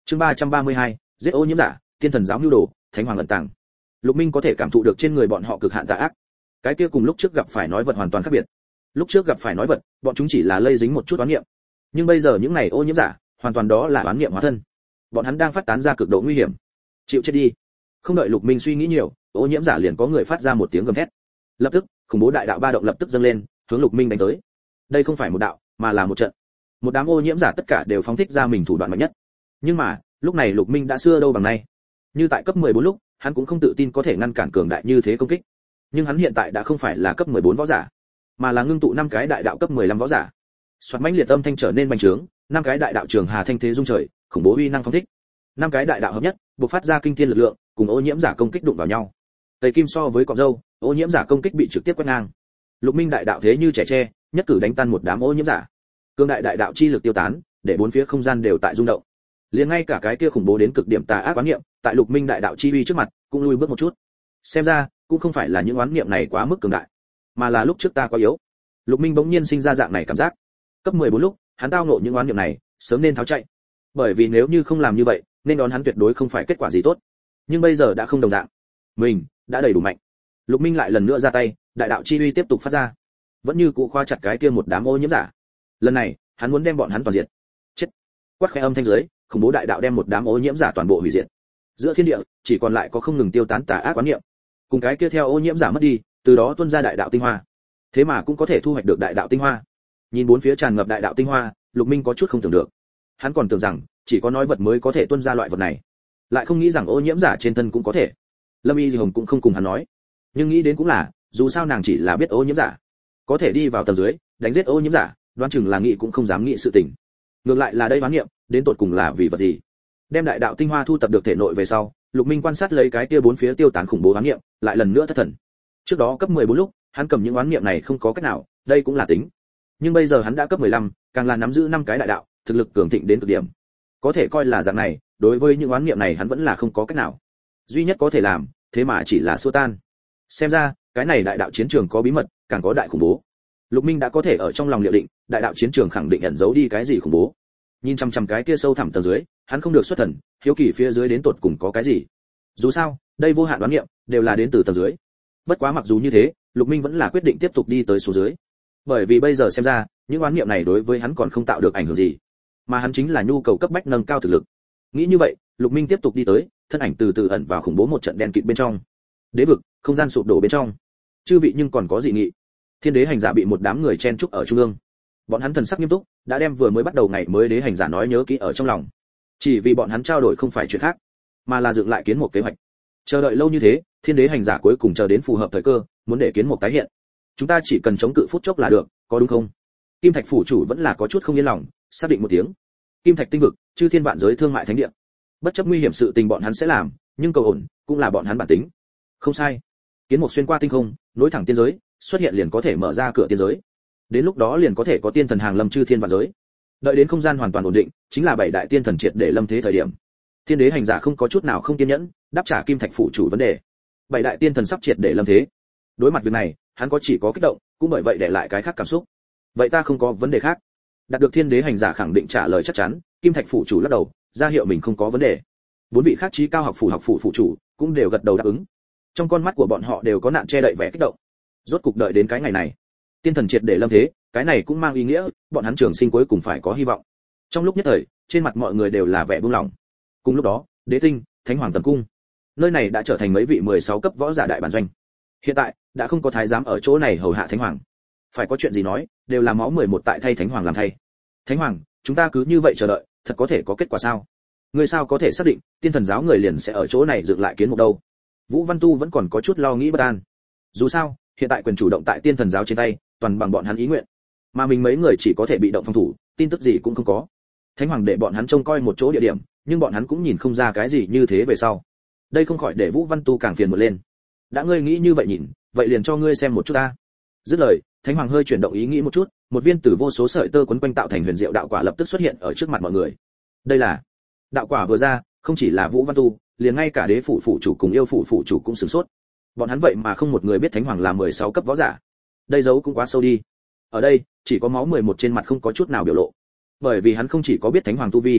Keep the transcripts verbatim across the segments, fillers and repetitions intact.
Chương ba trăm ba mươi hai, giết ô nhiễm giả, tiên thần giáo nhu đồ, thánh hoàng ẩn tàng. Lục Minh có thể cảm thụ được trên người bọn họ cực hạn tà ác. Cái kia cùng lúc trước gặp phải nói vật hoàn toàn khác biệt. Lúc trước gặp phải nói vật, bọn chúng chỉ là lây dính một chút oán niệm. Nhưng bây giờ những này ô nhiễm giả, hoàn toàn đó là oán niệm hóa thân. Bọn hắn đang phát tán ra cực độ nguy hiểm. Chịu chết đi. Không đợi Lục Minh suy nghĩ nhiều, ô nhiễm giả liền có người phát ra một tiếng gầm thét. Lập tức, khủng bố đại đạo ba động lập tức dâng lên, hướng Lục Minh đánh tới. Đây không phải một đạo, mà là một trận. Một đám ô nhiễm giả tất cả đều phóng thích ra mình thủ đoạn mạnh nhất. Nhưng mà, lúc này Lục Minh đã xưa đâu bằng nay. Như tại cấp mười bốn lúc, hắn cũng không tự tin có thể ngăn cản cường đại như thế công kích. Nhưng hắn hiện tại đã không phải là cấp mười bốn võ giả, mà là ngưng tụ năm cái đại đạo cấp mười lăm võ giả. Soạt mãnh liệt âm thanh trở nên bành trướng, năm cái đại đạo trường hà thanh thế dung trời, khủng bố uy năng phóng thích. Năm cái đại đạo hợp nhất, bộc phát ra kinh thiên lực lượng, cùng ô nhiễm giả công kích đụng vào nhau. Tây kim so với cọp dâu, ô nhiễm giả công kích bị trực tiếp quét ngang. Lục Minh đại đạo thế như trẻ tre, nhất cử đánh tan một đám ô nhiễm giả. Cương đại đại đạo chi lực tiêu tán, để bốn phía không gian đều tại rung động. Liền ngay cả cái kia khủng bố đến cực điểm tà ác oán niệm, tại Lục Minh đại đạo chi uy trước mặt, cũng lùi bước một chút. Xem ra, cũng không phải là những oán niệm này quá mức cường đại, mà là lúc trước ta quá yếu. Lục Minh bỗng nhiên sinh ra dạng này cảm giác. Cấp mười bốn lúc, hắn tao ngộ những oán niệm này, sớm nên tháo chạy. Bởi vì nếu như không làm như vậy, nên đón hắn tuyệt đối không phải kết quả gì tốt. Nhưng bây giờ đã không đồng dạng. Mình đã đầy đủ mạnh. Lục Minh lại lần nữa ra tay, đại đạo chi uy tiếp tục phát ra. Vẫn như cũ khoa chặt cái kia một đám ô nhiễm giả. Lần này, hắn muốn đem bọn hắn toàn diệt. Chết. Quát khẽ âm thanh dưới, khủng bố đại đạo đem một đám ô nhiễm giả toàn bộ hủy diệt. Giữa thiên địa, chỉ còn lại có không ngừng tiêu tán tà ác quán niệm. Cùng cái kia theo ô nhiễm giả mất đi, từ đó tuôn ra đại đạo tinh hoa. Thế mà cũng có thể thu hoạch được đại đạo tinh hoa. Nhìn bốn phía tràn ngập đại đạo tinh hoa, Lục Minh có chút không tưởng được. Hắn còn tưởng rằng chỉ có nói vật mới có thể tuôn ra loại vật này, lại không nghĩ rằng ô nhiễm giả trên thân cũng có thể. Lâm Y Hồng cũng không cùng hắn nói, nhưng nghĩ đến cũng là, dù sao nàng chỉ là biết ô nhiễm giả, có thể đi vào tầng dưới, đánh giết ô nhiễm giả, đoán chừng là nghĩ cũng không dám nghĩ sự tình. Ngược lại là đây đoán niệm, đến tột cùng là vì vật gì? Đem đại đạo tinh hoa thu tập được thể nội về sau, Lục Minh quan sát lấy cái kia bốn phía tiêu tán khủng bố đoán niệm, lại lần nữa thất thần. Trước đó cấp mười bốn lúc, hắn cầm những đoán niệm này không có cách nào, đây cũng là tính. Nhưng bây giờ hắn đã cấp mười lăm, càng là nắm giữ năm cái đại đạo, thực lực cường thịnh đến cực điểm. Có thể coi là dạng này, đối với những đoán niệm này hắn vẫn là không có cách nào. Duy nhất có thể làm, thế mà chỉ là xua tan. Xem ra, cái này đại đạo chiến trường có bí mật, càng có đại khủng bố. Lục Minh đã có thể ở trong lòng liệu định, đại đạo chiến trường khẳng định ẩn giấu đi cái gì khủng bố. Nhìn chăm chăm cái kia sâu thẳm tầng dưới, hắn không được xuất thần, hiếu kỳ phía dưới đến tột cùng có cái gì. Dù sao, đây vô hạn đoán niệm đều là đến từ tầng dưới. Bất quá mặc dù như thế, Lục Minh vẫn là quyết định tiếp tục đi tới số dưới. Bởi vì bây giờ xem ra, những đoán niệm này đối với hắn còn không tạo được ảnh hưởng gì, mà hắn chính là nhu cầu cấp bách nâng cao thực lực. Nghĩ như vậy, Lục Minh tiếp tục đi tới, thân ảnh từ từ ẩn vào khủng bố một trận đen kịt bên trong. Đế vực, không gian sụp đổ bên trong. Chư vị nhưng còn có dị nghị. Thiên đế hành giả bị một đám người chen trúc ở trung ương. Bọn hắn thần sắc nghiêm túc, đã đem vừa mới bắt đầu ngày mới đế hành giả nói nhớ kỹ ở trong lòng. Chỉ vì bọn hắn trao đổi không phải chuyện khác, mà là dựng lại kiến một kế hoạch. Chờ đợi lâu như thế, thiên đế hành giả cuối cùng chờ đến phù hợp thời cơ, muốn để kiến một tái hiện. Chúng ta chỉ cần chống cự phút chốc là được, có đúng không? Kim Thạch phủ chủ vẫn là có chút không yên lòng, xác định một tiếng. Kim Thạch tinh vực, chư thiên vạn giới thương mại thánh địa. Bất chấp nguy hiểm sự tình bọn hắn sẽ làm, nhưng cầu ổn cũng là bọn hắn bản tính. Không sai. Kiến một xuyên qua tinh không, nối thẳng tiên giới, xuất hiện liền có thể mở ra cửa tiên giới. Đến lúc đó liền có thể có tiên thần hàng lâm chư thiên vạn giới. Đợi đến không gian hoàn toàn ổn định, chính là bảy đại tiên thần triệt để lâm thế thời điểm. Thiên đế hành giả không có chút nào không kiên nhẫn, đáp trả Kim Thạch phủ chủ vấn đề. Bảy đại tiên thần sắp triệt để lâm thế. Đối mặt việc này, hắn có chỉ có kích động, cũng bởi vậy để lại cái khác cảm xúc. Vậy ta không có vấn đề khác. Đạt được thiên đế hành giả khẳng định trả lời chắc chắn, Kim Thạch phủ chủ lắc đầu, ra hiệu mình không có vấn đề. Bốn vị khác trí cao học phủ học phủ phụ chủ cũng đều gật đầu đáp ứng. Trong con mắt của bọn họ đều có nạn che đậy vẻ kích động. Rốt cục đợi đến cái ngày này, tiên thần triệt để lâm thế, cái này cũng mang ý nghĩa bọn hắn trường sinh cuối cùng phải có hy vọng. Trong lúc nhất thời, trên mặt mọi người đều là vẻ buông lòng. Cùng lúc đó, đế tinh, thánh hoàng tầm cung, nơi này đã trở thành mấy vị mười sáu cấp võ giả đại bản doanh. Hiện tại đã không có thái giám ở chỗ này hầu hạ thánh hoàng, phải có chuyện gì nói đều là máu mười một tại thay thánh hoàng làm thay. Thánh hoàng, chúng ta cứ như vậy chờ đợi, thật có thể có kết quả sao? Ngươi sao có thể xác định tiên thần giáo người liền sẽ ở chỗ này dựng lại kiến một đâu? Vũ Văn Tu vẫn còn có chút lo nghĩ bất an. Dù sao, hiện tại quyền chủ động tại tiên thần giáo trên tay, toàn bằng bọn hắn ý nguyện, mà mình mấy người chỉ có thể bị động phòng thủ, tin tức gì cũng không có. Thánh hoàng để bọn hắn trông coi một chỗ địa điểm, nhưng bọn hắn cũng nhìn không ra cái gì như thế về sau. Đây không khỏi để Vũ Văn Tu càng phiền một lên. Đã ngươi nghĩ như vậy nhìn, vậy liền cho ngươi xem một chút ta. Dứt lời, Thánh hoàng hơi chuyển động ý nghĩ một chút, một viên từ vô số sợi tơ quấn quanh tạo thành huyền diệu đạo quả lập tức xuất hiện ở trước mặt mọi người. Đây là đạo quả vừa ra, không chỉ là Vũ Văn Tu, liền ngay cả đế phủ phủ chủ cùng yêu phủ phủ chủ cũng sửng sốt. Bọn hắn vậy mà không một người biết Thánh hoàng là mười sáu cấp võ giả. Đây giấu cũng quá sâu đi. Ở đây, chỉ có máu mười một trên mặt không có chút nào biểu lộ. Bởi vì hắn không chỉ có biết Thánh hoàng tu vi,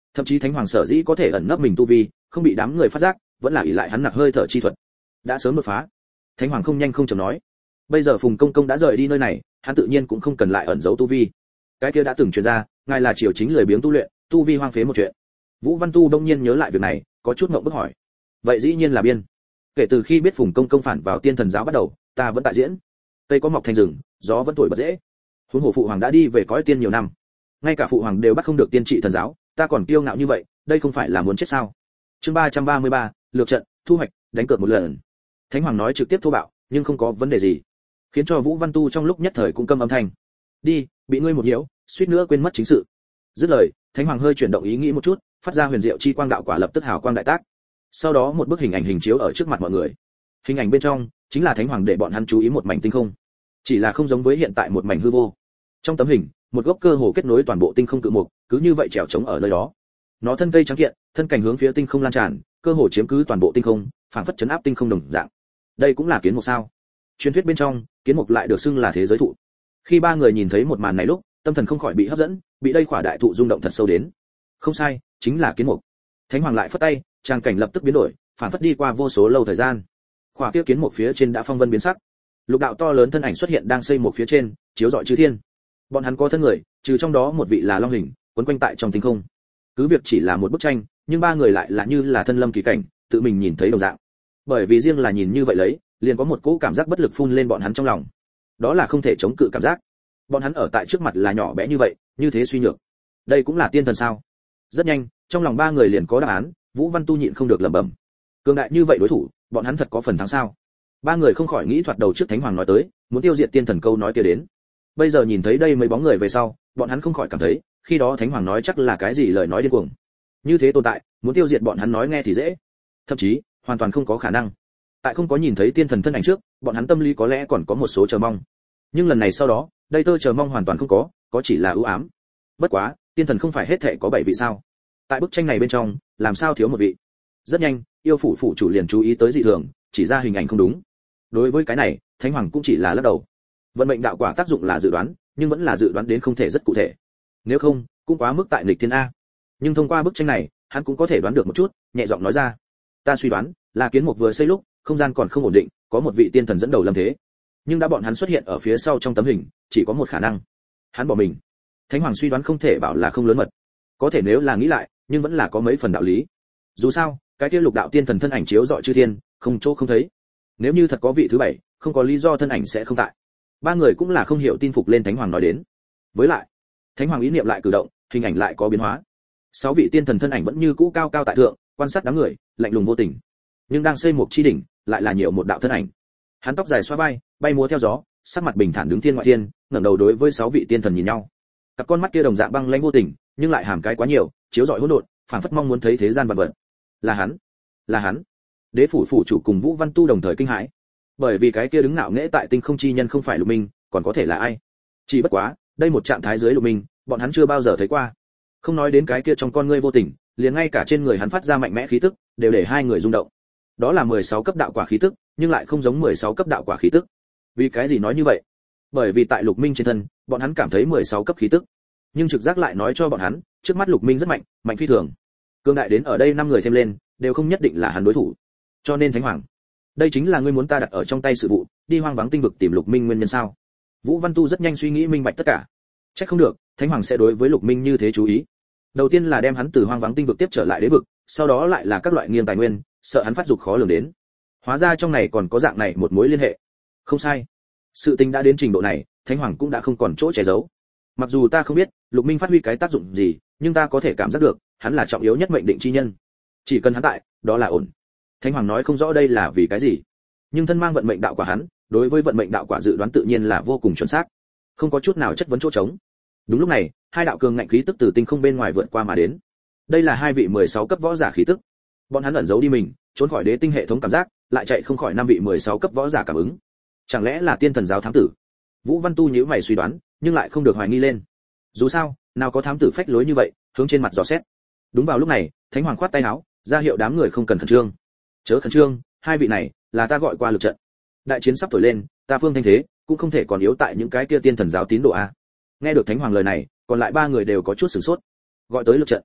Thậm chí thánh hoàng sở dĩ có thể ẩn nấp mình tu vi, không bị đám người phát giác, vẫn là ỷ lại hắn nặc hơi thở chi thuật. Đã sớm đột phá. Thánh hoàng không nhanh không chậm nói. Bây giờ Phùng Công Công đã rời đi nơi này, hắn tự nhiên cũng không cần lại ẩn giấu tu vi. Cái kia đã từng truyền ra, ngài là triều chính lười biếng tu luyện, tu vi hoang phế một chuyện. Vũ Văn Tu đông nhiên nhớ lại việc này, có chút ngượng bức hỏi. Vậy dĩ nhiên là biên. Kể từ khi biết Phùng Công Công phản vào Tiên Thần giáo bắt đầu, ta vẫn tại diễn. Cây có mọc thành rừng, gió vẫn thổi bật dễ. Huống hồ phụ hoàng đã đi về cõi tiên nhiều năm, ngay cả phụ hoàng đều bắt không được tiên trị thần giáo, ta còn kiêu ngạo như vậy, đây không phải là muốn chết sao? Chương ba trăm ba mươi ba, lược trận, thu hoạch, đánh cược một lần. Thánh hoàng nói trực tiếp thô bạo, nhưng không có vấn đề gì, khiến cho Vũ Văn Tu trong lúc nhất thời cũng câm âm thanh. Đi, bị ngươi một nhiễu, suýt nữa quên mất chính sự. Dứt lời, Thánh hoàng hơi chuyển động ý nghĩ một chút, phát ra huyền diệu chi quang đạo quả lập tức hào quang đại tác. Sau đó một bức hình ảnh hình chiếu ở trước mặt mọi người. Hình ảnh bên trong chính là Thánh hoàng để bọn hắn chú ý một mảnh tinh không, chỉ là không giống với hiện tại một mảnh hư vô. Trong tấm hình, một gốc cơ hồ kết nối toàn bộ tinh không cự mục, cứ như vậy trèo trống ở nơi đó. Nó thân cây trắng kiện, thân cảnh hướng phía tinh không lan tràn, cơ hồ chiếm cứ toàn bộ tinh không, phảng phất chấn áp tinh không đồng dạng. Đây cũng là kiến mục sao? Truyền thuyết bên trong, kiến mục lại được xưng là thế giới thụ. Khi ba người nhìn thấy một màn này lúc, tâm thần không khỏi bị hấp dẫn, bị đây khỏa đại thụ rung động thật sâu đến. Không sai, chính là kiến mục. Thánh hoàng lại phất tay, trang cảnh lập tức biến đổi, phảng phất đi qua vô số lâu thời gian. Khỏa kia kiến mục phía trên đã phong vân biến sắc. Lục đạo to lớn thân ảnh xuất hiện đang xây một phía trên, chiếu rọi chư thiên. Bọn hắn có thân người, trừ trong đó một vị là long hình, quấn quanh tại trong tinh không. Cứ việc chỉ là một bức tranh, nhưng ba người lại là như là thân lâm kỳ cảnh, tự mình nhìn thấy đồng dạng. Bởi vì riêng là nhìn như vậy lấy, liền có một cỗ cảm giác bất lực phun lên bọn hắn trong lòng. Đó là không thể chống cự cảm giác. Bọn hắn ở tại trước mặt là nhỏ bé như vậy, như thế suy nhược. Đây cũng là tiên thần sao? Rất nhanh, trong lòng ba người liền có đáp án, Vũ Văn Tu nhịn không được lẩm bẩm. Cường đại như vậy đối thủ, bọn hắn thật có phần thắng sao? Ba người không khỏi nghĩ thoạt đầu trước Thánh hoàng nói tới, muốn tiêu diệt tiên thần câu nói kia đến. Bây giờ nhìn thấy đây mấy bóng người về sau, bọn hắn không khỏi cảm thấy, khi đó Thánh hoàng nói chắc là cái gì lời nói điên cuồng. Như thế tồn tại, muốn tiêu diệt bọn hắn nói nghe thì dễ, thậm chí hoàn toàn không có khả năng. Tại không có nhìn thấy tiên thần thân ảnh trước, bọn hắn tâm lý có lẽ còn có một số chờ mong. Nhưng lần này sau đó, đây tơ chờ mong hoàn toàn không có, có chỉ là ưu ám. Bất quá, tiên thần không phải hết thảy có bảy vị sao? Tại bức tranh này bên trong, làm sao thiếu một vị? Rất nhanh, yêu phủ phủ chủ liền chú ý tới dị thường, chỉ ra hình ảnh không đúng. Đối với cái này, Thánh hoàng cũng chỉ là lắc đầu. Vận mệnh đạo quả tác dụng là dự đoán, nhưng vẫn là dự đoán đến không thể rất cụ thể. Nếu không, cũng quá mức tại nghịch thiên a. Nhưng thông qua bức tranh này, hắn cũng có thể đoán được một chút, nhẹ giọng nói ra. Ta suy đoán, là kiến mục vừa xây lúc, không gian còn không ổn định, có một vị tiên thần dẫn đầu lâm thế. Nhưng đã bọn hắn xuất hiện ở phía sau trong tấm hình, chỉ có một khả năng. Hắn bỏ mình. Thánh hoàng suy đoán không thể bảo là không lớn mật. Có thể nếu là nghĩ lại, nhưng vẫn là có mấy phần đạo lý. Dù sao, cái kia lục đạo tiên thần thân ảnh chiếu rọi chư thiên, không chỗ không thấy. Nếu như thật có vị thứ bảy, không có lý do thân ảnh sẽ không tại. Ba người cũng là không hiểu tin phục lên Thánh hoàng nói đến. Với lại, Thánh hoàng ý niệm lại cử động, hình ảnh lại có biến hóa. Sáu vị tiên thần thân ảnh vẫn như cũ cao cao tại thượng, quan sát đám người, lạnh lùng vô tình. Nhưng đang xây một chi đỉnh, lại là nhiều một đạo thân ảnh. Hắn tóc dài xoa vai, bay múa theo gió, sắc mặt bình thản đứng thiên ngoại thiên, ngẩng đầu đối với sáu vị tiên thần nhìn nhau. Cặp con mắt kia đồng dạng băng lãnh vô tình, nhưng lại hàm cái quá nhiều, chiếu rọi hỗn độn, phảng phất mong muốn thấy thế gian vạn vật. Là hắn, là hắn. Đế phủ phủ chủ cùng Vũ Văn Tu đồng thời kinh hãi. Bởi vì cái kia đứng ngạo nghễ tại tinh không chi nhân không phải Lục Minh, còn có thể là ai? Chỉ bất quá, đây một trạng thái dưới Lục Minh, bọn hắn chưa bao giờ thấy qua. Không nói đến cái kia trong con ngươi vô tình, liền ngay cả trên người hắn phát ra mạnh mẽ khí tức, đều để hai người rung động. Đó là mười sáu cấp đạo quả khí tức, nhưng lại không giống mười sáu cấp đạo quả khí tức. Vì cái gì nói như vậy? Bởi vì tại Lục Minh trên thân, bọn hắn cảm thấy mười sáu cấp khí tức, nhưng trực giác lại nói cho bọn hắn, trước mắt Lục Minh rất mạnh, mạnh phi thường. Cương đại đến ở đây năm người thêm lên, đều không nhất định là hắn đối thủ. Cho nên Thánh hoàng, đây chính là ngươi muốn ta đặt ở trong tay sự vụ, đi hoang vắng tinh vực tìm Lục Minh nguyên nhân sao? Vũ Văn Tu rất nhanh suy nghĩ minh bạch tất cả. Chắc không được, Thánh hoàng sẽ đối với Lục Minh như thế chú ý. Đầu tiên là đem hắn từ hoang vắng tinh vực tiếp trở lại đế vực, sau đó lại là các loại nghiêng tài nguyên, sợ hắn phát dục khó lường đến. Hóa ra trong này còn có dạng này một mối liên hệ. Không sai. Sự tình đã đến trình độ này, Thánh hoàng cũng đã không còn chỗ che giấu. Mặc dù ta không biết Lục Minh phát huy cái tác dụng gì, nhưng ta có thể cảm giác được, hắn là trọng yếu nhất mệnh định chi nhân. Chỉ cần hắn tại, đó là ổn. Thánh hoàng nói không rõ đây là vì cái gì, nhưng thân mang vận mệnh đạo quả hắn, đối với vận mệnh đạo quả dự đoán tự nhiên là vô cùng chuẩn xác, không có chút nào chất vấn chỗ trống. Đúng lúc này, hai đạo cường ngạnh khí tức từ tinh không bên ngoài vượt qua mà đến. Đây là hai vị mười sáu cấp võ giả khí tức. Bọn hắn ẩn giấu đi mình, trốn khỏi đế tinh hệ thống cảm giác, lại chạy không khỏi năm vị mười sáu cấp võ giả cảm ứng. Chẳng lẽ là tiên thần giáo thám tử? Vũ Văn Tu nhíu mày suy đoán, nhưng lại không được hoài nghi lên. Dù sao, nào có thám tử phách lối như vậy, hướng trên mặt dò xét. Đúng vào lúc này, Thánh hoàng khoát tay áo, ra hiệu đám người không cần khẩn trương. Chớ khẩn trương, hai vị này là ta gọi qua lực trận. Đại chiến sắp thổi lên, ta phương thanh thế cũng không thể còn yếu tại những cái kia tiên thần giáo tín đồ a. Nghe được Thánh hoàng lời này, còn lại ba người đều có chút sửng sốt. Gọi tới lực trận.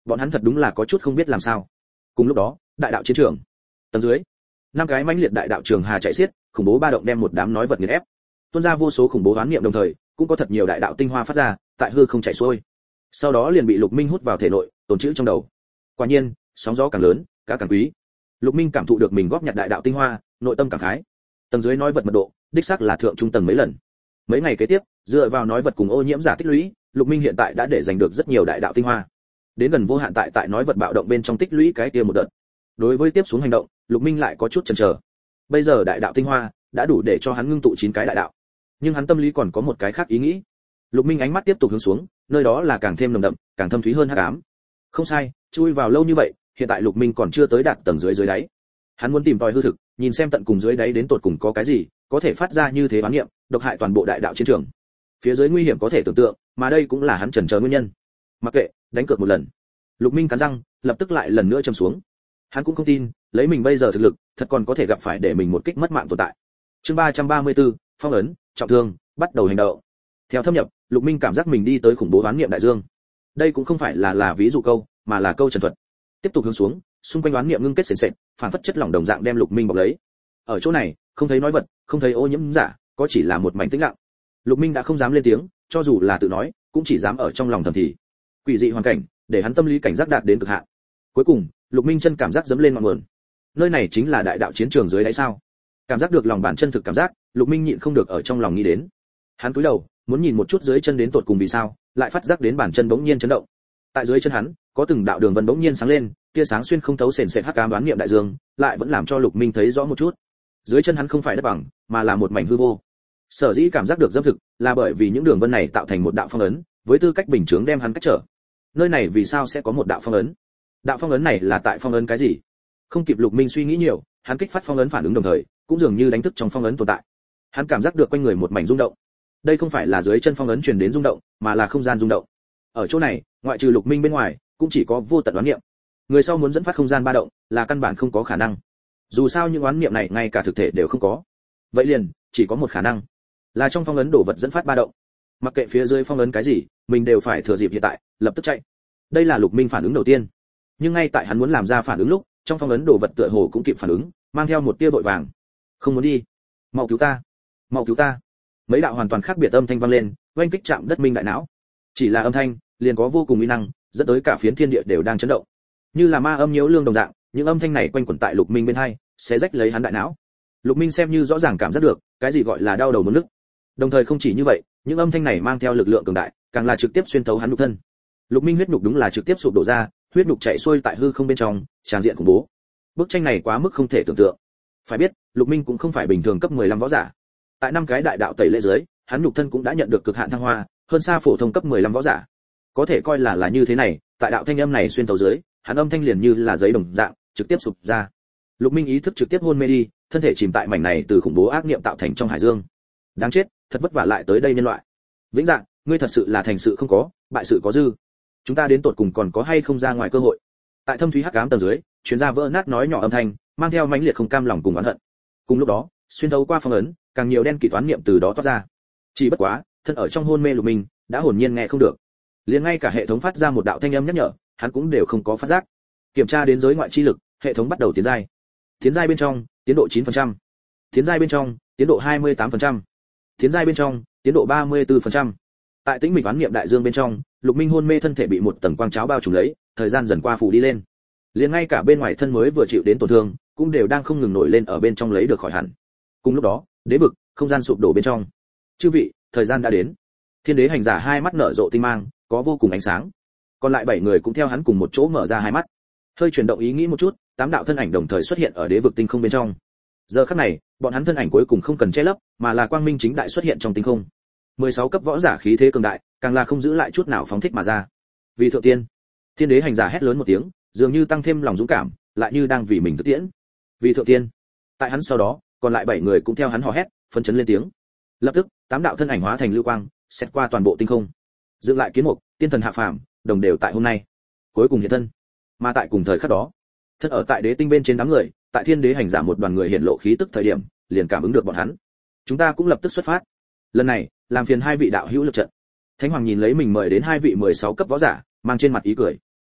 bọn hắn thật đúng là có chút không biết làm sao. Cùng lúc đó, đại đạo chiến trường, tầng dưới, năm cái mãnh liệt đại đạo trường hà chạy xiết, khủng bố ba động đem một đám nói vật nghiền ép. Tuôn ra vô số khủng bố oán niệm, đồng thời cũng có thật nhiều đại đạo tinh hoa phát ra, tại hư không chảy xuôi. Sau đó liền bị Lục Minh hút vào thể nội, tồn trữ trong đầu. Quả nhiên, sóng gió càng lớn, cá càng quý. Lục Minh cảm thụ được mình góp nhặt đại đạo tinh hoa, nội tâm cảm khái. Tầng dưới nói vật mật độ, đích xác là thượng trung tầng mấy lần. Mấy ngày kế tiếp, dựa vào nói vật cùng ô nhiễm giả tích lũy, Lục Minh hiện tại đã để giành được rất nhiều đại đạo tinh hoa. Đến gần vô hạn tại tại nói vật bạo động bên trong tích lũy cái kia một đợt. Đối với tiếp xuống hành động, Lục Minh lại có chút chần chờ. Bây giờ đại đạo tinh hoa đã đủ để cho hắn ngưng tụ chín cái đại đạo. Nhưng hắn tâm lý còn có một cái khác ý nghĩ. Lục Minh ánh mắt tiếp tục hướng xuống, nơi đó là càng thêm nồng đậm, càng thâm thúy hơn hắc ám. Không sai, chui vào lâu như vậy, hiện tại Lục Minh còn chưa tới đạt tầng dưới dưới đáy. Hắn muốn tìm tòi hư thực, nhìn xem tận cùng dưới đáy đến tột cùng có cái gì, có thể phát ra như thế oán niệm, độc hại toàn bộ đại đạo chiến trường. Phía dưới nguy hiểm có thể tưởng tượng, mà đây cũng là hắn chần chờ nguyên nhân. Mặc kệ, đánh cược một lần. Lục Minh cắn răng, lập tức lại lần nữa châm xuống. Hắn cũng không tin, lấy mình bây giờ thực lực, thật còn có thể gặp phải để mình một kích mất mạng tồn tại. Chương ba trăm ba mươi tư, phong ấn, trọng thương, bắt đầu hành động. Theo thâm nhập, Lục Minh cảm giác mình đi tới khủng bố oán niệm đại dương. Đây cũng không phải là là ví dụ câu, mà là câu trần thuật. Tiếp tục hướng xuống, xung quanh oán niệm ngưng kết sền sệt, phản phất chất lỏng đồng dạng đem Lục Minh bọc lấy. Ở chỗ này, không thấy nói vật, không thấy ô nhiễm giả, có chỉ là một mảnh tĩnh lặng. Lục Minh đã không dám lên tiếng, cho dù là tự nói, cũng chỉ dám ở trong lòng thầm thì. Quỷ dị hoàn cảnh, để hắn tâm lý cảnh giác đạt đến cực hạn. Cuối cùng, Lục Minh chân cảm giác dẫm lên ngọn nguồn. Nơi này chính là đại đạo chiến trường dưới đáy sao? Cảm giác được lòng bản chân thực cảm giác, Lục Minh nhịn không được ở trong lòng nghĩ đến. Hắn cúi đầu, muốn nhìn một chút dưới chân đến tột cùng vì sao, lại phát giác đến bản chân bỗng nhiên chấn động. Tại dưới chân hắn, có từng đạo đường vân bỗng nhiên sáng lên, tia sáng xuyên không thấu sền sệt hắc ám đoán niệm đại dương, lại vẫn làm cho Lục Minh thấy rõ một chút. Dưới chân hắn không phải đất bằng, mà là một mảnh hư vô. Sở dĩ cảm giác được dâm thực, là bởi vì những đường vân này tạo thành một đạo phong ấn, với tư cách bình chướng đem hắn cách trở. Nơi này vì sao sẽ có một đạo phong ấn? Đạo phong ấn này là tại phong ấn cái gì? Không kịp Lục Minh suy nghĩ nhiều, hắn kích phát phong ấn phản ứng đồng thời, cũng dường như đánh thức trong phong ấn tồn tại. Hắn cảm giác được quanh người một mảnh rung động. Đây không phải là dưới chân phong ấn truyền đến rung động, mà là không gian rung động. Ở chỗ này, ngoại trừ Lục Minh bên ngoài, cũng chỉ có vô tận đoán niệm. Người sau muốn dẫn phát không gian ba động, là căn bản không có khả năng. Dù sao những đoán niệm này ngay cả thực thể đều không có. Vậy liền, chỉ có một khả năng, là trong phong ấn đổ vật dẫn phát ba động. Mặc kệ phía dưới phong ấn cái gì, mình đều phải thừa dịp hiện tại, lập tức chạy. Đây là Lục Minh phản ứng đầu tiên. Nhưng ngay tại hắn muốn làm ra phản ứng lúc, trong phong ấn đổ vật tựa hồ cũng kịp phản ứng, mang theo một tia vội vàng. Không muốn đi, mau cứu ta, mau cứu ta. Mấy đạo hoàn toàn khác biệt âm thanh vang lên, oanh kích chạm đất Minh đại não. Chỉ là âm thanh, liền có vô cùng uy năng, dẫn tới cả phiến thiên địa đều đang chấn động. Như là ma âm nhiễu lương đồng dạng, những âm thanh này quanh quẩn tại Lục Minh bên hai, sẽ rách lấy hắn đại não. Lục Minh xem như rõ ràng cảm giác được, cái gì gọi là đau đầu muốn nức. Đồng thời không chỉ như vậy, những âm thanh này mang theo lực lượng cường đại, càng là trực tiếp xuyên thấu hắn nhục thân. Lục Minh huyết nhục đúng là trực tiếp sụp đổ ra, huyết nhục chảy xuôi tại hư không bên trong, tràn diện khủng bố. Bức tranh này quá mức không thể tưởng tượng. Phải biết, Lục Minh cũng không phải bình thường cấp mười lăm võ giả. Tại năm cái đại đạo tẩy lễ dưới, hắn nhục thân cũng đã nhận được cực hạn thăng hoa, hơn xa phổ thông cấp mười lăm võ giả. Có thể coi là là như thế này, tại đạo thanh âm này xuyên thấu dưới, hắn âm thanh liền như là giấy đồng dạng, trực tiếp sụp ra. Lục Minh ý thức trực tiếp hôn mê đi, thân thể chìm tại mảnh này từ khủng bố ác niệm tạo thành trong hải dương. Đáng chết, thật vất vả lại tới đây nhân loại. Vĩnh Dạng, ngươi thật sự là thành sự không có, bại sự có dư. Chúng ta đến tột cùng còn có hay không ra ngoài cơ hội? Tại thâm thúy hắc ám tầng dưới, truyền ra vỡ nát nói nhỏ âm thanh, mang theo mãnh liệt không cam lòng cùng oán hận. Cùng lúc đó, xuyên thấu qua phong ấn, càng nhiều đen kịt toán niệm từ đó toát ra. Chỉ bất quá, thân ở trong hôn mê Lục Minh, đã hồn nhiên nghe không được. Liền ngay cả hệ thống phát ra một đạo thanh âm nhắc nhở, hắn cũng đều không có phát giác. Kiểm tra đến giới ngoại chi lực, hệ thống bắt đầu tiến giai. Tiến giai bên trong, tiến độ chín phần trăm. Tiến giai bên trong, tiến độ hai mươi tám phần trăm. Tiến giai bên trong, tiến độ ba mươi tư phần trăm. Tại tĩnh mịch oán niệm đại dương bên trong, Lục Minh hôn mê thân thể bị một tầng quang cháo bao trùm lấy, thời gian dần qua phủ đi lên. Liền ngay cả bên ngoài thân mới vừa chịu đến tổn thương, cũng đều đang không ngừng nổi lên ở bên trong lấy được khỏi hẳn. Cùng lúc đó, đế vực, không gian sụp đổ bên trong. Chư vị, thời gian đã đến. Thiên đế hành giả hai mắt nở rộ tinh mang, có vô cùng ánh sáng. Còn lại bảy người cũng theo hắn cùng một chỗ mở ra hai mắt. Hơi chuyển động ý nghĩ một chút, tám đạo thân ảnh đồng thời xuất hiện ở đế vực tinh không bên trong. Giờ khắc này, bọn hắn thân ảnh cuối cùng không cần che lấp, mà là quang minh chính đại xuất hiện trong tinh không. mười sáu cấp võ giả khí thế cường đại, càng là không giữ lại chút nào phóng thích mà ra. Vì thượng tiên, thiên đế hành giả hét lớn một tiếng, dường như tăng thêm lòng dũng cảm, lại như đang vì mình thực tiễn. Vì thượng tiên. Tại hắn sau đó, còn lại bảy người cũng theo hắn hò hét, phấn chấn lên tiếng. Lập tức, tám đạo thân ảnh hóa thành lưu quang, xét qua toàn bộ tinh không. Dựng lại kiến mục, tiên thần hạ phàm, đồng đều tại hôm nay. Cuối cùng hiện thân. Mà tại cùng thời khắc đó, thân ở tại đế tinh bên trên đám người, tại thiên đế hành giả một đoàn người hiện lộ khí tức thời điểm, liền cảm ứng được bọn hắn. Chúng ta cũng lập tức xuất phát. Lần này, làm phiền hai vị đạo hữu lực trận. Thánh hoàng nhìn lấy mình mời đến hai vị mười sáu cấp võ giả, mang trên mặt ý cười.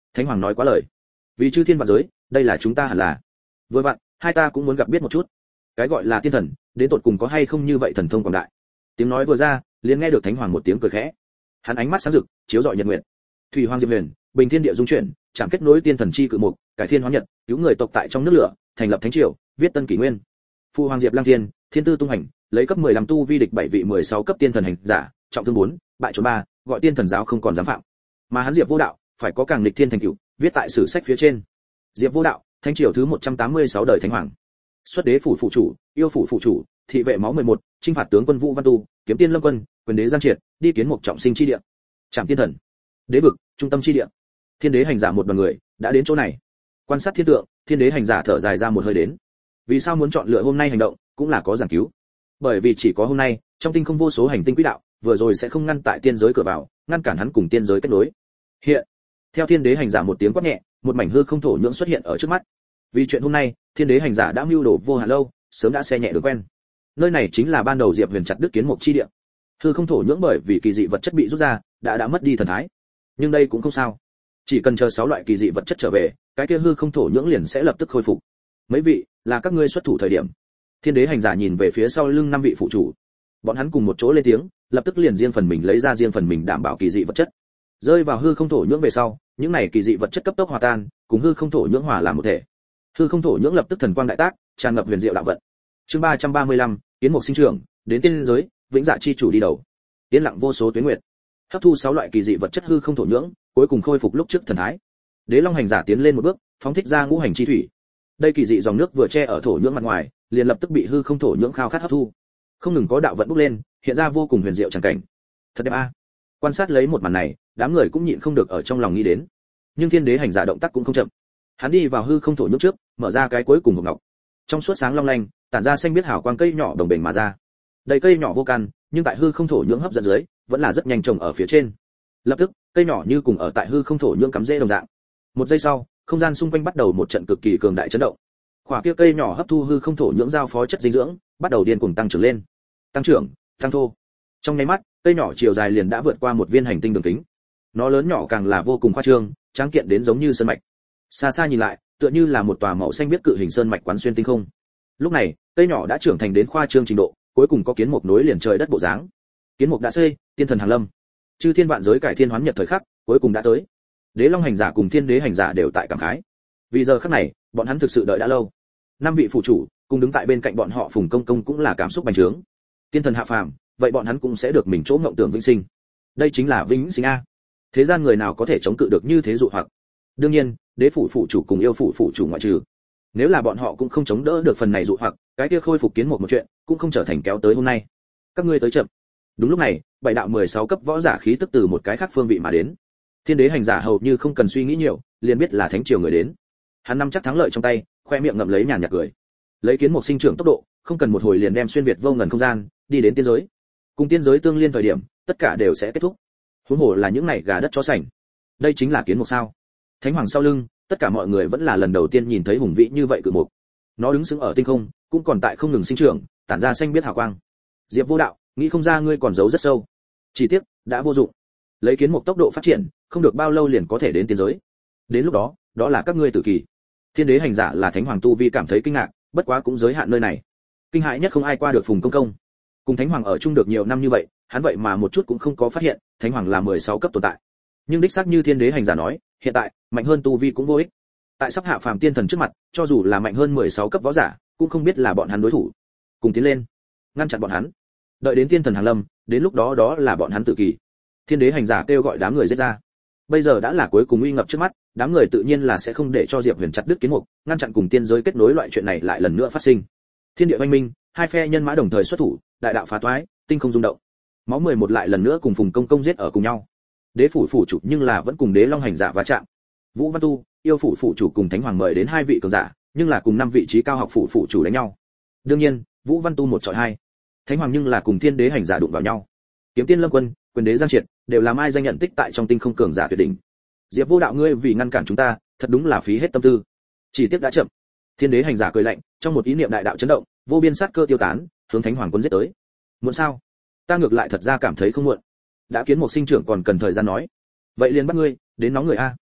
Thánh hoàng nói quá lời. Vì chư thiên vạn giới, đây là chúng ta hẳn là. Vừa vặn, hai ta cũng muốn gặp biết một chút. Cái gọi là tiên thần, đến tột cùng có hay không như vậy thần thông quảng đại. Tiếng nói vừa ra, liền nghe được Thánh hoàng một tiếng cười khẽ. Hắn ánh mắt sáng rực, chiếu rọi nhật nguyệt. Thủy hoàng diệp huyền, bình thiên địa dung chuyển, chạm kết nối tiên thần chi cự mục, cải thiên hóa nhật, cứu người tộc tại trong nước lửa, thành lập thánh triều, viết tân kỷ nguyên. Phu hoàng diệp lang thiên, thiên tư tung hành, lấy cấp mười lăm tu vi địch bảy vị mười sáu cấp tiên thần hành giả, trọng thương bốn, bại trốn ba, gọi tiên thần giáo không còn dám phạm. Mà hắn Diệp Vô Đạo, phải có càng nghịch thiên thành tựu, viết tại sử sách phía trên. Diệp Vô Đạo, thánh triều thứ một trăm tám mươi sáu đời thánh hoàng. Xuất đế phủ phụ chủ, yêu phủ phụ chủ, thị vệ máu mười một, chinh phạt tướng quân Vũ Văn Tu, kiếm tiên lâm quân, quyền đế Giang Triệt, đi kiến một trọng sinh chi địa. Trảm tiên thần, đế vực, trung tâm chi địa. Thiên đế hành giả một đoàn người đã đến chỗ này. Quan sát thiên tượng, thiên đế hành giả thở dài ra một hơi đến. Vì sao muốn chọn lựa hôm nay hành động, cũng là có giảng cứu. Bởi vì chỉ có hôm nay, trong tinh không vô số hành tinh quỹ đạo, vừa rồi sẽ không ngăn tại tiên giới cửa vào, ngăn cản hắn cùng tiên giới kết nối. Hiện, theo thiên đế hành giả một tiếng quát nhẹ, một mảnh hư không thổ nhưỡng xuất hiện ở trước mắt. Vì chuyện hôm nay, thiên đế hành giả đã mưu đồ vô hạn lâu, sớm đã xe nhẹ được quen. Nơi này chính là ban đầu Diệp Huyền chặt đứt kiến mục chi địa. Hư không thổ nhưỡng bởi vì kỳ dị vật chất bị rút ra, đã đã mất đi thần thái. Nhưng đây cũng không sao. Chỉ cần chờ sáu loại kỳ dị vật chất trở về, cái kia hư không thổ nhưỡng liền sẽ lập tức khôi phục. Mấy vị, là các ngươi xuất thủ thời điểm. Thiên đế hành giả nhìn về phía sau lưng năm vị phụ chủ. Bọn hắn cùng một chỗ lên tiếng, lập tức liền riêng phần mình lấy ra riêng phần mình đảm bảo kỳ dị vật chất. Rơi vào hư không thổ nhưỡng về sau, những này kỳ dị vật chất cấp tốc hòa tan, cùng hư không thổ nhưỡng hòa làm một thể. Hư không thổ nhưỡng lập tức thần quang đại tác, tràn ngập huyền diệu đạo vận. Chương ba trăm ba mươi lăm, kiến mục sinh trưởng, đến tiên giới, vĩnh dạ chi chủ đi đầu. Tiến lặng vô số tuyến nguyệt. Hấp thu sáu loại kỳ dị vật chất hư không thổ nhưỡng, cuối cùng khôi phục lúc trước thần thái. Đế Long hành giả tiến lên một bước, phóng thích ra ngũ hành chi thủy. Đây kỳ dị dòng nước vừa che ở thổ nhưỡng mặt ngoài, liền lập tức bị hư không thổ nhưỡng khao khát hấp thu. Không ngừng có đạo vận bốc lên, hiện ra vô cùng huyền diệu chẳng cảnh. Thật đẹp a. Quan sát lấy một màn này, đám người cũng nhịn không được ở trong lòng nghĩ đến. Nhưng thiên đế hành giả động tác cũng không chậm. Hắn đi vào hư không thổ nhưỡng trước, mở ra cái cuối cùng hộp ngọc. Trong suốt sáng long lanh, tản ra xanh biết hào quang cây nhỏ đồng bền mà ra. Đây cây nhỏ vô căn, nhưng tại hư không thổ nhưỡng hấp dẫn dưới, vẫn là rất nhanh trồng ở phía trên. Lập tức, cây nhỏ như cùng ở tại hư không thổ nhưỡng cắm rễ đồng dạng. Một giây sau, không gian xung quanh bắt đầu một trận cực kỳ cường đại chấn động. Quả kia cây nhỏ hấp thu hư không thổ nhưỡng giao phó chất dinh dưỡng, bắt đầu điên cuồng tăng trưởng lên. Tăng trưởng, tăng thô. Trong nháy mắt, cây nhỏ chiều dài liền đã vượt qua một viên hành tinh đường kính. Nó lớn nhỏ càng là vô cùng khoa trương, tráng kiện đến giống như sơn mạch. Xa xa nhìn lại, tựa như là một tòa màu xanh biếc cự hình sơn mạch quán xuyên tinh không. Lúc này, cây nhỏ đã trưởng thành đến khoa trương trình độ, cuối cùng có kiến mục nối liền trời đất bộ dáng. Kiến mục đã xây, tiên thần hàng lâm. Chư thiên vạn giới cải thiên hoán nhật thời khắc, cuối cùng đã tới. Đế Long hành giả cùng thiên đế hành giả đều tại cảm khái. Vì giờ khắc này, bọn hắn thực sự đợi đã lâu. Năm vị phụ chủ, cùng đứng tại bên cạnh bọn họ Phùng Công Công cũng là cảm xúc bành trướng. Tiên thần hạ phàm, vậy bọn hắn cũng sẽ được mình chỗ ngộng tưởng vĩnh sinh. Đây chính là vĩnh sinh a. Thế gian người nào có thể chống cự được như thế dụ hoặc. Đương nhiên, đế phủ phụ chủ cùng yêu phủ phụ chủ ngoại trừ. Nếu là bọn họ cũng không chống đỡ được phần này dụ hoặc, cái kia khôi phục kiến một một chuyện, cũng không trở thành kéo tới hôm nay. Các ngươi tới chậm. Đúng lúc này, bảy đạo mười sáu cấp võ giả khí tức từ một cái khác phương vị mà đến. Thiên đế hành giả hầu như không cần suy nghĩ nhiều, liền biết là thánh triều người đến. Hắn nắm chắc thắng lợi trong tay, khoe miệng ngậm lấy nhàn nhạt cười. Lấy kiến một sinh trưởng tốc độ, không cần một hồi liền đem xuyên việt vô ngần không gian, đi đến tiên giới. Cùng tiên giới tương liên thời điểm, tất cả đều sẽ kết thúc. Huống hồ là những này gà đất chó sành. Đây chính là kiến một sao? Thánh hoàng sau lưng, tất cả mọi người vẫn là lần đầu tiên nhìn thấy hùng vĩ như vậy cự mục. Nó đứng sững ở tinh không, cũng còn tại không ngừng sinh trưởng, tản ra xanh biết hào quang. Diệp Vô Đạo, nghĩ không ra ngươi còn giấu rất sâu. Chỉ tiếc, đã vô dụng. Lấy kiến một tốc độ phát triển, không được bao lâu liền có thể đến tiên giới. Đến lúc đó, đó là các ngươi tử kỳ. Thiên đế hành giả là thánh hoàng tu vi cảm thấy kinh ngạc, bất quá cũng giới hạn nơi này. Kinh hãi nhất không ai qua được Phùng Công Công. Cùng thánh hoàng ở chung được nhiều năm như vậy, hắn vậy mà một chút cũng không có phát hiện, thánh hoàng là mười sáu cấp tồn tại. Nhưng đích xác như thiên đế hành giả nói, hiện tại, mạnh hơn tu vi cũng vô ích. Tại sắp hạ phàm tiên thần trước mặt, cho dù là mạnh hơn mười sáu cấp võ giả, cũng không biết là bọn hắn đối thủ. Cùng tiến lên, ngăn chặn bọn hắn. Đợi đến tiên thần hàng lâm, đến lúc đó đó là bọn hắn tự kỳ. Thiên đế hành giả kêu gọi đám người giết ra. Bây giờ đã là cuối cùng uy ngập trước mắt, đám người tự nhiên là sẽ không để cho Diệp Huyền chặt đứt kiến mục, ngăn chặn cùng tiên giới kết nối loại chuyện này lại lần nữa phát sinh. Thiên địa oanh minh, hai phe nhân mã đồng thời xuất thủ, đại đạo phá toái, tinh không rung động. Máu mười một lại lần nữa cùng Phùng Công Công giết ở cùng nhau. Đế phủ phủ chủ nhưng là vẫn cùng Đế Long hành giả va chạm. Vũ Văn Tu, yêu phủ phủ chủ cùng Thánh hoàng mời đến hai vị cường giả, nhưng là cùng năm vị trí cao học phủ phủ chủ đánh nhau. Đương nhiên, Vũ Văn Tu một chọi hai. Thánh hoàng nhưng là cùng Thiên đế hành giả đụng vào nhau. Kiếm tiên Lâm Quân, quyền đế Giang Triệt, đều làm ai danh nhận tích tại trong tinh không cường giả tuyệt đỉnh. Diệp Vô Đạo ngươi vì ngăn cản chúng ta, thật đúng là phí hết tâm tư. Chỉ tiếc đã chậm. Thiên đế hành giả cười lạnh, trong một ý niệm đại đạo chấn động, vô biên sát cơ tiêu tán, hướng Thánh hoàng quân giết tới. Muộn sao? Ta ngược lại thật ra cảm thấy không muộn. Đã kiến một sinh trưởng còn cần thời gian nói. Vậy liền bắt ngươi, đến nóng người a.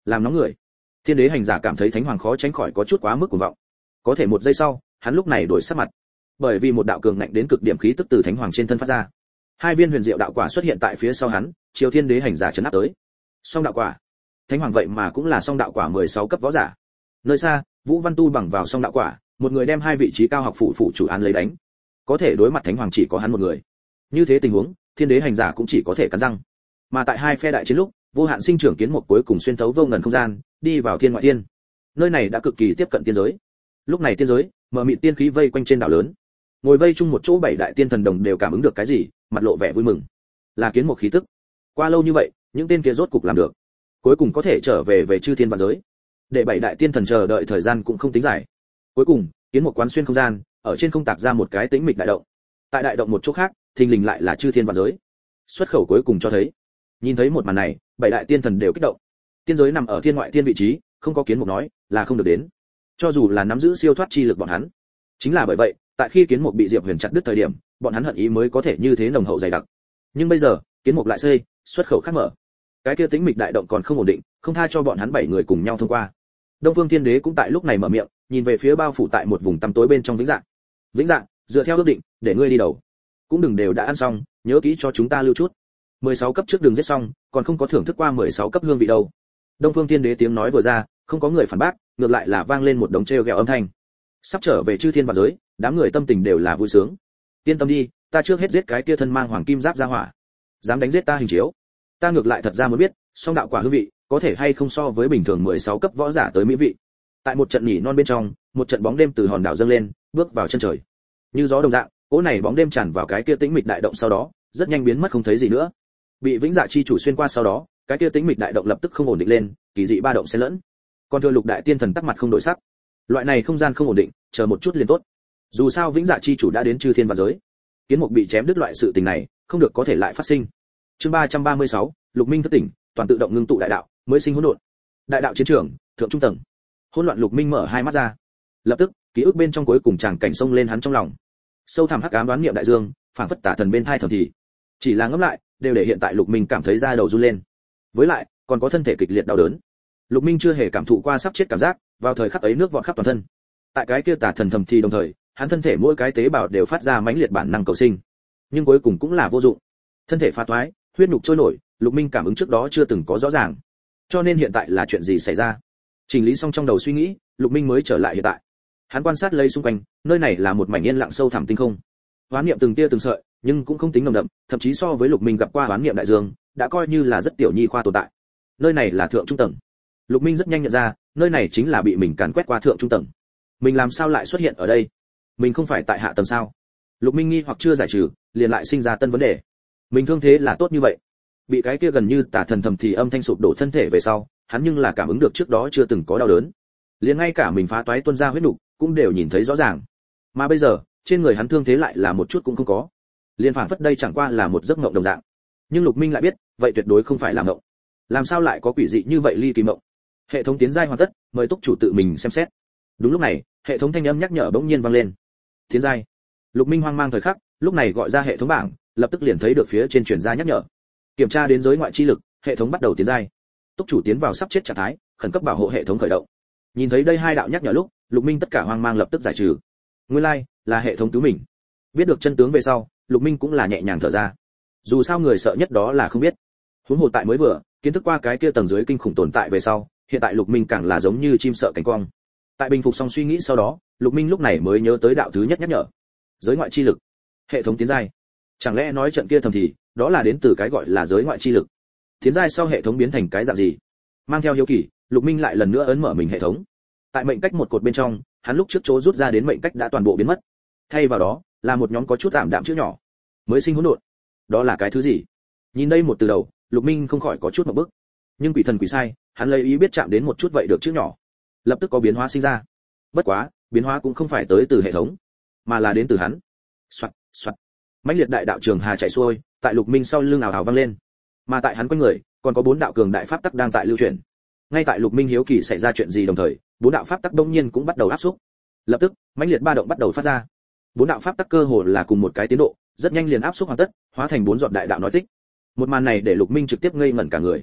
làm nóng người. Thiên đế hành giả cảm thấy thánh hoàng khó tránh khỏi có chút quá mức cuồng vọng. Có thể một giây sau, hắn lúc này đổi sắc mặt, bởi vì một đạo cường ngạnh đến cực điểm khí tức từ thánh hoàng trên thân phát ra. Hai viên huyền diệu đạo quả xuất hiện tại phía sau hắn, chiều thiên đế hành giả chấn áp tới. Song đạo quả. Thánh hoàng vậy mà cũng là song đạo quả mười sáu cấp võ giả. Nơi xa, Vũ Văn Tu bằng vào song đạo quả, một người đem hai vị trí cao học phủ phụ chủ án lấy đánh. Có thể đối mặt thánh hoàng chỉ có hắn một người. Như thế tình huống, thiên đế hành giả cũng chỉ có thể cắn răng. Mà tại hai phe đại chiến lúc, vô hạn sinh trưởng kiến một cuối cùng xuyên thấu vô ngần không gian, đi vào thiên ngoại thiên. Nơi này đã cực kỳ tiếp cận tiên giới. Lúc này tiên giới, mở mịt tiên khí vây quanh trên đảo lớn. Ngồi vây chung một chỗ bảy đại tiên thần đồng đều cảm ứng được cái gì, mặt lộ vẻ vui mừng. Là kiến một khí tức. Qua lâu như vậy, những tên kia rốt cục làm được. Cuối cùng có thể trở về về chư thiên vạn giới. Để bảy đại tiên thần chờ đợi thời gian cũng không tính dài. Cuối cùng, kiến một quán xuyên không gian, ở trên không tạc ra một cái tĩnh mịch đại động. Tại đại động một chỗ khác, thình lình lại là chư thiên vạn giới. Xuất khẩu cuối cùng cho thấy. Nhìn thấy một màn này, bảy đại tiên thần đều kích động. Tiên giới nằm ở thiên ngoại thiên vị trí, không có kiến mục nói là không được đến. Cho dù là nắm giữ siêu thoát chi lực bọn hắn. Chính là bởi vậy, tại khi kiến mục bị Diệp Huyền chặt đứt thời điểm, bọn hắn hận ý mới có thể như thế nồng hậu dày đặc. Nhưng bây giờ, kiến mục lại xây, xuất khẩu khác mở. Cái kia tĩnh mịch đại động còn không ổn định, không tha cho bọn hắn bảy người cùng nhau thông qua. Đông Phương Thiên Đế cũng tại lúc này mở miệng, nhìn về phía bao phủ tại một vùng tăm tối bên trong Vĩnh Dạng. Vĩnh Dạng, dựa theo ước định, để ngươi đi đầu. Cũng đừng đều đã ăn xong, nhớ kỹ cho chúng ta lưu chút. mười sáu cấp trước đường giết xong, còn không có thưởng thức qua mười sáu cấp hương vị đâu. Đông Phương Thiên Đế tiếng nói vừa ra, không có người phản bác, ngược lại là vang lên một đống trêu ghẹo âm thanh. Sắp trở về chư thiên vạn giới, đám người tâm tình đều là vui sướng. Yên tâm đi, ta trước hết giết cái kia thân mang hoàng kim giáp ra hỏa. Dám đánh giết ta hình chiếu. Ta ngược lại thật ra muốn biết, song đạo quả hương vị, có thể hay không so với bình thường mười sáu cấp võ giả tới mỹ vị. Tại một trận nhỉ non bên trong, một trận bóng đêm từ hòn đảo dâng lên, bước vào chân trời. Như gió đồng dạng, cỗ này bóng đêm tràn vào cái kia tĩnh mịch đại động sau đó, rất nhanh biến mất không thấy gì nữa. Bị Vĩnh Dạ chi chủ xuyên qua sau đó, cái kia tĩnh mịch đại động lập tức không ổn định lên, kỳ dị ba động xen lẫn. Còn thừa lục đại tiên thần tắc mặt không đổi sắc. Loại này không gian không ổn định, chờ một chút liền tốt. Dù sao Vĩnh Dạ chi chủ đã đến chư thiên vạn giới. Kiến mục bị chém đứt loại sự tình này, không được có thể lại phát sinh. Chương ba trăm ba mươi sáu, Lục Minh thất tỉnh, toàn tự động ngưng tụ đại đạo, mới sinh hỗn độn. Đại đạo chiến trường, thượng trung tầng. Hỗn loạn Lục Minh mở hai mắt ra. Lập tức, ký ức bên trong cuối cùng chàng cảnh sông lên hắn trong lòng. Sâu thẳm hắc ám đoán niệm đại dương, phảng phất tả thần bên thai thầm thì. Chỉ là ngẫm lại, đều để hiện tại Lục Minh cảm thấy da đầu run lên. Với lại, còn có thân thể kịch liệt đau đớn. Lục Minh chưa hề cảm thụ qua sắp chết cảm giác, vào thời khắc ấy nước vọt khắp toàn thân. Tại cái kia tả thần thầm thì đồng thời, hắn thân thể mỗi cái tế bào đều phát ra mãnh liệt bản năng cầu sinh. Nhưng cuối cùng cũng là vô dụng. Thân thể phá toái, huyết nhục trôi nổi, Lục Minh cảm ứng trước đó chưa từng có rõ ràng. Cho nên hiện tại là chuyện gì xảy ra? Chỉnh lý xong trong đầu suy nghĩ, Lục Minh mới trở lại hiện tại. Hắn quan sát lấy xung quanh, nơi này là một mảnh yên lặng sâu thẳm tinh không. Hoán niệm từng tia từng sợi, nhưng cũng không tính nồng đậm, thậm chí so với Lục Minh gặp qua hoán niệm đại dương, đã coi như là rất tiểu nhi khoa tồn tại. Nơi này là thượng trung tầng. Lục Minh rất nhanh nhận ra, nơi này chính là bị mình càn quét qua thượng trung tầng. Mình làm sao lại xuất hiện ở đây? Mình không phải tại hạ tầng sao? Lục Minh nghi hoặc chưa giải trừ, liền lại sinh ra tân vấn đề. Mình thương thế là tốt như vậy, bị cái kia gần như tả thần thầm thì âm thanh sụp đổ thân thể về sau, hắn nhưng là cảm ứng được trước đó chưa từng có đau đớn. Liền ngay cả mình phá toái tuôn ra huyết nục, cũng đều nhìn thấy rõ ràng. Mà bây giờ, trên người hắn thương thế lại là một chút cũng không có. Liên phảng phất đây chẳng qua là một giấc mộng đồng dạng. Nhưng Lục Minh lại biết, vậy tuyệt đối không phải là mộng. Làm sao lại có quỷ dị như vậy ly kỳ mộng? Hệ thống tiến giai hoàn tất, mời túc chủ tự mình xem xét. Đúng lúc này, hệ thống thanh âm nhắc nhở bỗng nhiên vang lên. Tiến giai. Lục Minh hoang mang thời khắc, lúc này gọi ra hệ thống bảng, lập tức liền thấy được phía trên truyền ra nhắc nhở. Kiểm tra đến giới ngoại chi lực, hệ thống bắt đầu tiến giai. Túc chủ tiến vào sắp chết trạng thái, khẩn cấp bảo hộ hệ thống khởi động. Nhìn thấy đây hai đạo nhắc nhở lúc, Lục Minh tất cả hoang mang lập tức giải trừ. Nguyên lai, like, là hệ thống cứu mình. Biết được chân tướng về sau, Lục Minh cũng là nhẹ nhàng thở ra. Dù sao người sợ nhất đó là không biết. Huống hồ tại mới vừa, kiến thức qua cái kia tầng dưới kinh khủng tồn tại về sau, hiện tại Lục Minh càng là giống như chim sợ cánh cong. Tại bình phục xong suy nghĩ sau đó, Lục Minh lúc này mới nhớ tới đạo thứ nhất nhắc nhở. Giới ngoại chi lực, hệ thống tiến giai. Chẳng lẽ nói trận kia thầm thì, đó là đến từ cái gọi là giới ngoại chi lực. Tiến giai sau hệ thống biến thành cái dạng gì? Mang theo hiếu kỳ, Lục Minh lại lần nữa ấn mở mình hệ thống. Tại mệnh cách một cột bên trong, hắn lúc trước chỗ rút ra đến mệnh cách đã toàn bộ biến mất. Thay vào đó, là một nhóm có chút tạm đạm chữ nhỏ. Mới sinh hỗn độn. Đó là cái thứ gì? Nhìn đây một từ đầu, Lục Minh không khỏi có chút ngộp bức. Nhưng quỷ thần quỷ sai, hắn lấy ý biết chạm đến một chút vậy được chữ nhỏ. Lập tức có biến hóa sinh ra. Bất quá, biến hóa cũng không phải tới từ hệ thống, mà là đến từ hắn. Soạt, soạt. Mãnh liệt đại đạo trường hà chạy xuôi, tại Lục Minh sau lưng ảo ảo vang lên. Mà tại hắn quanh người, còn có bốn đạo cường đại pháp tắc đang tại lưu chuyển. Ngay tại Lục Minh hiếu kỳ xảy ra chuyện gì đồng thời, bốn đạo pháp tắc đông nhiên cũng bắt đầu áp xúc. Lập tức, mãnh liệt ba động bắt đầu phát ra. Bốn đạo pháp tắc cơ hồ là cùng một cái tiến độ, rất nhanh liền áp xúc hoàn tất, hóa thành bốn giọt đại đạo nói tích. Một màn này để Lục Minh trực tiếp ngây ngẩn cả người.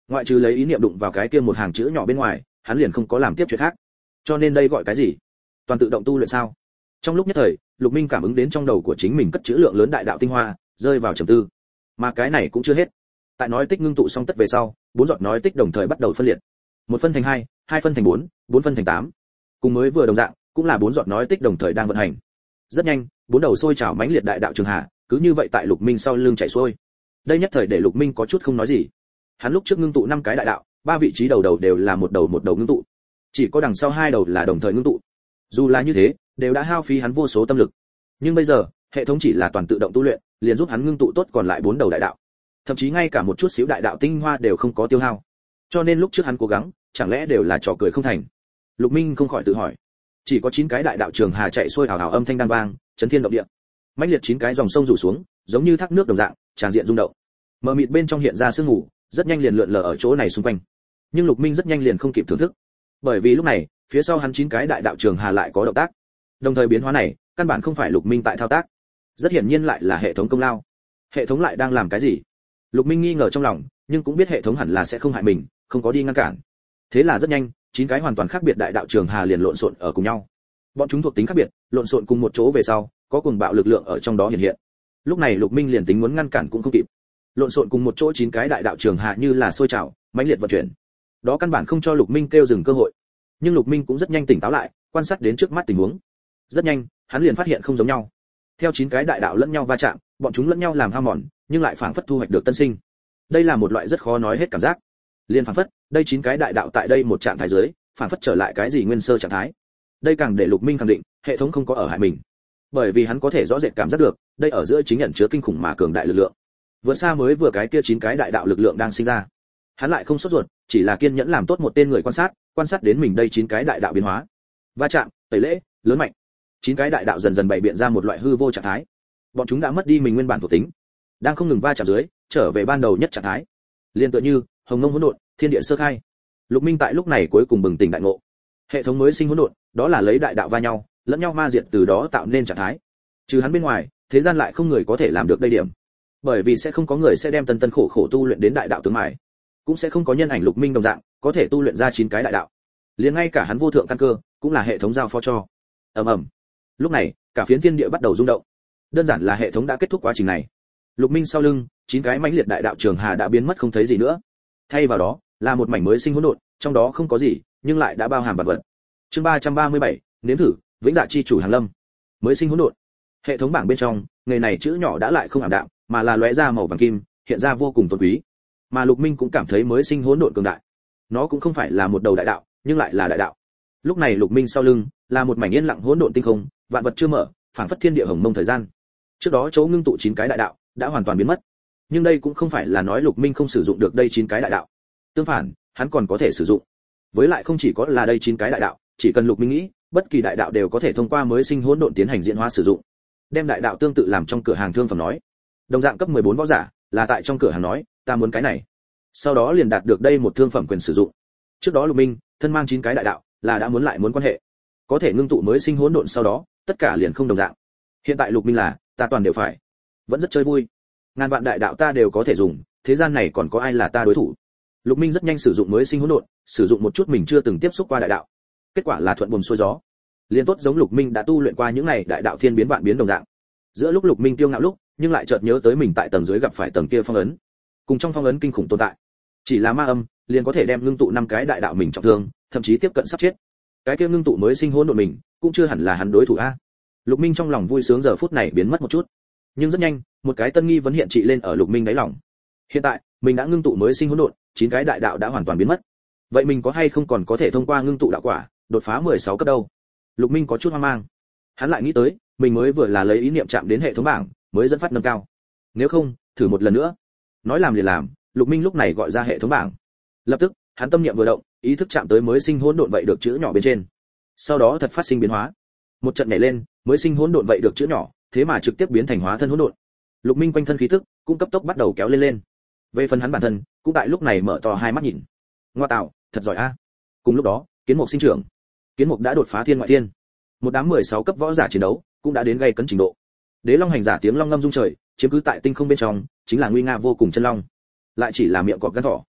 ngoại trừ lấy ý niệm đụng vào cái kia một hàng chữ nhỏ bên ngoài, hắn liền không có làm tiếp chuyện khác. Cho nên đây gọi cái gì? Toàn tự động tu luyện sao? Trong lúc nhất thời, Lục Minh cảm ứng đến trong đầu của chính mình cất trữ lượng lớn đại đạo tinh hoa, rơi vào trầm tư. Mà cái này cũng chưa hết. Tại nói tích ngưng tụ xong tất về sau, bốn giọt nói tích đồng thời bắt đầu phân liệt. Một phân thành hai, hai phân thành bốn, bốn phân thành tám. Cùng mới vừa đồng dạng, cũng là bốn giọt nói tích đồng thời đang vận hành. Rất nhanh, bốn đầu sôi trào mãnh liệt đại đạo trường hà, cứ như vậy tại Lục Minh sau lưng chảy xuôi. Đây nhất thời để Lục Minh có chút không nói gì. Hắn lúc trước ngưng tụ năm cái đại đạo, ba vị trí đầu đầu đều là một đầu một đầu ngưng tụ. Chỉ có đằng sau hai đầu là đồng thời ngưng tụ. Dù là như thế, đều đã hao phí hắn vô số tâm lực. Nhưng bây giờ, hệ thống chỉ là toàn tự động tu luyện, liền giúp hắn ngưng tụ tốt còn lại bốn đầu đại đạo. Thậm chí ngay cả một chút xíu đại đạo tinh hoa đều không có tiêu hao. Cho nên lúc trước hắn cố gắng, chẳng lẽ đều là trò cười không thành. Lục Minh không khỏi tự hỏi. Chỉ có chín cái đại đạo trường hà chạy xuôi ảo ảo âm thanh đang vang, chấn thiên động địa. Mãnh liệt chín cái dòng sông rủ xuống, giống như thác nước đồng dạng, tràn diện rung động. Mờ mịt bên trong hiện ra sương mù, rất nhanh liền lượn lờ ở chỗ này xung quanh. Nhưng Lục Minh rất nhanh liền không kịp thưởng thức. Bởi vì lúc này, phía sau hắn chín cái đại đạo trường hà lại có động tác. Đồng thời biến hóa này, căn bản không phải Lục Minh tại thao tác. Rất hiển nhiên lại là hệ thống công lao. Hệ thống lại đang làm cái gì? Lục Minh nghi ngờ trong lòng, nhưng cũng biết hệ thống hẳn là sẽ không hại mình, không có đi ngăn cản. Thế là rất nhanh, chín cái hoàn toàn khác biệt đại đạo trường hà liền lộn xộn ở cùng nhau. Bọn chúng thuộc tính khác biệt, lộn xộn cùng một chỗ về sau, có cuồng bạo lực lượng ở trong đó hiện hiện. Lúc này Lục Minh liền tính muốn ngăn cản cũng không kịp. Lộn xộn cùng một chỗ chín cái đại đạo trường hà như là sôi trào, mãnh liệt vận chuyển. Đó căn bản không cho Lục Minh kêu dừng cơ hội. Nhưng Lục Minh cũng rất nhanh tỉnh táo lại, quan sát đến trước mắt tình huống. Rất nhanh, hắn liền phát hiện không giống nhau. Theo chín cái đại đạo lẫn nhau va chạm, bọn chúng lẫn nhau làm hao mòn, nhưng lại phảng phất thu hoạch được tân sinh. Đây là một loại rất khó nói hết cảm giác. Liên phảng phất, đây chín cái đại đạo tại đây một trạng thái dưới, phảng phất trở lại cái gì nguyên sơ trạng thái. Đây càng để Lục Minh khẳng định, hệ thống không có ở hại mình. Bởi vì hắn có thể rõ rệt cảm giác được, đây ở giữa chính nhận chứa kinh khủng mà cường đại lực lượng. Vượt xa mới vừa cái kia chín cái đại đạo lực lượng đang sinh ra. Hắn lại không sốt ruột, chỉ là kiên nhẫn làm tốt một tên người quan sát, quan sát đến mình đây chín cái đại đạo biến hóa. Va chạm, tẩy lễ, lớn mạnh. Chín cái đại đạo dần dần bày biện ra một loại hư vô trạng thái. Bọn chúng đã mất đi mình nguyên bản thuộc tính, đang không ngừng va chạm dưới, trở về ban đầu nhất trạng thái. Liên tựa như hồng ngông hỗn độn, thiên địa sơ khai. Lục Minh tại lúc này cuối cùng bừng tỉnh đại ngộ. Hệ thống mới sinh hỗn độn, đó là lấy đại đạo va nhau, lẫn nhau ma diệt từ đó tạo nên trạng thái. Trừ hắn bên ngoài, thế gian lại không người có thể làm được đây điểm. Bởi vì sẽ không có người sẽ đem tân tân khổ khổ tu luyện đến đại đạo tướng mài, cũng sẽ không có nhân ảnh Lục Minh đồng dạng có thể tu luyện ra chín cái đại đạo. Liền ngay cả hắn vô thượng căn cơ, cũng là hệ thống giao phó cho. Ầm ầm. Lúc này, cả phiến thiên địa bắt đầu rung động. Đơn giản là hệ thống đã kết thúc quá trình này. Lục Minh sau lưng, chín cái mãnh liệt đại đạo trường hà đã biến mất không thấy gì nữa. Thay vào đó, là một mảnh mới sinh hỗn độn, trong đó không có gì, nhưng lại đã bao hàm vật vật. Chương ba trăm ba mươi bảy, nếm thử, vĩnh dạ chi chủ Hàn Lâm. Mới sinh hỗn độn. Hệ thống bảng bên trong, nghề này chữ nhỏ đã lại không ảm đạm, mà là lóe ra màu vàng kim, hiện ra vô cùng tôn quý. Mà Lục Minh cũng cảm thấy mới sinh hỗn độn cường đại. Nó cũng không phải là một đầu đại đạo, nhưng lại là đại đạo. Lúc này Lục Minh sau lưng là một mảnh yên lặng hỗn độn tinh không, vạn vật chưa mở, phảng phất thiên địa hồng mông thời gian. Trước đó chỗ ngưng tụ chín cái đại đạo đã hoàn toàn biến mất. Nhưng đây cũng không phải là nói Lục Minh không sử dụng được đây chín cái đại đạo. Tương phản, hắn còn có thể sử dụng. Với lại không chỉ có là đây chín cái đại đạo, chỉ cần Lục Minh nghĩ, bất kỳ đại đạo đều có thể thông qua mới sinh hỗn độn tiến hành diễn hóa sử dụng. Đem đại đạo tương tự làm trong cửa hàng thương phẩm nói. Đồng dạng cấp mười bốn võ giả, là tại trong cửa hàng nói, ta muốn cái này. Sau đó liền đạt được đây một thương phẩm quyền sử dụng. Trước đó Lục Minh, thân mang chín cái đại đạo, là đã muốn lại muốn quan hệ. Có thể ngưng tụ mới sinh hỗn độn sau đó, tất cả liền không đồng dạng. Hiện tại Lục Minh là, ta toàn đều phải. Vẫn rất chơi vui. Ngàn vạn đại đạo ta đều có thể dùng, thế gian này còn có ai là ta đối thủ. Lục Minh rất nhanh sử dụng mới sinh hỗn độn, sử dụng một chút mình chưa từng tiếp xúc qua đại đạo. Kết quả là thuận buồm xuôi gió. Liên tốt giống Lục Minh đã tu luyện qua những này đại đạo thiên biến vạn biến đồng dạng. Giữa lúc Lục Minh tiêu ngạo lúc, nhưng lại chợt nhớ tới mình tại tầng dưới gặp phải tầng kia phong ấn. Cùng trong phong ấn kinh khủng tồn tại, chỉ là ma âm, liền có thể đem ngưng tụ năm cái đại đạo mình trọng thương, thậm chí tiếp cận sắp chết. Cái kia ngưng tụ mới sinh hỗn độn mình, cũng chưa hẳn là hắn đối thủ a. Lục Minh trong lòng vui sướng giờ phút này biến mất một chút. Nhưng rất nhanh, một cái tân nghi vấn hiện trị lên ở Lục Minh đáy lòng. Hiện tại, mình đã ngưng tụ mới sinh hỗn độn, chín cái đại đạo đã hoàn toàn biến mất. Vậy mình có hay không còn có thể thông qua ngưng tụ đạo quả, đột phá mười sáu cấp đâu? Lục Minh có chút hoang mang. Hắn lại nghĩ tới, mình mới vừa là lấy ý niệm chạm đến hệ thống bảng, mới dẫn phát nâng cao. Nếu không, thử một lần nữa. Nói làm liền làm, Lục Minh lúc này gọi ra hệ thống bảng. Lập tức, hắn tâm niệm vừa động, ý thức chạm tới mới sinh hỗn độn vậy được chữ nhỏ bên trên. Sau đó thật phát sinh biến hóa. Một trận nhảy lên, mới sinh hỗn độn vậy được chữ nhỏ, thế mà trực tiếp biến thành hóa thân hỗn độn. Lục Minh quanh thân khí tức cũng cấp tốc bắt đầu kéo lên lên. Về phần hắn bản thân, cũng tại lúc này mở to hai mắt nhìn. Ngoa tạo, thật giỏi a. Cùng lúc đó, kiến mục sinh trưởng. Kiến mục đã đột phá thiên ngoại thiên. Một đám mười sáu cấp võ giả chiến đấu, cũng đã đến gây cấn trình độ. Đế long hành giả tiếng long ngâm rung trời, chiếm cứ tại tinh không bên trong, chính là nguy nga vô cùng chân long. Lại chỉ là miệng cọp gan thỏ.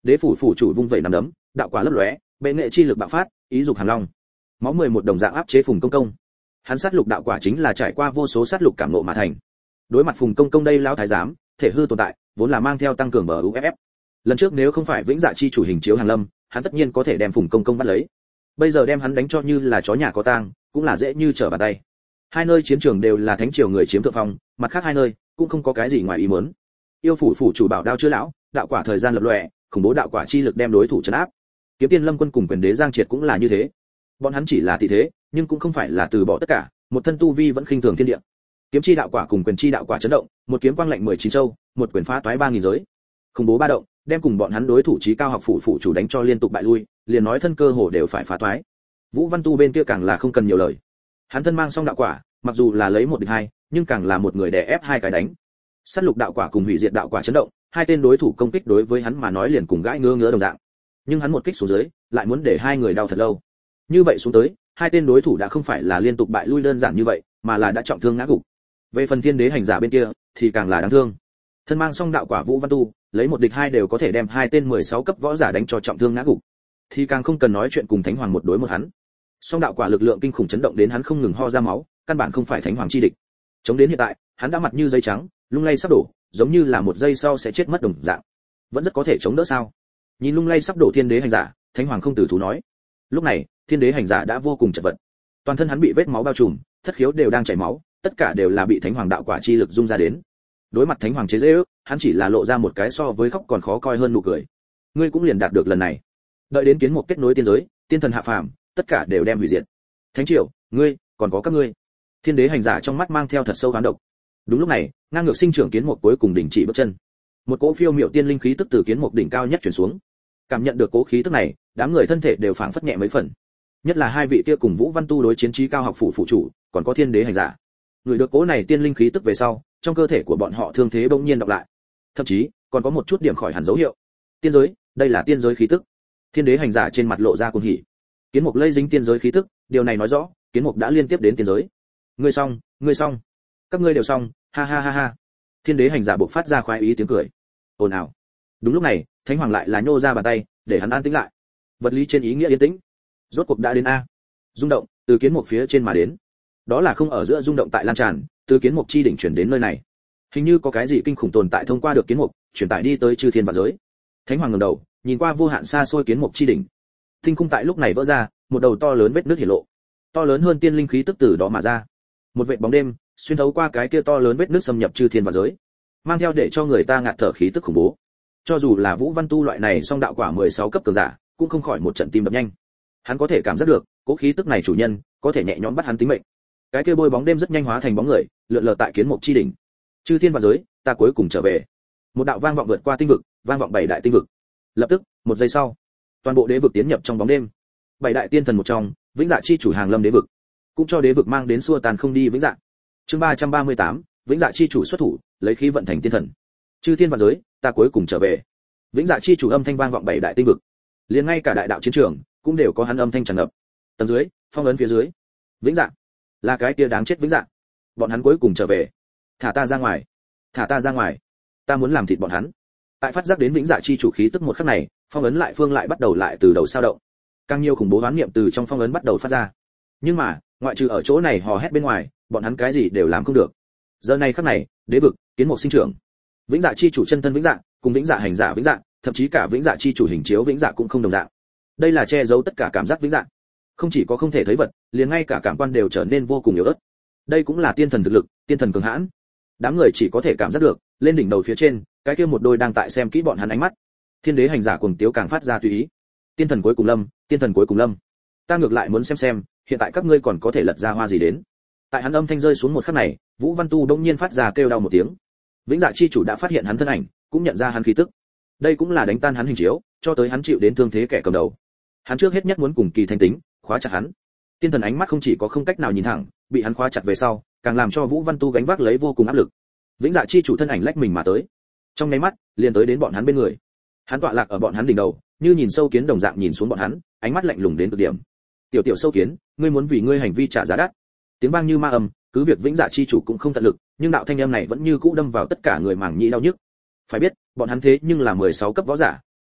Đế phủ phủ chủ vung vẩy nắm đấm, đạo quả lấp lóe, bệ nghệ chi lực bạo phát, ý dục hàn long. Máu mười một đồng dạng áp chế Phùng Công Công. Hắn sát lục đạo quả chính là trải qua vô số sát lục cảm ngộ mà thành. Đối mặt Phùng Công Công đây lão thái giám, thể hư tồn tại, vốn là mang theo tăng cường bờ u ép ép. Lần trước nếu không phải Vĩnh Dạ chi chủ hình chiếu Hàn Lâm, hắn tất nhiên có thể đem Phùng Công Công bắt lấy. Bây giờ đem hắn đánh cho như là chó nhà có tang, cũng là dễ như trở bàn tay. Hai nơi chiến trường đều là thánh triều người chiếm thượng phong, mặt khác hai nơi cũng không có cái gì ngoài ý muốn. Yêu phủ phủ chủ bảo đao chữa lão, đạo quả thời gian lập lòe, khủng bố đạo quả chi lực đem đối thủ trấn áp. Kiếm Tiên Lâm Quân cùng Quyền Đế Giang Triệt cũng là như thế. Bọn hắn chỉ là thị thế, nhưng cũng không phải là từ bỏ tất cả, một thân tu vi vẫn khinh thường thiên địa. Kiếm chi đạo quả cùng quyền chi đạo quả chấn động, một kiếm quang lạnh mười chín châu, một quyền phá toái ba nghìn giới. Khủng bố ba động, đem cùng bọn hắn đối thủ chí cao học phủ phụ chủ đánh cho liên tục bại lui, liền nói thân cơ hồ đều phải phá toái. Vũ Văn Tu bên kia càng là không cần nhiều lời. Hắn thân mang song đạo quả, mặc dù là lấy một địch hai, nhưng càng là một người đè ép hai cái đánh. Sát lục đạo quả cùng hủy diệt đạo quả chấn động, hai tên đối thủ công kích đối với hắn mà nói liền cùng gãi ngứa ngứa đồng dạng. Nhưng hắn một kích xuống dưới, lại muốn để hai người đau thật lâu. Như vậy xuống tới, hai tên đối thủ đã không phải là liên tục bại lui đơn giản như vậy, mà là đã trọng thương ngã gục. Về phần Thiên Đế hành giả bên kia, thì càng là đáng thương. Thân mang song đạo quả Vũ Văn Tu, lấy một địch hai đều có thể đem hai tên mười sáu cấp võ giả đánh cho trọng thương ngã gục. Thì càng không cần nói chuyện cùng Thánh Hoàng một đối một hắn. Song đạo quả lực lượng kinh khủng chấn động đến hắn không ngừng ho ra máu, căn bản không phải Thánh Hoàng chi địch. Chống đến hiện tại, hắn đã mặt như giấy trắng, lung lay sắp đổ, giống như là một giây sau sẽ chết mất đồng dạng. Vẫn rất có thể chống đỡ sao? Nhìn lung lay sắp đổ Thiên Đế hành giả, Thánh Hoàng không từ thú nói. Lúc này, Thiên Đế hành giả đã vô cùng chật vật. Toàn thân hắn bị vết máu bao trùm, thất khiếu đều đang chảy máu, tất cả đều là bị Thánh Hoàng đạo quả chi lực dung ra đến. Đối mặt Thánh Hoàng chế giễu, hắn chỉ là lộ ra một cái so với khóc còn khó coi hơn nụ cười. Ngươi cũng liền đạt được lần này. Đợi đến kiến một kết nối tiên giới, tiên thần hạ phàm, tất cả đều đem hủy diệt. Thánh triều, ngươi, còn có các ngươi. Thiên Đế hành giả trong mắt mang theo thật sâu oán độc. Đúng lúc này, ngang ngược sinh trưởng kiến một cuối cùng đình chỉ bước chân. Một cỗ phiêu miệu tiên linh khí tức từ kiến một đỉnh cao nhất truyền xuống. Cảm nhận được cỗ khí tức này, đám người thân thể đều phảng phất nhẹ mấy phần. Nhất là hai vị kia cùng Vũ Văn Tu đối chiến trí cao học phủ phụ chủ, còn có Thiên Đế hành giả. Người được cỗ này tiên linh khí tức về sau, trong cơ thể của bọn họ thương thế bỗng nhiên đọc lại. Thậm chí, còn có một chút điểm khỏi hẳn dấu hiệu. Tiên giới, đây là tiên giới khí tức. Thiên Đế hành giả trên mặt lộ ra cuồng hỉ. Kiến Mục lây dính tiên giới khí tức, điều này nói rõ, Kiến Mục đã liên tiếp đến tiên giới. Ngươi xong, ngươi xong. Các ngươi đều xong, ha ha ha ha. Thiên Đế hành giả bộc phát ra khoái ý tiếng cười. Ồn ào. Đúng lúc này, Thánh Hoàng lại là nhô ra bàn tay, để hắn an tĩnh lại. Vật lý trên ý nghĩa yên tĩnh. Rốt cuộc đã đến a. Rung động từ Kiến Mục phía trên mà đến. Đó là không ở giữa rung động tại lan tràn, từ Kiến Mục chi đỉnh chuyển đến nơi này. Hình như có cái gì kinh khủng tồn tại thông qua được Kiến Mục, chuyển tải đi tới chư thiên và giới. Thánh Hoàng ngẩng đầu, nhìn qua vô hạn xa xôi Kiến Mục chi đỉnh. Tinh khung tại lúc này vỡ ra, một đầu to lớn vết nứt hiển lộ. To lớn hơn tiên linh khí tức từ đó mà ra. Một vệt bóng đêm xuyên thấu qua cái kia to lớn vết nứt xâm nhập chư thiên và giới, mang theo để cho người ta ngạt thở khí tức khủng bố. Cho dù là Vũ Văn Tu loại này song đạo quả mười sáu cấp cường giả, cũng không khỏi một trận tim đập nhanh. Hắn có thể cảm giác được, cố khí tức này chủ nhân có thể nhẹ nhõm bắt hắn tính mệnh. Cái kia bôi bóng đêm rất nhanh hóa thành bóng người, lượn lờ tại Kiến Mục chi đỉnh. Chư thiên và giới, ta cuối cùng trở về. Một đạo vang vọng vượt qua tinh vực, vang vọng bảy đại tinh vực. Lập tức, một giây sau, toàn bộ đế vực tiến nhập trong bóng đêm. Bảy đại tiên thần một trong, Vĩnh Dạ chi chủ hàng lâm đế vực, cũng cho đế vực mang đến xua tàn không đi vĩnh dạ. Chương ba trăm ba mươi tám, Vĩnh Dạ chi chủ xuất thủ, lấy khí vận thành tiên thần. Chư thiên và giới, ta cuối cùng trở về. Vĩnh Dạ chi chủ âm thanh vang vọng bảy đại tinh vực. Liền ngay cả đại đạo chiến trường cũng đều có hắn âm thanh tràn ngập. Tầng dưới, phong ấn phía dưới. Vĩnh Dạ, là cái kia đáng chết Vĩnh Dạ. Bọn hắn cuối cùng trở về. Thả ta ra ngoài, thả ta ra ngoài. Ta muốn làm thịt bọn hắn. Tại phát giác đến Vĩnh Dạ chi chủ khí tức một khắc này, phong ấn lại phương lại bắt đầu lại từ đầu sao động. Càng nhiều khủng bố đoán niệm từ trong phong ấn bắt đầu phát ra. Nhưng mà, ngoại trừ ở chỗ này hò hét bên ngoài, bọn hắn cái gì đều làm không được. Giờ này khắc này, đế vực, Kiến Mục sinh trưởng. Vĩnh Dạ chi chủ chân thân Vĩnh Dạ, cùng Vĩnh Dạ hành giả Vĩnh Dạ, thậm chí cả Vĩnh Dạ chi chủ hình chiếu Vĩnh Dạ cũng không đồng dạng. Đây là che giấu tất cả cảm giác Vĩnh Dạ. Không chỉ có không thể thấy vật, liền ngay cả cảm quan đều trở nên vô cùng yếu ớt. Đây cũng là tiên thần thực lực, tiên thần cường hãn. Đám người chỉ có thể cảm giác được, lên đỉnh đầu phía trên, cái kia một đôi đang tại xem kỹ bọn hắn ánh mắt. Thiên Đế hành giả cuồng tiếu càng phát ra tùy ý. Tiên thần cuối cùng lâm, tiên thần cuối cùng lâm. Ta ngược lại muốn xem xem, hiện tại các ngươi còn có thể lật ra hoa gì đến. Tại hắn âm thanh rơi xuống một khắc này, Vũ Văn Tu đột nhiên phát ra kêu đau một tiếng. Vĩnh Dạ chi chủ đã phát hiện hắn thân ảnh, cũng nhận ra hắn khí tức. Đây cũng là đánh tan hắn hình chiếu, cho tới hắn chịu đến thương thế kẻ cầm đầu. Hắn trước hết nhất muốn cùng Kỳ Thanh tính, khóa chặt hắn. Tiên thần ánh mắt không chỉ có không cách nào nhìn thẳng, bị hắn khóa chặt về sau, càng làm cho Vũ Văn Tu gánh vác lấy vô cùng áp lực. Vĩnh Dạ chi chủ thân ảnh lách mình mà tới, trong nháy mắt liền tới đến bọn hắn bên người. Hắn tọa lạc ở bọn hắn đỉnh đầu, như nhìn sâu kiến đồng dạng nhìn xuống bọn hắn, ánh mắt lạnh lùng đến cực điểm. Tiểu tiểu sâu kiến, ngươi muốn vì ngươi hành vi trả giá đắt. Tiếng vang như ma âm, cứ việc Vĩnh Dạ chi chủ cũng không tận lực, nhưng đạo thanh âm này vẫn như cũ đâm vào tất cả người màng nhĩ đau nhức. Phải biết, bọn hắn thế nhưng là mười sáu cấp võ giả,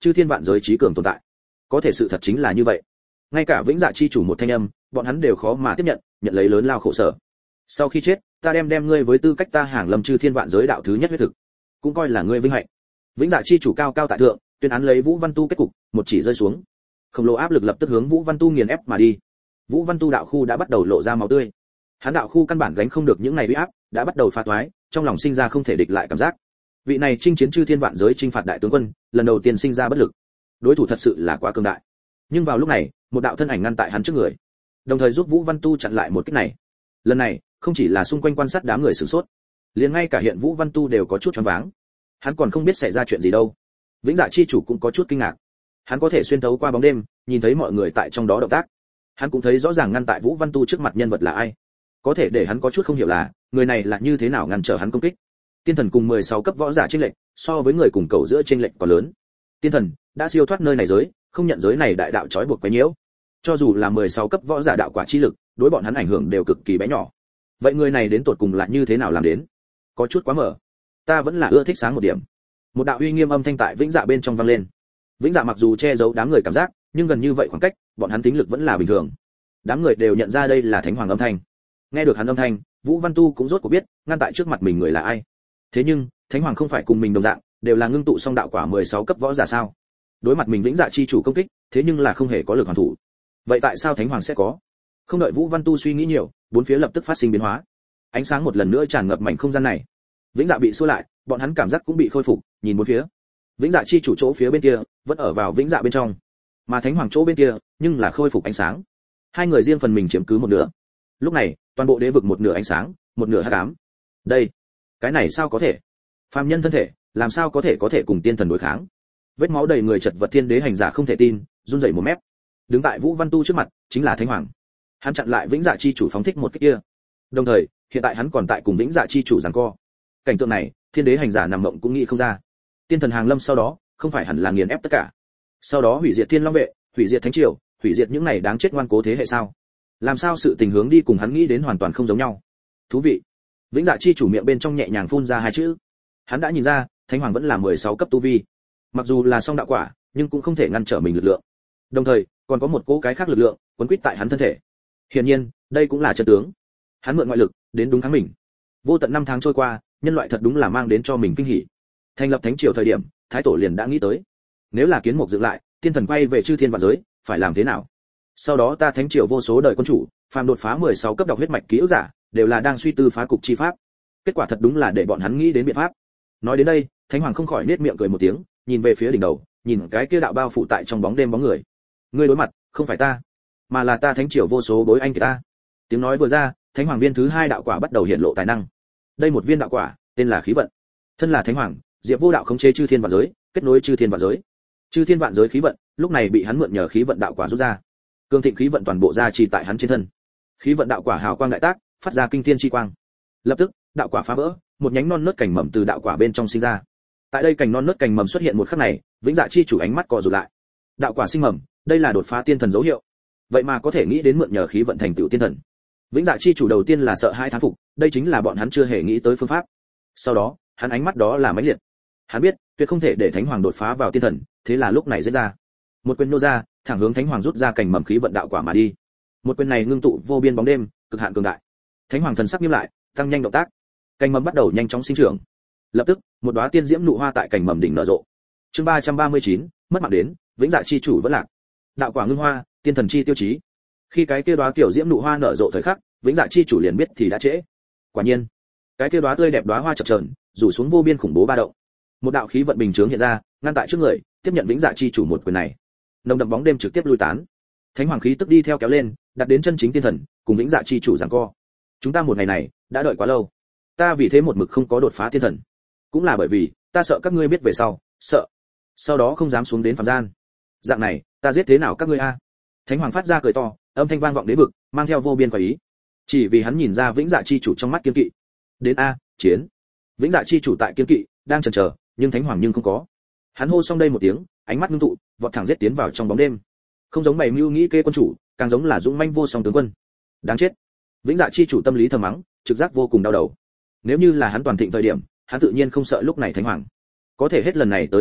chư thiên vạn giới trí cường tồn tại. Có thể sự thật chính là như vậy. Ngay cả vĩnh dạ chi chủ một thanh âm, bọn hắn đều khó mà tiếp nhận, nhận lấy lớn lao khổ sở. Sau khi chết, ta đem đem ngươi với tư cách ta hàng lâm chư thiên vạn giới đạo thứ nhất huyết thực, cũng coi là ngươi vinh hạnh. Vĩnh dạ chi chủ cao cao tại thượng, tuyên án lấy Vũ Văn Tu kết cục, một chỉ rơi xuống. Khổng lồ áp lực lập tức hướng Vũ Văn Tu nghiền ép mà đi. Vũ Văn Tu đạo khu đã bắt đầu lộ ra máu tươi. Hắn đạo khu căn bản gánh không được những này uy áp, đã bắt đầu phá toái, trong lòng sinh ra không thể địch lại cảm giác. Vị này chinh chiến chư thiên vạn giới chinh phạt đại tướng quân, lần đầu tiên sinh ra bất lực. Đối thủ thật sự là quá cường đại. Nhưng vào lúc này, một đạo thân ảnh ngăn tại hắn trước người, đồng thời giúp Vũ Văn Tu chặn lại một kích này. Lần này, không chỉ là xung quanh quan sát đám người sửng sốt, liền ngay cả hiện Vũ Văn Tu đều có chút choáng váng. Hắn còn không biết xảy ra chuyện gì đâu. Vĩnh Dạ chi chủ cũng có chút kinh ngạc. Hắn có thể xuyên thấu qua bóng đêm, nhìn thấy mọi người tại trong đó động tác. Hắn cũng thấy rõ ràng ngăn tại Vũ Văn Tu trước mặt nhân vật là ai. Có thể để hắn có chút không hiểu là, người này là như thế nào ngăn trở hắn công kích. Tiên thần cùng mười sáu cấp võ giả chênh lệch, so với người cùng cầu giữa chênh lệch còn lớn. Tiên thần đã siêu thoát nơi này giới, không nhận giới này đại đạo trói buộc quấy nhiễu. Cho dù là mười sáu cấp võ giả đạo quả chi lực, đối bọn hắn ảnh hưởng đều cực kỳ bé nhỏ. Vậy người này đến tột cùng là như thế nào làm đến? Có chút quá mở. Ta vẫn là ưa thích sáng một điểm. Một đạo uy nghiêm âm thanh tại Vĩnh Dạ bên trong vang lên. Vĩnh Dạ mặc dù che giấu đám người cảm giác, nhưng gần như vậy khoảng cách, bọn hắn tính lực vẫn là bình thường. Đám người đều nhận ra đây là Thánh Hoàng âm thanh. Nghe được hắn âm thanh, Vũ Văn Tu cũng rốt cuộc biết, ngăn tại trước mặt mình người là ai. Thế nhưng, Thánh Hoàng không phải cùng mình đồng dạng, đều là ngưng tụ song đạo quả mười sáu cấp võ giả sao? Đối mặt mình Vĩnh Dạ chi chủ công kích, thế nhưng là không hề có lực hoàn thủ. Vậy tại sao Thánh Hoàng sẽ có? Không đợi Vũ Văn Tu suy nghĩ nhiều, bốn phía lập tức phát sinh biến hóa. Ánh sáng một lần nữa tràn ngập mảnh không gian này. Vĩnh Dạ bị xua lại, bọn hắn cảm giác cũng bị khôi phục, nhìn bốn phía. Vĩnh Dạ chi chủ chỗ phía bên kia, vẫn ở vào Vĩnh Dạ bên trong, mà Thánh Hoàng chỗ bên kia, nhưng là khôi phục ánh sáng. Hai người riêng phần mình chiếm cứ một nửa. Lúc này, toàn bộ đế vực một nửa ánh sáng, một nửa hắc ám. Đây, cái này sao có thể? Phàm nhân thân thể, làm sao có thể có thể cùng tiên thần đối kháng? Vết máu đầy người chật vật thiên đế hành giả không thể tin, run rẩy một mép. Đứng tại Vũ Văn Tu trước mặt, chính là Thánh Hoàng. Hắn chặn lại Vĩnh Dạ chi chủ phóng thích một kích kia. Đồng thời, hiện tại hắn còn tại cùng Vĩnh Dạ chi chủ giằng co. Cảnh tượng này, thiên đế hành giả nằm mộng cũng nghĩ không ra. Tiên thần hàng lâm sau đó, không phải hẳn là nghiền ép tất cả. Sau đó hủy diệt Thiên Long vệ, hủy diệt Thánh triều, hủy diệt những này đáng chết ngoan cố thế hệ sao? Làm sao sự tình hướng đi cùng hắn nghĩ đến hoàn toàn không giống nhau? Thú vị. Vĩnh Dạ chi chủ miệng bên trong nhẹ nhàng phun ra hai chữ. Hắn đã nhìn ra, Thánh Hoàng vẫn là mười sáu cấp tu vi. Mặc dù là song đạo quả, nhưng cũng không thể ngăn trở mình lực lượng. Đồng thời, còn có một cỗ cái khác lực lượng quấn quýt tại hắn thân thể. Hiển nhiên, đây cũng là chân tướng. Hắn mượn ngoại lực, đến đúng tháng mình. Vô tận năm tháng trôi qua, nhân loại thật đúng là mang đến cho mình kinh hỉ. Thành lập Thánh triều thời điểm, Thái tổ liền đã nghĩ tới, nếu là kiến mục dựng lại, tiên thần quay về chư thiên vạn giới, phải làm thế nào? Sau đó ta Thánh triều vô số đời quân chủ, phàm đột phá mười sáu cấp đọc huyết mạch ký ức giả, đều là đang suy tư phá cục chi pháp. Kết quả thật đúng là để bọn hắn nghĩ đến biện pháp. Nói đến đây, Thánh Hoàng không khỏi nết miệng cười một tiếng, nhìn về phía đỉnh đầu, nhìn cái kia đạo bao phủ tại trong bóng đêm bóng người. Ngươi đối mặt, không phải ta, mà là ta Thánh triều vô số bối anh ta. Tiếng nói vừa ra, Thánh Hoàng viên thứ hai đạo quả bắt đầu hiện lộ tài năng. Đây một viên đạo quả, tên là khí vận. Thân là Thánh Hoàng, Diệp Vô Đạo khống chế chư thiên vạn giới, kết nối chư thiên vạn giới. Chư thiên vạn giới khí vận, lúc này bị hắn mượn nhờ khí vận đạo quả rút ra. Cương thịnh khí vận toàn bộ ra trì tại hắn trên thân. Khí vận đạo quả hào quang đại tác, phát ra kinh thiên chi quang. Lập tức, đạo quả phá vỡ, một nhánh non nớt cành mầm từ đạo quả bên trong sinh ra. Tại đây cành non nớt cành mầm xuất hiện một khắc này, Vĩnh Dạ chi chủ ánh mắt co rụt lại. Đạo quả sinh mầm, đây là đột phá tiên thần dấu hiệu. Vậy mà có thể nghĩ đến mượn nhờ khí vận thành tựu tiên thần. Vĩnh Dạ chi chủ đầu tiên là sợ hai thán phục, đây chính là bọn hắn chưa hề nghĩ tới phương pháp. Sau đó, hắn ánh mắt đó là mãnh liệt. Hắn biết, tuyệt không thể để Thánh Hoàng đột phá vào tiên thần, thế là lúc này giết ra. Một quyền nô ra, thẳng hướng Thánh Hoàng rút ra cành mầm khí vận đạo quả mà đi. Một quyền này ngưng tụ vô biên bóng đêm, cực hạn cường đại. Thánh Hoàng thần sắc nghiêm lại, tăng nhanh động tác. Cành mầm bắt đầu nhanh chóng sinh trưởng. Lập tức, một đóa tiên diễm nụ hoa tại cành mầm đỉnh nở rộ. Chương ba trăm ba mươi chín, mất mạng đến, Vĩnh Dạ chi chủ vẫn lạc. Đạo quả ngưng hoa, tiên thần chi tiêu chí. Khi cái kia đóa tiểu diễm nụ hoa nở rộ thời khắc, Vĩnh Dạ chi chủ liền biết thì đã trễ. Quả nhiên, cái kia đóa tươi đẹp đóa hoa chập chờn, rủ xuống vô biên khủng bố ba động. Một đạo khí vận bình chướng hiện ra, ngăn tại trước người, tiếp nhận Vĩnh Dạ chi chủ một quyền này. Nồng đậm bóng đêm trực tiếp lui tán. Thánh Hoàng khí tức đi theo kéo lên, đặt đến chân chính tiên thần, cùng Vĩnh Dạ chi chủ giằng co. Chúng ta một ngày này đã đợi quá lâu. Ta vì thế một mực không có đột phá tiên thần, cũng là bởi vì ta sợ các ngươi biết về sau, sợ sau đó không dám xuống đến phàm gian. Dạng này, ta giết thế nào các ngươi a? Thánh Hoàng phát ra cười to, âm thanh vang vọng đế vực, mang theo vô biên quả ý. Chỉ vì hắn nhìn ra Vĩnh Dạ chi chủ trong mắt kiên kỵ. Đến a, chiến. Vĩnh Dạ chi chủ tại kiên kỵ, đang chần chờ, nhưng Thánh Hoàng nhưng không có. Hắn hô xong đây một tiếng, ánh mắt ngưng tụ, vọt thẳng giết tiến vào trong bóng đêm. Không giống bày mưu nghĩ kế quân chủ, càng giống là dũng manh vô song tướng quân. Đáng chết. Vĩnh Dạ chi chủ tâm lý thầm mắng, trực giác vô cùng đau đầu. Nếu như là hắn toàn thịnh thời điểm, hắn tự nhiên không sợ lúc này Thánh Hoàng. Có thể hết lần này tới lần khác,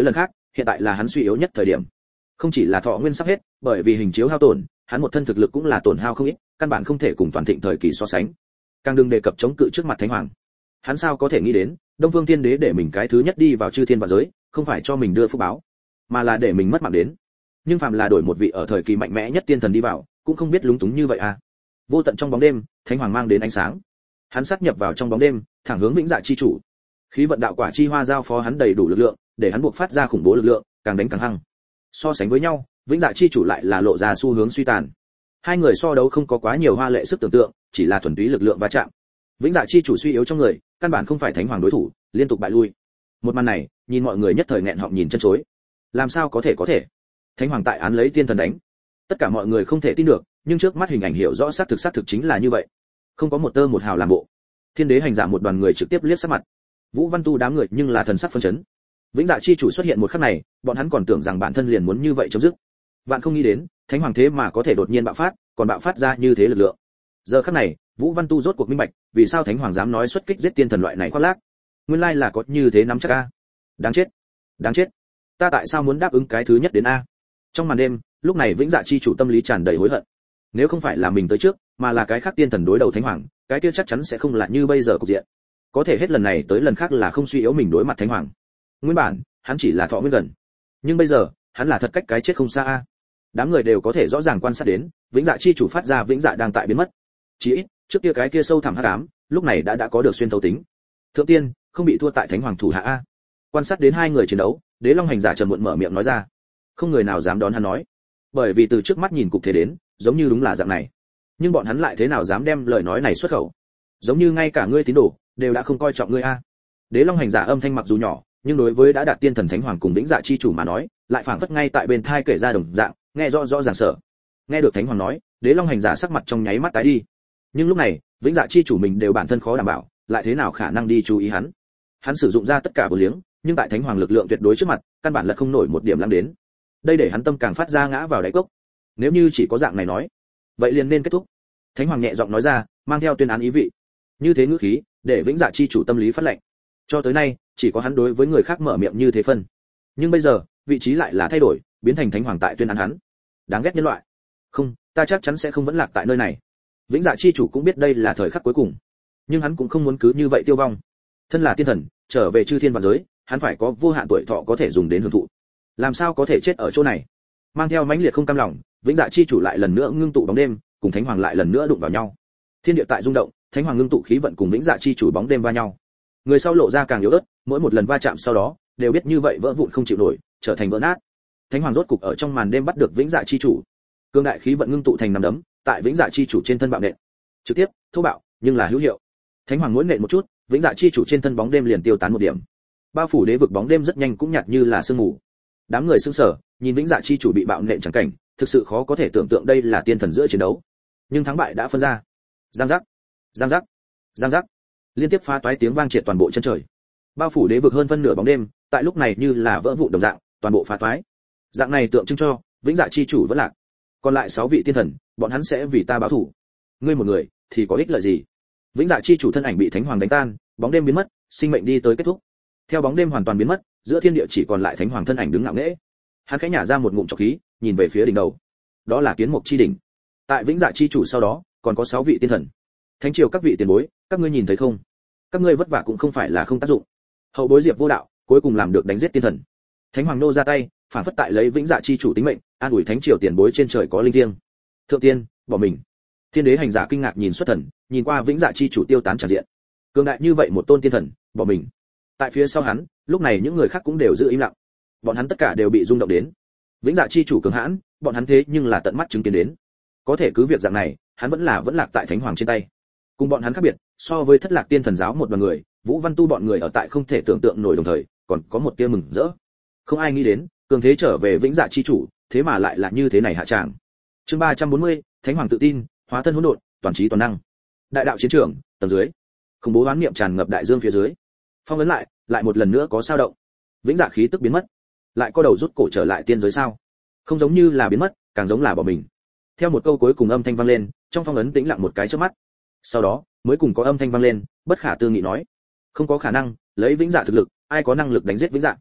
hiện tại là hắn suy yếu nhất thời điểm. Không chỉ là thọ nguyên sắp hết, bởi vì hình chiếu hao tổn, hắn một thân thực lực cũng là tổn hao không ít, căn bản không thể cùng toàn thịnh thời kỳ so sánh. Càng đừng đề cập chống cự trước mặt Thánh Hoàng. Hắn sao có thể nghĩ đến, Đông Phương Thiên Đế để mình cái thứ nhất đi vào chư thiên vạn giới, không phải cho mình đưa phúc báo, mà là để mình mất mạng đến. Nhưng phàm là đổi một vị ở thời kỳ mạnh mẽ nhất tiên thần đi vào, cũng không biết lúng túng như vậy à. Vô tận trong bóng đêm, Thánh Hoàng mang đến ánh sáng. Hắn sát nhập vào trong bóng đêm, thẳng hướng Vĩnh Dạ chi chủ. Khí vận đạo quả chi hoa giao phó hắn đầy đủ lực lượng, để hắn buộc phát ra khủng bố lực lượng, càng đánh càng hăng. So sánh với nhau, Vĩnh Dạ chi chủ lại là lộ ra xu hướng suy tàn. Hai người so đấu không có quá nhiều hoa lệ sức tưởng tượng, chỉ là thuần túy lực lượng va chạm. Vĩnh Dạ chi chủ suy yếu trong người, căn bản không phải Thánh Hoàng đối thủ, liên tục bại lui. Một màn này, nhìn mọi người nhất thời nghẹn họng nhìn chân chối. Làm sao có thể có thể? Thánh Hoàng tại án lấy tiên thần đánh. Tất cả mọi người không thể tin được, nhưng trước mắt hình ảnh hiểu rõ xác thực xác thực chính là như vậy. Không có một tơ một hào làm bộ. Thiên Đế hành giả một đoàn người trực tiếp liếc sát mặt. Vũ Văn Tu đám người nhưng là thần sắc phấn chấn. Vĩnh Dạ chi chủ xuất hiện một khắc này, bọn hắn còn tưởng rằng bản thân liền muốn như vậy chấm dứt. Vạn không nghĩ đến, Thánh Hoàng thế mà có thể đột nhiên bạo phát, còn bạo phát ra như thế lực lượng. Giờ khắc này, Vũ Văn Tu rốt cuộc minh bạch, vì sao Thánh Hoàng dám nói xuất kích giết tiên thần loại này khoác lác. Nguyên lai là có như thế nắm chắc a. Đáng chết, đáng chết. Ta tại sao muốn đáp ứng cái thứ nhất đến a? Trong màn đêm, lúc này Vĩnh Dạ chi chủ tâm lý tràn đầy hối hận. Nếu không phải là mình tới trước, mà là cái khác tiên thần đối đầu Thánh Hoàng, cái kia chắc chắn sẽ không là như bây giờ cục diện. Có thể hết lần này tới lần khác là không suy yếu mình đối mặt Thánh Hoàng. Nguyên bản, hắn chỉ là thọ nguyên gần, nhưng bây giờ, hắn là thật cách cái chết không xa a. Đám người đều có thể rõ ràng quan sát đến, Vĩnh Dạ chi chủ phát ra Vĩnh Dạ đang tại biến mất. Chỉ ít, trước kia cái kia sâu thẳm hắc ám, lúc này đã đã có được xuyên thấu tính. Thượng tiên, không bị thua tại Thánh Hoàng thủ hạ a. Quan sát đến hai người chiến đấu, Đế Long hành giả trầm muộn mở miệng nói ra. Không người nào dám đón hắn nói, bởi vì từ trước mắt nhìn cục thế đến, giống như đúng là dạng này. Nhưng bọn hắn lại thế nào dám đem lời nói này xuất khẩu? Giống như ngay cả ngươi tín đồ đều đã không coi trọng ngươi a. Đế Long hành giả âm thanh mặc dù nhỏ, nhưng đối với đã đạt tiên thần Thánh Hoàng cùng Vĩnh Dạ chi chủ mà nói, lại phảng phất ngay tại bên thai kể ra đồng dạng, nghe rõ rõ ràng sợ. Nghe được Thánh Hoàng nói, Đế Long hành giả sắc mặt trong nháy mắt tái đi. Nhưng lúc này, Vĩnh Dạ chi chủ mình đều bản thân khó đảm bảo, lại thế nào khả năng đi chú ý hắn? Hắn sử dụng ra tất cả vô liếng, nhưng tại Thánh Hoàng lực lượng tuyệt đối trước mặt, căn bản là không nổi một điểm lắng đến. Đây để hắn tâm càng phát ra ngã vào đáy cốc. Nếu như chỉ có dạng này nói, vậy liền nên kết thúc. Thánh Hoàng nhẹ giọng nói ra, mang theo tuyên án ý vị. Như thế ngữ khí, để Vĩnh Dạ chi chủ tâm lý phát lệnh. Cho tới nay, chỉ có hắn đối với người khác mở miệng như thế phân. Nhưng bây giờ, vị trí lại là thay đổi, biến thành Thánh Hoàng tại tuyên án hắn. Đáng ghét nhân loại. Không, ta chắc chắn sẽ không vẫn lạc tại nơi này. Vĩnh Dạ chi chủ cũng biết đây là thời khắc cuối cùng, nhưng hắn cũng không muốn cứ như vậy tiêu vong. Thân là tiên thần, trở về chư thiên vạn giới, hắn phải có vô hạn tuổi thọ có thể dùng đến hưởng thụ. Làm sao có thể chết ở chỗ này? Mang theo mãnh liệt không cam lòng, Vĩnh Dạ chi chủ lại lần nữa ngưng tụ bóng đêm, cùng Thánh Hoàng lại lần nữa đụng vào nhau. Thiên địa tại rung động, Thánh Hoàng ngưng tụ khí vận cùng Vĩnh Dạ chi chủ bóng đêm va nhau. Người sau lộ ra càng yếu ớt, mỗi một lần va chạm sau đó, đều biết như vậy vỡ vụn không chịu nổi, trở thành vỡ nát. Thánh Hoàng rốt cục ở trong màn đêm bắt được Vĩnh Dạ chi chủ. Cương đại khí vận ngưng tụ thành nắm đấm, tại Vĩnh Dạ chi chủ trên thân bạo nện. Trực tiếp, thô bạo, nhưng là hữu hiệu. Thánh Hoàng mỗi nện một chút, Vĩnh Dạ chi chủ trên thân bóng đêm liền tiêu tán một điểm. Bao phủ đế vực bóng đêm rất nhanh cũng nhạt như là sương mù. Đám người sững sờ, nhìn Vĩnh Dạ chi chủ bị bạo nện chẳng cảnh, thực sự khó có thể tưởng tượng đây là tiên thần giữa chiến đấu. Nhưng thắng bại đã phân ra. Giang giác, giang giác, giang giác. Liên tiếp phá toái tiếng vang triệt toàn bộ chân trời. Bao phủ đế vực hơn phân nửa bóng đêm, tại lúc này như là vỡ vụn đồng dạng, toàn bộ phá toái. Dạng này tượng trưng cho Vĩnh Dạ chi chủ vẫn lạc. Còn lại sáu vị tiên thần, bọn hắn sẽ vì ta báo thù. Ngươi một người thì có ích lợi gì? Vĩnh Dạ chi chủ thân ảnh bị Thánh Hoàng đánh tan, bóng đêm biến mất, sinh mệnh đi tới kết thúc. Theo bóng đêm hoàn toàn biến mất, giữa thiên địa chỉ còn lại Thánh Hoàng thân ảnh đứng ngạo nghễ. Hắn khẽ nhả ra một ngụm trọc khí, nhìn về phía đỉnh đầu. Đó là Kiến Mục chi đỉnh. Tại Vĩnh Dạ chi chủ sau đó, còn có sáu vị tiên thần. Thánh triều các vị tiền bối, các ngươi nhìn thấy không? Các ngươi vất vả cũng không phải là không tác dụng. Hậu bối Diệp Vô Đạo, cuối cùng làm được đánh giết tiên thần. Thánh Hoàng nô ra tay, phản phất tại lấy Vĩnh Dạ chi chủ tính mệnh, an ủi thánh triều tiền bối trên trời có linh thiêng. Thượng tiên, bỏ mình. Thiên đế hành giả kinh ngạc nhìn xuất thần, nhìn qua Vĩnh Dạ chi chủ tiêu tán tràn diện. Cường đại như vậy một tôn tiên thần, bỏ mình. Tại phía sau hắn, lúc này những người khác cũng đều giữ im lặng. Bọn hắn tất cả đều bị rung động đến. Vĩnh Dạ chi chủ cường hãn, bọn hắn thế nhưng là tận mắt chứng kiến đến. Có thể cứ việc dạng này, hắn vẫn là vẫn lạc tại Thánh Hoàng trên tay. Cùng bọn hắn khác biệt, so với Thất Lạc Tiên thần giáo một đoàn người, Vũ Văn Tu bọn người ở tại không thể tưởng tượng nổi đồng thời, còn có một tia mừng rỡ. Không ai nghĩ đến, cường thế trở về Vĩnh Dạ chi chủ, thế mà lại là như thế này hạ tràng. Chương ba trăm bốn mươi, Thánh Hoàng tự tin, hóa thân hỗn độn, toàn trí toàn năng. Đại đạo chiến trường, tầng dưới. Khủng bố oán niệm tràn ngập đại dương phía dưới. Phong ấn lại, lại một lần nữa có sao động. Vĩnh Dạ khí tức biến mất, lại có đầu rút cổ trở lại tiên giới sao? Không giống như là biến mất, càng giống là bỏ mình. Theo một câu cuối cùng âm thanh vang lên, trong phong ấn tĩnh lặng một cái chớp mắt. Sau đó, mới cùng có âm thanh vang lên, bất khả tư nghị nói: không có khả năng, lấy Vĩnh Dạ thực lực, ai có năng lực đánh giết Vĩnh Dạ?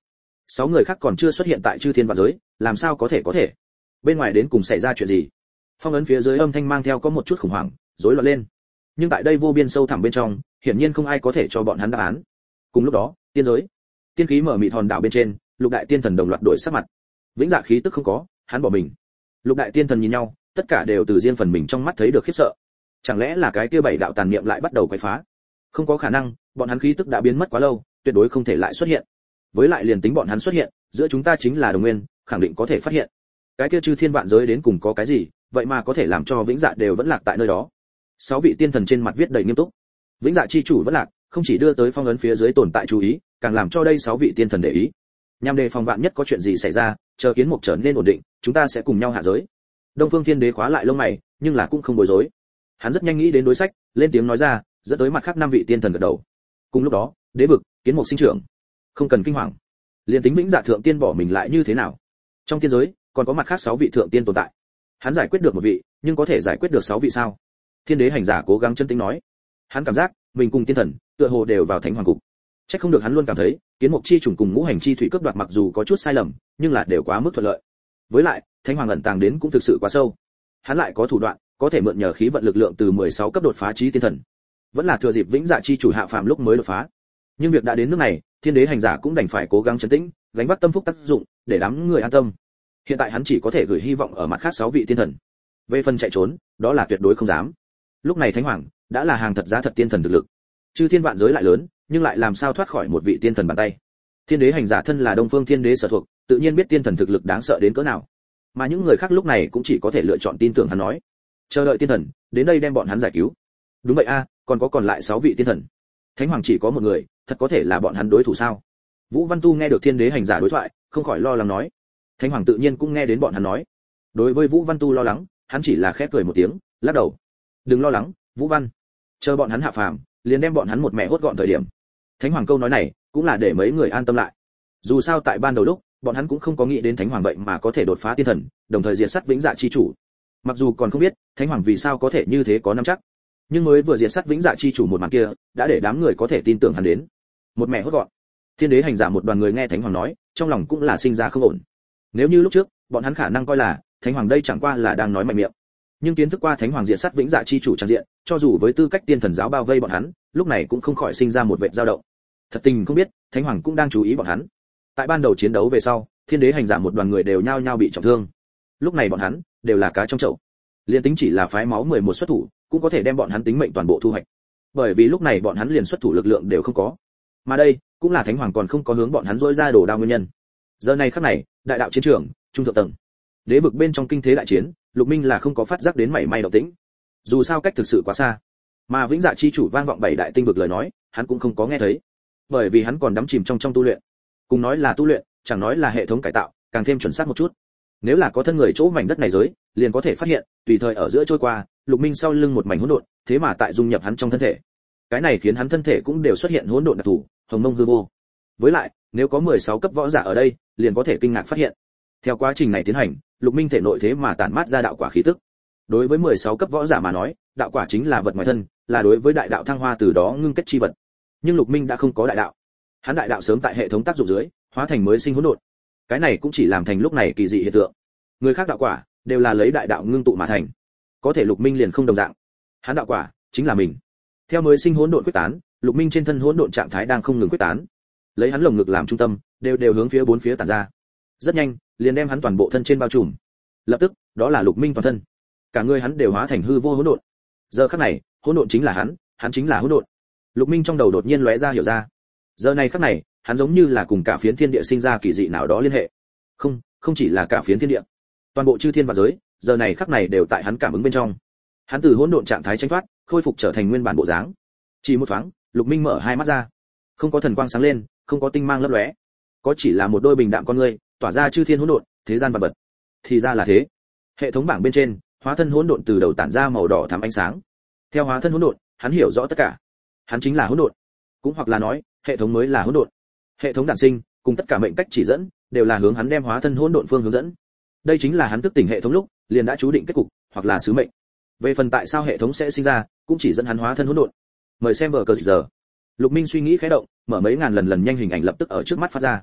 sáu người khác còn chưa xuất hiện tại chư thiên vạn giới, làm sao có thể có thể? Bên ngoài đến cùng xảy ra chuyện gì? Phong ấn phía dưới âm thanh mang theo có một chút khủng hoảng, rối loạn lên. Nhưng tại đây vô biên sâu thẳm bên trong, hiển nhiên không ai có thể cho bọn hắn đáp án. Cùng lúc đó, tiên giới, tiên khí mở mịt hòn đảo bên trên, lục đại tiên thần đồng loạt đổi sắc mặt. Vĩnh Dạ khí tức không có, hắn bỏ mình. Lục đại tiên thần nhìn nhau, tất cả đều từ riêng phần mình trong mắt thấy được khiếp sợ. Chẳng lẽ là cái kia bảy đạo tàn niệm lại bắt đầu quấy phá? Không có khả năng, bọn hắn khí tức đã biến mất quá lâu, tuyệt đối không thể lại xuất hiện. Với lại liền tính bọn hắn xuất hiện, giữa chúng ta chính là đồng nguyên, khẳng định có thể phát hiện. Cái kia chư thiên vạn giới đến cùng có cái gì, vậy mà có thể làm cho Vĩnh Dạ đều vẫn lạc tại nơi đó. Sáu vị tiên thần trên mặt viết đầy nghiêm túc. Vĩnh Dạ chi chủ vẫn lạc, không chỉ đưa tới phong ấn phía dưới tồn tại chú ý, càng làm cho đây sáu vị tiên thần để ý. Nhằm đề phòng vạn nhất có chuyện gì xảy ra, chờ kiến mục trở nên ổn định, chúng ta sẽ cùng nhau hạ giới. Đông Phương Thiên Đế khóa lại lông mày, nhưng là cũng không bối rối. Hắn rất nhanh nghĩ đến đối sách, lên tiếng nói ra, dẫn tới mặt khác năm vị tiên thần gật đầu. Cùng lúc đó, đế vực, kiến mục sinh trưởng. Không cần kinh hoàng. Liên tính Vĩnh Dạ thượng tiên bỏ mình lại như thế nào? Trong tiên giới, còn có mặt khác sáu vị thượng tiên tồn tại. Hắn giải quyết được một vị, nhưng có thể giải quyết được sáu vị sao? Thiên Đế hành giả cố gắng chân tĩnh nói. Hắn cảm giác, mình cùng tiên thần, tựa hồ đều vào thánh hoàng cục. Chắc không được hắn luôn cảm thấy, kiến mục chi trùng cùng ngũ hành chi thủy cướp đoạt mặc dù có chút sai lầm, nhưng là đều quá mức thuận lợi. Với lại, thánh hoàng ẩn tàng đến cũng thực sự quá sâu. Hắn lại có thủ đoạn, có thể mượn nhờ khí vận lực lượng từ mười sáu cấp đột phá chí tiên thần. Vẫn là thừa dịp Vĩnh Dạ chi chủ hạ phàm lúc mới đột phá. Nhưng việc đã đến nước này, Thiên Đế hành giả cũng đành phải cố gắng trấn tĩnh, gánh vác tâm phúc tác dụng, để đám người an tâm. Hiện tại hắn chỉ có thể gửi hy vọng ở mặt khác sáu vị tiên thần. Về phần chạy trốn, đó là tuyệt đối không dám. Lúc này thánh hoàng đã là hàng thật giá thật tiên thần thực lực. Chư thiên vạn giới lại lớn, nhưng lại làm sao thoát khỏi một vị tiên thần bàn tay. Thiên Đế hành giả thân là Đông Phương Thiên Đế sở thuộc, tự nhiên biết tiên thần thực lực đáng sợ đến cỡ nào. Mà những người khác lúc này cũng chỉ có thể lựa chọn tin tưởng hắn nói, chờ đợi tiên thần đến đây đem bọn hắn giải cứu. Đúng vậy a, còn có còn lại sáu vị tiên thần. Thánh hoàng chỉ có một người, thật có thể là bọn hắn đối thủ sao? Vũ Văn Tu nghe được Thiên Đế hành giả đối thoại, không khỏi lo lắng nói. Thánh hoàng tự nhiên cũng nghe đến bọn hắn nói. Đối với Vũ Văn Tu lo lắng, hắn chỉ là khép cười một tiếng, lắc đầu. Đừng lo lắng, Vũ Văn. Chờ bọn hắn hạ phàm, liền đem bọn hắn một mẹ hốt gọn thời điểm. Thánh hoàng câu nói này, cũng là để mấy người an tâm lại. Dù sao tại ban đầu lúc, bọn hắn cũng không có nghĩ đến thánh hoàng vậy mà có thể đột phá tiên thần, đồng thời diệt sát Vĩnh Dạ chi chủ. Mặc dù còn không biết, thánh hoàng vì sao có thể như thế có nắm chắc, nhưng mới vừa diệt sát Vĩnh Dạ chi chủ một màn kia, đã để đám người có thể tin tưởng hắn đến. Một mẹ hốt gọn. Thiên Đế hành giả một đoàn người nghe thánh hoàng nói, trong lòng cũng là sinh ra không ổn. Nếu như lúc trước, bọn hắn khả năng coi là thánh hoàng đây chẳng qua là đang nói mạnh miệng. Nhưng kiến thức qua thánh hoàng diệt sát Vĩnh Dạ chi chủ tràn diện, cho dù với tư cách tiên thần giáo bao vây bọn hắn, lúc này cũng không khỏi sinh ra một vệt dao động. Thật tình không biết, thánh hoàng cũng đang chú ý bọn hắn. Tại ban đầu chiến đấu về sau, Thiên Đế hành giả một đoàn người đều nhao nhao bị trọng thương. Lúc này bọn hắn đều là cá trong chậu. Liên tính chỉ là phái máu mười một xuất thủ, cũng có thể đem bọn hắn tính mệnh toàn bộ thu hoạch. Bởi vì lúc này bọn hắn liền xuất thủ lực lượng đều không có. Mà đây, cũng là thánh hoàng còn không có hướng bọn hắn rỗi ra đổ đao nguyên nhân. Giờ này khắc này, đại đạo chiến trường, trung thượng tầng. Đế vực bên trong kinh thế đại chiến, Lục Minh là không có phát giác đến mảy may động tĩnh. Dù sao cách thực sự quá xa. Mà Vĩnh Dạ chi chủ vang vọng bảy đại tinh vực lời nói, hắn cũng không có nghe thấy. Bởi vì hắn còn đắm chìm trong trong tu luyện. Cùng nói là tu luyện, chẳng nói là hệ thống cải tạo, càng thêm chuẩn xác một chút. Nếu là có thân người chỗ mảnh đất này giới, liền có thể phát hiện, tùy thời ở giữa trôi qua, Lục Minh sau lưng một mảnh hỗn độn, thế mà tại dung nhập hắn trong thân thể. Cái này khiến hắn thân thể cũng đều xuất hiện hỗn độn đặc thù, hồng mông hư vô. Với lại, nếu có mười sáu cấp võ giả ở đây, liền có thể kinh ngạc phát hiện. Theo quá trình này tiến hành, Lục Minh thể nội thế mà tản mát ra đạo quả khí tức. Đối với mười sáu cấp võ giả mà nói, đạo quả chính là vật ngoài thân, là đối với đại đạo thăng hoa từ đó ngưng kết chi vật. Nhưng Lục Minh đã không có đại đạo. Hắn đại đạo sớm tại hệ thống tác dụng dưới, hóa thành mới sinh hỗn độn. Cái này cũng chỉ làm thành lúc này kỳ dị hiện tượng. Người khác đạo quả đều là lấy đại đạo ngưng tụ mà thành. Có thể Lục Minh liền không đồng dạng. Hắn đạo quả chính là mình. Theo mới sinh hỗn độn quyết tán, Lục Minh trên thân hỗn độn trạng thái đang không ngừng quyết tán. Lấy hắn lồng ngực làm trung tâm, đều đều hướng phía bốn phía tản ra. Rất nhanh, liền đem hắn toàn bộ thân trên bao trùm. Lập tức, đó là Lục Minh toàn thân. Cả người hắn đều hóa thành hư vô hỗn độn. Giờ khắc này, hỗn độn chính là hắn, hắn chính là hỗn độn. Lục Minh trong đầu đột nhiên lóe ra hiểu ra. Giờ này khắc này, hắn giống như là cùng cả phiến thiên địa sinh ra kỳ dị nào đó liên hệ. Không, không chỉ là cả phiến thiên địa. Toàn bộ chư thiên và giới, giờ này khắc này đều tại hắn cảm ứng bên trong. Hắn từ hỗn độn trạng thái tranh thoát, khôi phục trở thành nguyên bản bộ dáng. Chỉ một thoáng, Lục Minh mở hai mắt ra. Không có thần quang sáng lên, không có tinh mang lấp lóe, có chỉ là một đôi bình đạm con ngươi, tỏa ra chư thiên hỗn độn, thế gian vạn vật. Thì ra là thế. Hệ thống bảng bên trên, hóa thân hỗn độn từ đầu tản ra màu đỏ thắm ánh sáng. Theo hóa thân hỗn độn, hắn hiểu rõ tất cả. Hắn chính là hỗn độn, cũng hoặc là nói, hệ thống mới là hỗn độn. Hệ thống đản sinh, cùng tất cả mệnh cách chỉ dẫn, đều là hướng hắn đem hóa thân hỗn độn phương hướng dẫn. Đây chính là hắn thức tỉnh hệ thống lúc, liền đã chú định kết cục, hoặc là sứ mệnh. Về phần tại sao hệ thống sẽ sinh ra, cũng chỉ dẫn hắn hóa thân hỗn độn. Mời xem vở cờ giờ. Lục Minh suy nghĩ khẽ động, mở mấy ngàn lần lần nhanh hình ảnh lập tức ở trước mắt phát ra.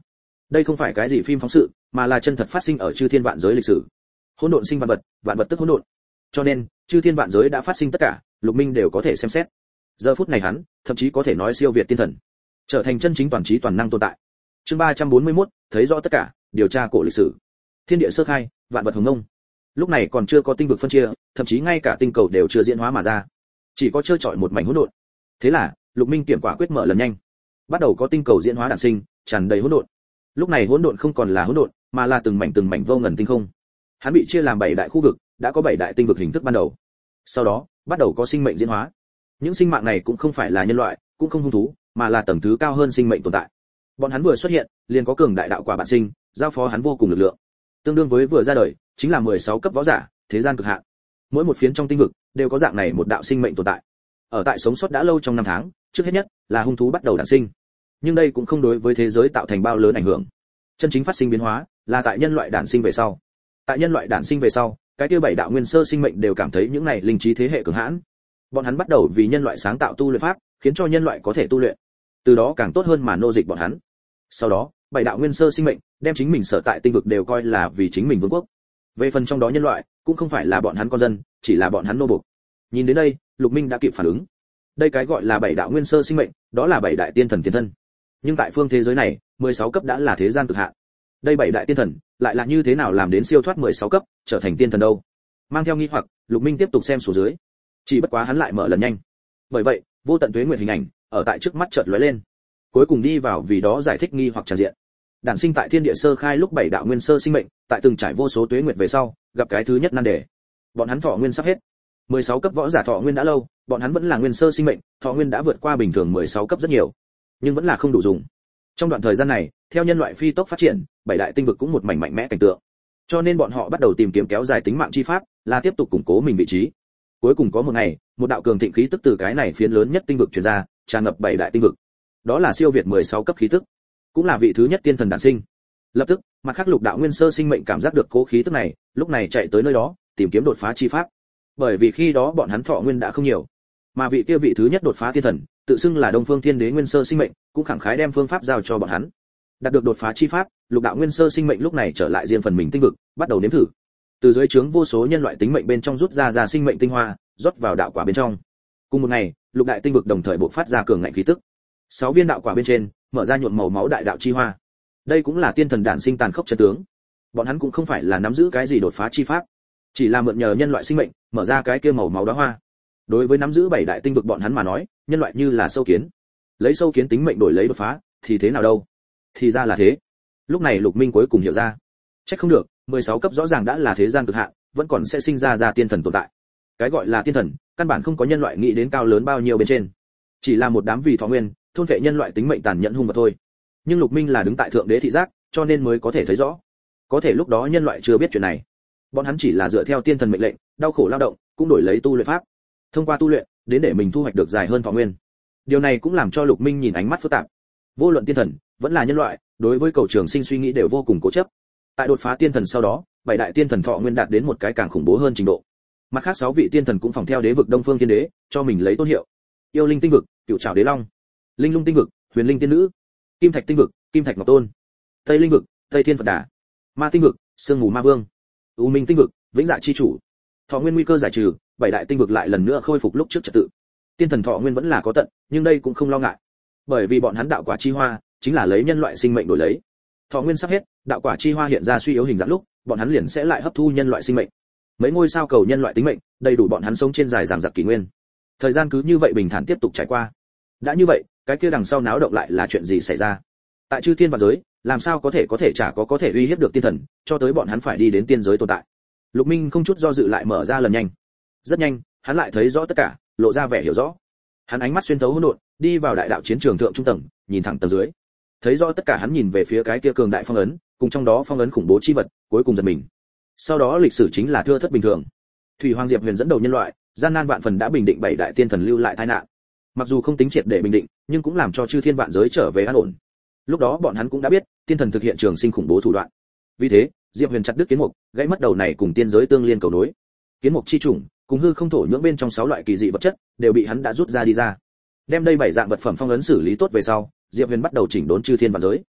Đây không phải cái gì phim phóng sự, mà là chân thật phát sinh ở chư thiên vạn giới lịch sử. Hỗn độn sinh vạn vật, vạn vật tức hỗn độn. Cho nên, chư thiên vạn giới đã phát sinh tất cả, Lục Minh đều có thể xem xét. Giờ phút này hắn, thậm chí có thể nói siêu việt tiên thần, trở thành chân chính toàn trí toàn năng tồn tại. Chương ba trăm bốn mươi mốt, thấy rõ tất cả, điều tra cổ lịch sử. Thiên địa sơ khai, vạn vật hồng ngông. Lúc này còn chưa có tinh vực phân chia, thậm chí ngay cả tinh cầu đều chưa diễn hóa mà ra, chỉ có trơ trọi một mảnh hỗn độn. Thế là, Lục Minh kiểm quả quyết mở lần nhanh, bắt đầu có tinh cầu diễn hóa đản sinh, tràn đầy hỗn độn. Lúc này hỗn độn không còn là hỗn độn, mà là từng mảnh từng mảnh vô ngần tinh không. Hắn bị chia làm bảy đại khu vực, đã có bảy đại tinh vực hình thức ban đầu. Sau đó, bắt đầu có sinh mệnh diễn hóa. Những sinh mạng này cũng không phải là nhân loại, cũng không hung thú, mà là tầng thứ cao hơn sinh mệnh tồn tại. Bọn hắn vừa xuất hiện, liền có cường đại đạo quả bản sinh, giao phó hắn vô cùng lực lượng. Tương đương với vừa ra đời, chính là mười sáu cấp võ giả, thế gian cực hạn. Mỗi một phiến trong tinh vực đều có dạng này một đạo sinh mệnh tồn tại. Ở tại sống sót đã lâu trong năm tháng, trước hết nhất là hung thú bắt đầu đản sinh. Nhưng đây cũng không đối với thế giới tạo thành bao lớn ảnh hưởng. Chân chính phát sinh biến hóa là tại nhân loại đản sinh về sau. Tại nhân loại đản sinh về sau, cái kia bảy đạo nguyên sơ sinh mệnh đều cảm thấy những này linh trí thế hệ cường hãn. Bọn hắn bắt đầu vì nhân loại sáng tạo tu luyện pháp, khiến cho nhân loại có thể tu luyện. Từ đó càng tốt hơn mà nô dịch bọn hắn. Sau đó, bảy đạo nguyên sơ sinh mệnh đem chính mình sở tại tinh vực đều coi là vì chính mình vương quốc. Về phần trong đó nhân loại, cũng không phải là bọn hắn con dân, chỉ là bọn hắn nô buộc. Nhìn đến đây, Lục Minh đã kịp phản ứng. Đây cái gọi là bảy đạo nguyên sơ sinh mệnh, đó là bảy đại tiên thần tiền thân. Nhưng tại phương thế giới này, mười sáu cấp đã là thế gian cực hạn. Đây bảy đại tiên thần, lại là như thế nào làm đến siêu thoát mười sáu cấp, trở thành tiên thần đâu? Mang theo nghi hoặc, Lục Minh tiếp tục xem xuống dưới. Chỉ bất quá hắn lại mở lần nhanh. Bởi vậy, vô tận tuế nguyệt hình ảnh ở tại trước mắt chợt lóe lên. Cuối cùng đi vào vì đó giải thích nghi hoặc tràn diện. Đản sinh tại thiên địa sơ khai lúc bảy đạo nguyên sơ sinh mệnh, tại từng trải vô số tuế nguyệt về sau, gặp cái thứ nhất nan đề. Bọn hắn thọ nguyên sắp hết. mười sáu cấp võ giả thọ nguyên đã lâu, bọn hắn vẫn là nguyên sơ sinh mệnh, thọ nguyên đã vượt qua bình thường mười sáu cấp rất nhiều, nhưng vẫn là không đủ dùng. Trong đoạn thời gian này, theo nhân loại phi tốc phát triển, bảy đại tinh vực cũng một mảnh mạnh mẽ cảnh tượng. Cho nên bọn họ bắt đầu tìm kiếm kéo dài tính mạng chi pháp, là tiếp tục củng cố mình vị trí. Cuối cùng có một ngày, một đạo cường thịnh khí tức từ cái này phiến lớn nhất tinh vực truyền ra, tràn ngập bảy đại tinh vực. Đó là siêu việt mười sáu cấp khí tức, cũng là vị thứ nhất tiên thần đản sinh. Lập tức, mặt khác lục đạo nguyên sơ sinh mệnh cảm giác được cố khí tức này, lúc này chạy tới nơi đó, tìm kiếm đột phá chi pháp. Bởi vì khi đó bọn hắn thọ nguyên đã không nhiều, mà vị kia vị thứ nhất đột phá tiên thần, tự xưng là Đông Phương Thiên Đế nguyên sơ sinh mệnh, cũng khẳng khái đem phương pháp giao cho bọn hắn. Đạt được đột phá chi pháp, lục đạo nguyên sơ sinh mệnh lúc này trở lại riêng phần mình tinh vực, bắt đầu nếm thử. Từ dưới trướng vô số nhân loại tính mệnh bên trong rút ra ra sinh mệnh tinh hoa, rót vào đạo quả bên trong. Cùng một ngày, lục đại tinh vực đồng thời bộc phát ra cường ngạnh khí tức. Sáu viên đạo quả bên trên, mở ra nhuộm màu máu đại đạo chi hoa. Đây cũng là tiên thần đản sinh tàn khốc chân tướng. Bọn hắn cũng không phải là nắm giữ cái gì đột phá chi pháp, chỉ là mượn nhờ nhân loại sinh mệnh, mở ra cái kia màu máu đóa hoa. Đối với nắm giữ bảy đại tinh vực bọn hắn mà nói, nhân loại như là sâu kiến. Lấy sâu kiến tính mệnh đổi lấy đột phá, thì thế nào đâu? Thì ra là thế. Lúc này Lục Minh cuối cùng hiểu ra. Chắc không được, mười sáu cấp rõ ràng đã là thế gian cực hạn, vẫn còn sẽ sinh ra ra tiên thần tồn tại. Cái gọi là tiên thần, căn bản không có nhân loại nghĩ đến cao lớn bao nhiêu bên trên. Chỉ là một đám vì thọ nguyên, thôn vệ nhân loại tính mệnh tàn nhẫn hung vật thôi. Nhưng Lục Minh là đứng tại thượng đế thị giác, cho nên mới có thể thấy rõ. Có thể lúc đó nhân loại chưa biết chuyện này. Bọn hắn chỉ là dựa theo tiên thần mệnh lệnh, đau khổ lao động, cũng đổi lấy tu luyện pháp. Thông qua tu luyện, đến để mình thu hoạch được dài hơn thọ nguyên. Điều này cũng làm cho Lục Minh nhìn ánh mắt phức tạp. Vô luận tiên thần, vẫn là nhân loại, đối với cầu trường sinh suy nghĩ đều vô cùng cố chấp. Tại đột phá tiên thần sau đó, bảy đại tiên thần thọ nguyên đạt đến một cái càng khủng bố hơn trình độ. Mặt khác sáu vị tiên thần cũng phòng theo đế vực Đông Phương Thiên Đế, cho mình lấy tôn hiệu. Yêu linh tinh vực, Cửu Trảo Đế Long. Linh lung tinh vực, Huyền Linh Tiên Nữ. Kim Thạch tinh vực, Kim Thạch Ngọc Tôn. Tây linh vực, Tây Thiên Phật Đà. Ma tinh vực, Sương Mù Ma Vương. U Minh tinh vực, Vĩnh Dạ chi chủ. Thọ nguyên nguy cơ giải trừ, bảy đại tinh vực lại lần nữa khôi phục lúc trước trật tự. Tiên thần thọ nguyên vẫn là có tận, nhưng đây cũng không lo ngại, bởi vì bọn hắn đạo quả chi hoa chính là lấy nhân loại sinh mệnh đổi lấy. Thọ nguyên sắp hết, đạo quả chi hoa hiện ra suy yếu hình dạng lúc, bọn hắn liền sẽ lại hấp thu nhân loại sinh mệnh. Mấy ngôi sao cầu nhân loại tính mệnh, đầy đủ bọn hắn sống trên dài dằng dặc kỷ nguyên. Thời gian cứ như vậy bình thản tiếp tục trải qua. Đã như vậy, cái kia đằng sau náo động lại là chuyện gì xảy ra? Tại chư thiên và giới, làm sao có thể có thể chả có có thể uy hiếp được tiên thần, cho tới bọn hắn phải đi đến tiên giới tồn tại. Lục Minh không chút do dự lại mở ra lần nhanh. Rất nhanh, hắn lại thấy rõ tất cả, lộ ra vẻ hiểu rõ. Hắn ánh mắt xuyên thấu hỗn độn, đi vào đại đạo chiến trường thượng trung tầng, nhìn thẳng tầng dưới. Thấy rõ tất cả, hắn nhìn về phía cái kia cường đại phong ấn, cùng trong đó phong ấn khủng bố chi vật, cuối cùng giật mình. Sau đó lịch sử chính là thưa thất bình thường. Thủy Hoàng Diệp Huyền dẫn đầu nhân loại, gian nan vạn phần đã bình định bảy đại tiên thần lưu lại tai nạn. Mặc dù không tính triệt để bình định, nhưng cũng làm cho chư thiên vạn giới trở về an ổn. Lúc đó bọn hắn cũng đã biết, tiên thần thực hiện trường sinh khủng bố thủ đoạn. Vì thế, Diệp Huyền chặt đứt kiến mục, gãy mất đầu này cùng tiên giới tương liên cầu nối. Kiến mục chi trùng, cùng hư không thổ nhưỡng bên trong sáu loại kỳ dị vật chất, đều bị hắn đã rút ra đi ra. Đem đây bảy dạng vật phẩm phong ấn xử lý tốt về sau, Diệp Huyền bắt đầu chỉnh đốn chư thiên vạn giới.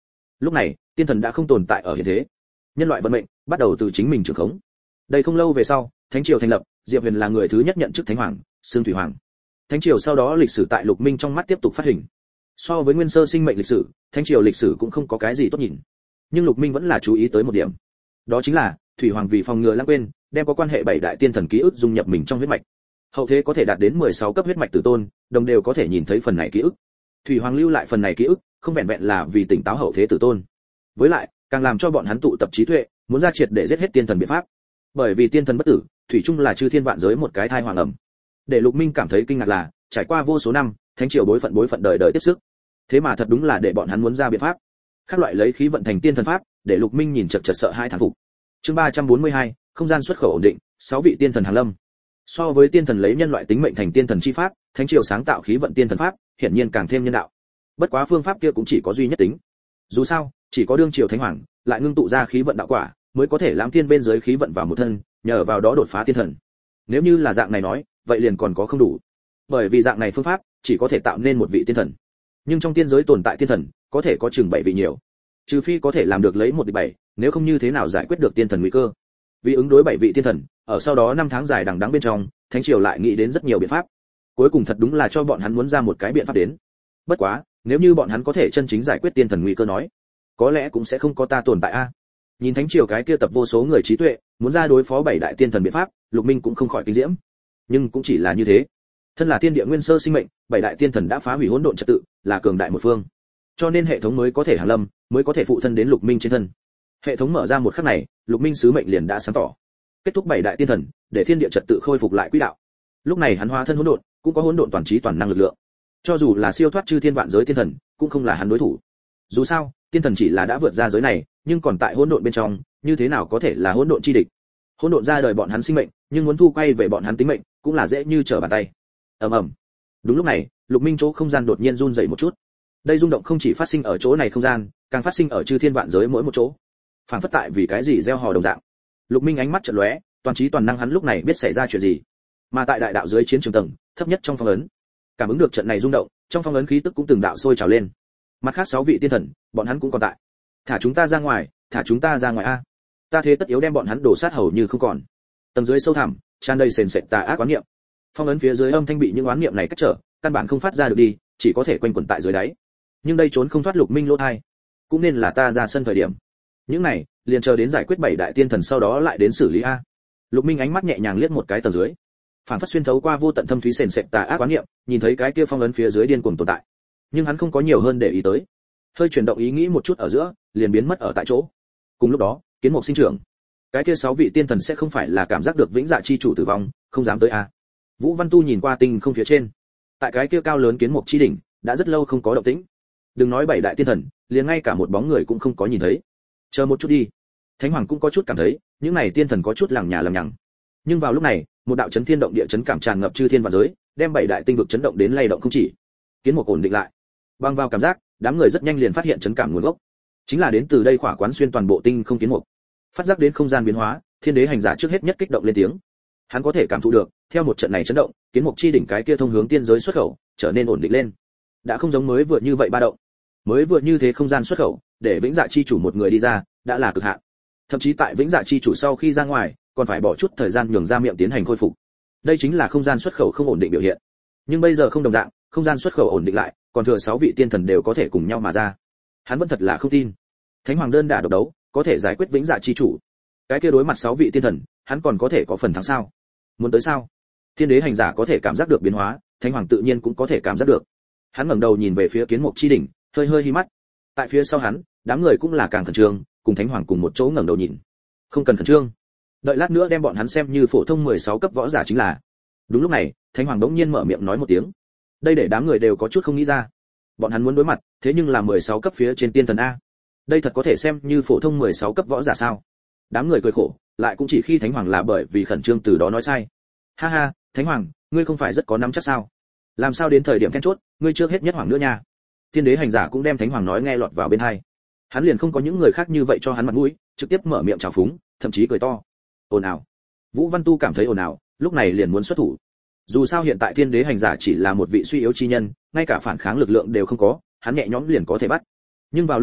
Lúc này, tiên thần đã không tồn tại ở hiện thế. Nhân loại vận mệnh bắt đầu từ chính mình trưởng khống. Đây không lâu về sau, thánh triều thành lập, Diệp Huyền là người thứ nhất nhận chức thánh hoàng, xương thủy hoàng. Thánh triều sau đó lịch sử tại Lục Minh trong mắt tiếp tục phát hình. So với nguyên sơ sinh mệnh lịch sử, thánh triều lịch sử cũng không có cái gì tốt nhìn. Nhưng Lục Minh vẫn là chú ý tới một điểm. Đó chính là, thủy hoàng vì phòng ngừa lãng quên, đem có quan hệ bảy đại tiên thần ký ức dung nhập mình trong huyết mạch. Hậu thế có thể đạt đến mười sáu cấp huyết mạch tử tôn, đồng đều có thể nhìn thấy phần này ký ức. Thủy hoàng lưu lại phần này ký ức, không vẹn vẹn là vì tỉnh táo hậu thế tử tôn. Với lại, càng làm cho bọn hắn tụ tập trí tuệ, muốn ra triệt để giết hết tiên thần biện pháp. Bởi vì tiên thần bất tử, thủy chung là chư thiên vạn giới một cái thai hoàng ẩm. Để Lục Minh cảm thấy kinh ngạc là, trải qua vô số năm, thánh triều bối phận bối phận đời đời tiếp sức. Thế mà thật đúng là để bọn hắn muốn ra biện pháp. Các loại lấy khí vận thành tiên thần pháp, để Lục Minh nhìn chật chật sợ hai thán phục. Chương ba trăm bốn mươi hai, không gian xuất khẩu ổn định, sáu vị tiên thần hàng lâm. So với tiên thần lấy nhân loại tính mệnh thành tiên thần chi pháp, thánh triều sáng tạo khí vận tiên thần pháp, hiển nhiên càng thêm nhân đạo. Bất quá phương pháp kia cũng chỉ có duy nhất tính. Dù sao, chỉ có đương triều thánh hoàng, lại ngưng tụ ra khí vận đạo quả, mới có thể lãm tiên bên dưới khí vận vào một thân, nhờ vào đó đột phá tiên thần. Nếu như là dạng này nói, vậy liền còn có không đủ. Bởi vì dạng này phương pháp, chỉ có thể tạo nên một vị tiên thần. Nhưng trong tiên giới tồn tại tiên thần, có thể có chừng bảy vị nhiều. Trừ phi có thể làm được lấy một địch bảy, nếu không như thế nào giải quyết được tiên thần nguy cơ. Vì ứng đối bảy vị tiên thần, ở sau đó năm tháng dài đằng đẵng bên trong, thánh triều lại nghĩ đến rất nhiều biện pháp. Cuối cùng thật đúng là cho bọn hắn muốn ra một cái biện pháp đến. Bất quá, nếu như bọn hắn có thể chân chính giải quyết tiên thần nguy cơ nói, có lẽ cũng sẽ không có ta tồn tại a. Nhìn thánh triều cái kia tập vô số người trí tuệ, muốn ra đối phó bảy đại tiên thần biện pháp, Lục Minh cũng không khỏi kinh diễm. Nhưng cũng chỉ là như thế. Thân là tiên địa nguyên sơ sinh mệnh, bảy đại tiên thần đã phá hủy hỗn độn trật tự, là cường đại một phương. Cho nên hệ thống mới có thể hàng lâm, mới có thể phụ thân đến Lục Minh trên thân. Hệ thống mở ra một khắc này, Lục Minh sứ mệnh liền đã sáng tỏ. Kết thúc bảy đại tiên thần, để thiên địa trật tự khôi phục lại quỹ đạo. Lúc này hắn hóa thân hỗn độn, cũng có hỗn độn toàn trí toàn năng lực lượng. Cho dù là siêu thoát chư thiên vạn giới tiên thần, cũng không là hắn đối thủ. Dù sao, tiên thần chỉ là đã vượt ra giới này, nhưng còn tại hỗn độn bên trong, như thế nào có thể là hỗn độn chi địch? Hỗn độn ra đời bọn hắn sinh mệnh, nhưng muốn thu quay về bọn hắn tính mệnh, cũng là dễ như trở bàn tay. Ầm ầm. Đúng lúc này, Lục Minh chỗ không gian đột nhiên run rẩy một chút. Đây rung động không chỉ phát sinh ở chỗ này không gian, càng phát sinh ở chư thiên vạn giới mỗi một chỗ. Phản phất tại vì cái gì gieo hò đồng dạng. Lục Minh ánh mắt chợt lóe, toàn trí toàn năng hắn lúc này biết xảy ra chuyện gì. Mà tại đại đạo dưới chiến trường tầng, thấp nhất trong phong ấn, cảm ứng được trận này rung động, trong phong ấn khí tức cũng từng đạo sôi trào lên. Mặt khác sáu vị tiên thần, bọn hắn cũng còn tại. Thả chúng ta ra ngoài, thả chúng ta ra ngoài a. Ta thế tất yếu đem bọn hắn đổ sát hầu như không còn. Tầng dưới sâu thẳm, tràn đầy sền sệt tà ác oán niệm. Phong ấn phía dưới âm thanh bị những oán niệm này cách trở, căn bản không phát ra được đi, chỉ có thể quanh quẩn tại dưới đáy. Nhưng đây trốn không thoát Lục Minh lỗ tai, cũng nên là ta ra sân thời điểm. Những này, liền chờ đến giải quyết bảy đại tiên thần sau đó lại đến xử lý a. Lục Minh ánh mắt nhẹ nhàng liếc một cái tầng dưới, phản phất xuyên thấu qua vô tận thâm thúy sền sệt tà ác oán niệm, nhìn thấy cái kia phong ấn phía dưới điên cuồng tồn tại. Nhưng hắn không có nhiều hơn để ý tới, hơi chuyển động ý nghĩ một chút ở giữa, liền biến mất ở tại chỗ. Cùng lúc đó, kiến mục sinh trưởng, cái kia sáu vị tiên thần sẽ không phải là cảm giác được vĩnh dạ chi chủ tử vong, không dám tới a. Vũ Văn Tu nhìn qua tinh không phía trên, tại cái kia cao lớn kiến mục chi đỉnh, đã rất lâu không có động tĩnh. Đừng nói bảy đại tiên thần, liền ngay cả một bóng người cũng không có nhìn thấy. Chờ một chút đi. Thánh Hoàng cũng có chút cảm thấy, những này tiên thần có chút lằng nhà lằng nhằng. Nhưng vào lúc này, một đạo chấn thiên động địa chấn cảm tràn ngập chư thiên vạn giới, đem bảy đại tinh vực chấn động đến lay động không chỉ. Kiến mục ổn định lại. Băng vào cảm giác, đám người rất nhanh liền phát hiện chấn cảm nguồn gốc. Chính là đến từ đây khỏa quán xuyên toàn bộ tinh không kiến mục. Phát giác đến không gian biến hóa, Thiên Đế hành giả trước hết nhất kích động lên tiếng. Hắn có thể cảm thụ được, theo một trận này chấn động, kiến mục chi đỉnh cái kia thông hướng tiên giới xuất khẩu, trở nên ổn định lên. Đã không giống mới vừa như vậy ba động. Mới vừa như thế không gian xuất khẩu, để vĩnh dạ chi chủ một người đi ra, đã là cực hạn. Thậm chí tại vĩnh dạ chi chủ sau khi ra ngoài, còn phải bỏ chút thời gian nhường ra miệng tiến hành khôi phục. Đây chính là không gian xuất khẩu không ổn định biểu hiện. Nhưng bây giờ không đồng dạng, không gian xuất khẩu ổn định lại, còn thừa sáu vị tiên thần đều có thể cùng nhau mà ra. Hắn vẫn thật là không tin. Thánh Hoàng đơn đả độc đấu, có thể giải quyết vĩnh dạ chi chủ. Cái kia đối mặt sáu vị tiên thần, hắn còn có thể có phần thắng sao? Muốn tới sao? Thiên Đế hành giả có thể cảm giác được biến hóa, Thánh Hoàng tự nhiên cũng có thể cảm giác được. Hắn ngẩng đầu nhìn về phía kiến mục chi đỉnh, hơi hơi hí mắt. Tại phía sau hắn, đám người cũng là càng khẩn trương, cùng Thánh Hoàng cùng một chỗ ngẩng đầu nhìn. Không cần khẩn trương, đợi lát nữa đem bọn hắn xem như phổ thông mười sáu cấp võ giả chính là. Đúng lúc này, Thánh Hoàng đống nhiên mở miệng nói một tiếng. Đây để đám người đều có chút không nghĩ ra. Bọn hắn muốn đối mặt, thế nhưng là mười sáu cấp phía trên tiên thần a. Đây thật có thể xem như phổ thông mười sáu cấp võ giả sao? Đám người cười khổ, lại cũng chỉ khi Thánh Hoàng là bởi vì khẩn trương từ đó nói sai. Ha ha, Thánh Hoàng, ngươi không phải rất có nắm chắc sao? Làm sao đến thời điểm then chốt, ngươi trước hết nhất hoàng nữa nha. Thiên Đế hành giả cũng đem Thánh Hoàng nói nghe lọt vào bên tai. Hắn liền không có những người khác như vậy cho hắn mặt mũi, trực tiếp mở miệng chào phúng, thậm chí cười to. Ồn ào. Vũ Văn Tu cảm thấy ồn ào, lúc này liền muốn xuất thủ. Dù sao hiện tại Thiên Đế hành giả chỉ là một vị suy yếu chi nhân, ngay cả phản kháng lực lượng đều không có, hắn nhẹ nhõm liền có thể bắt. Nhưng vào lúc này,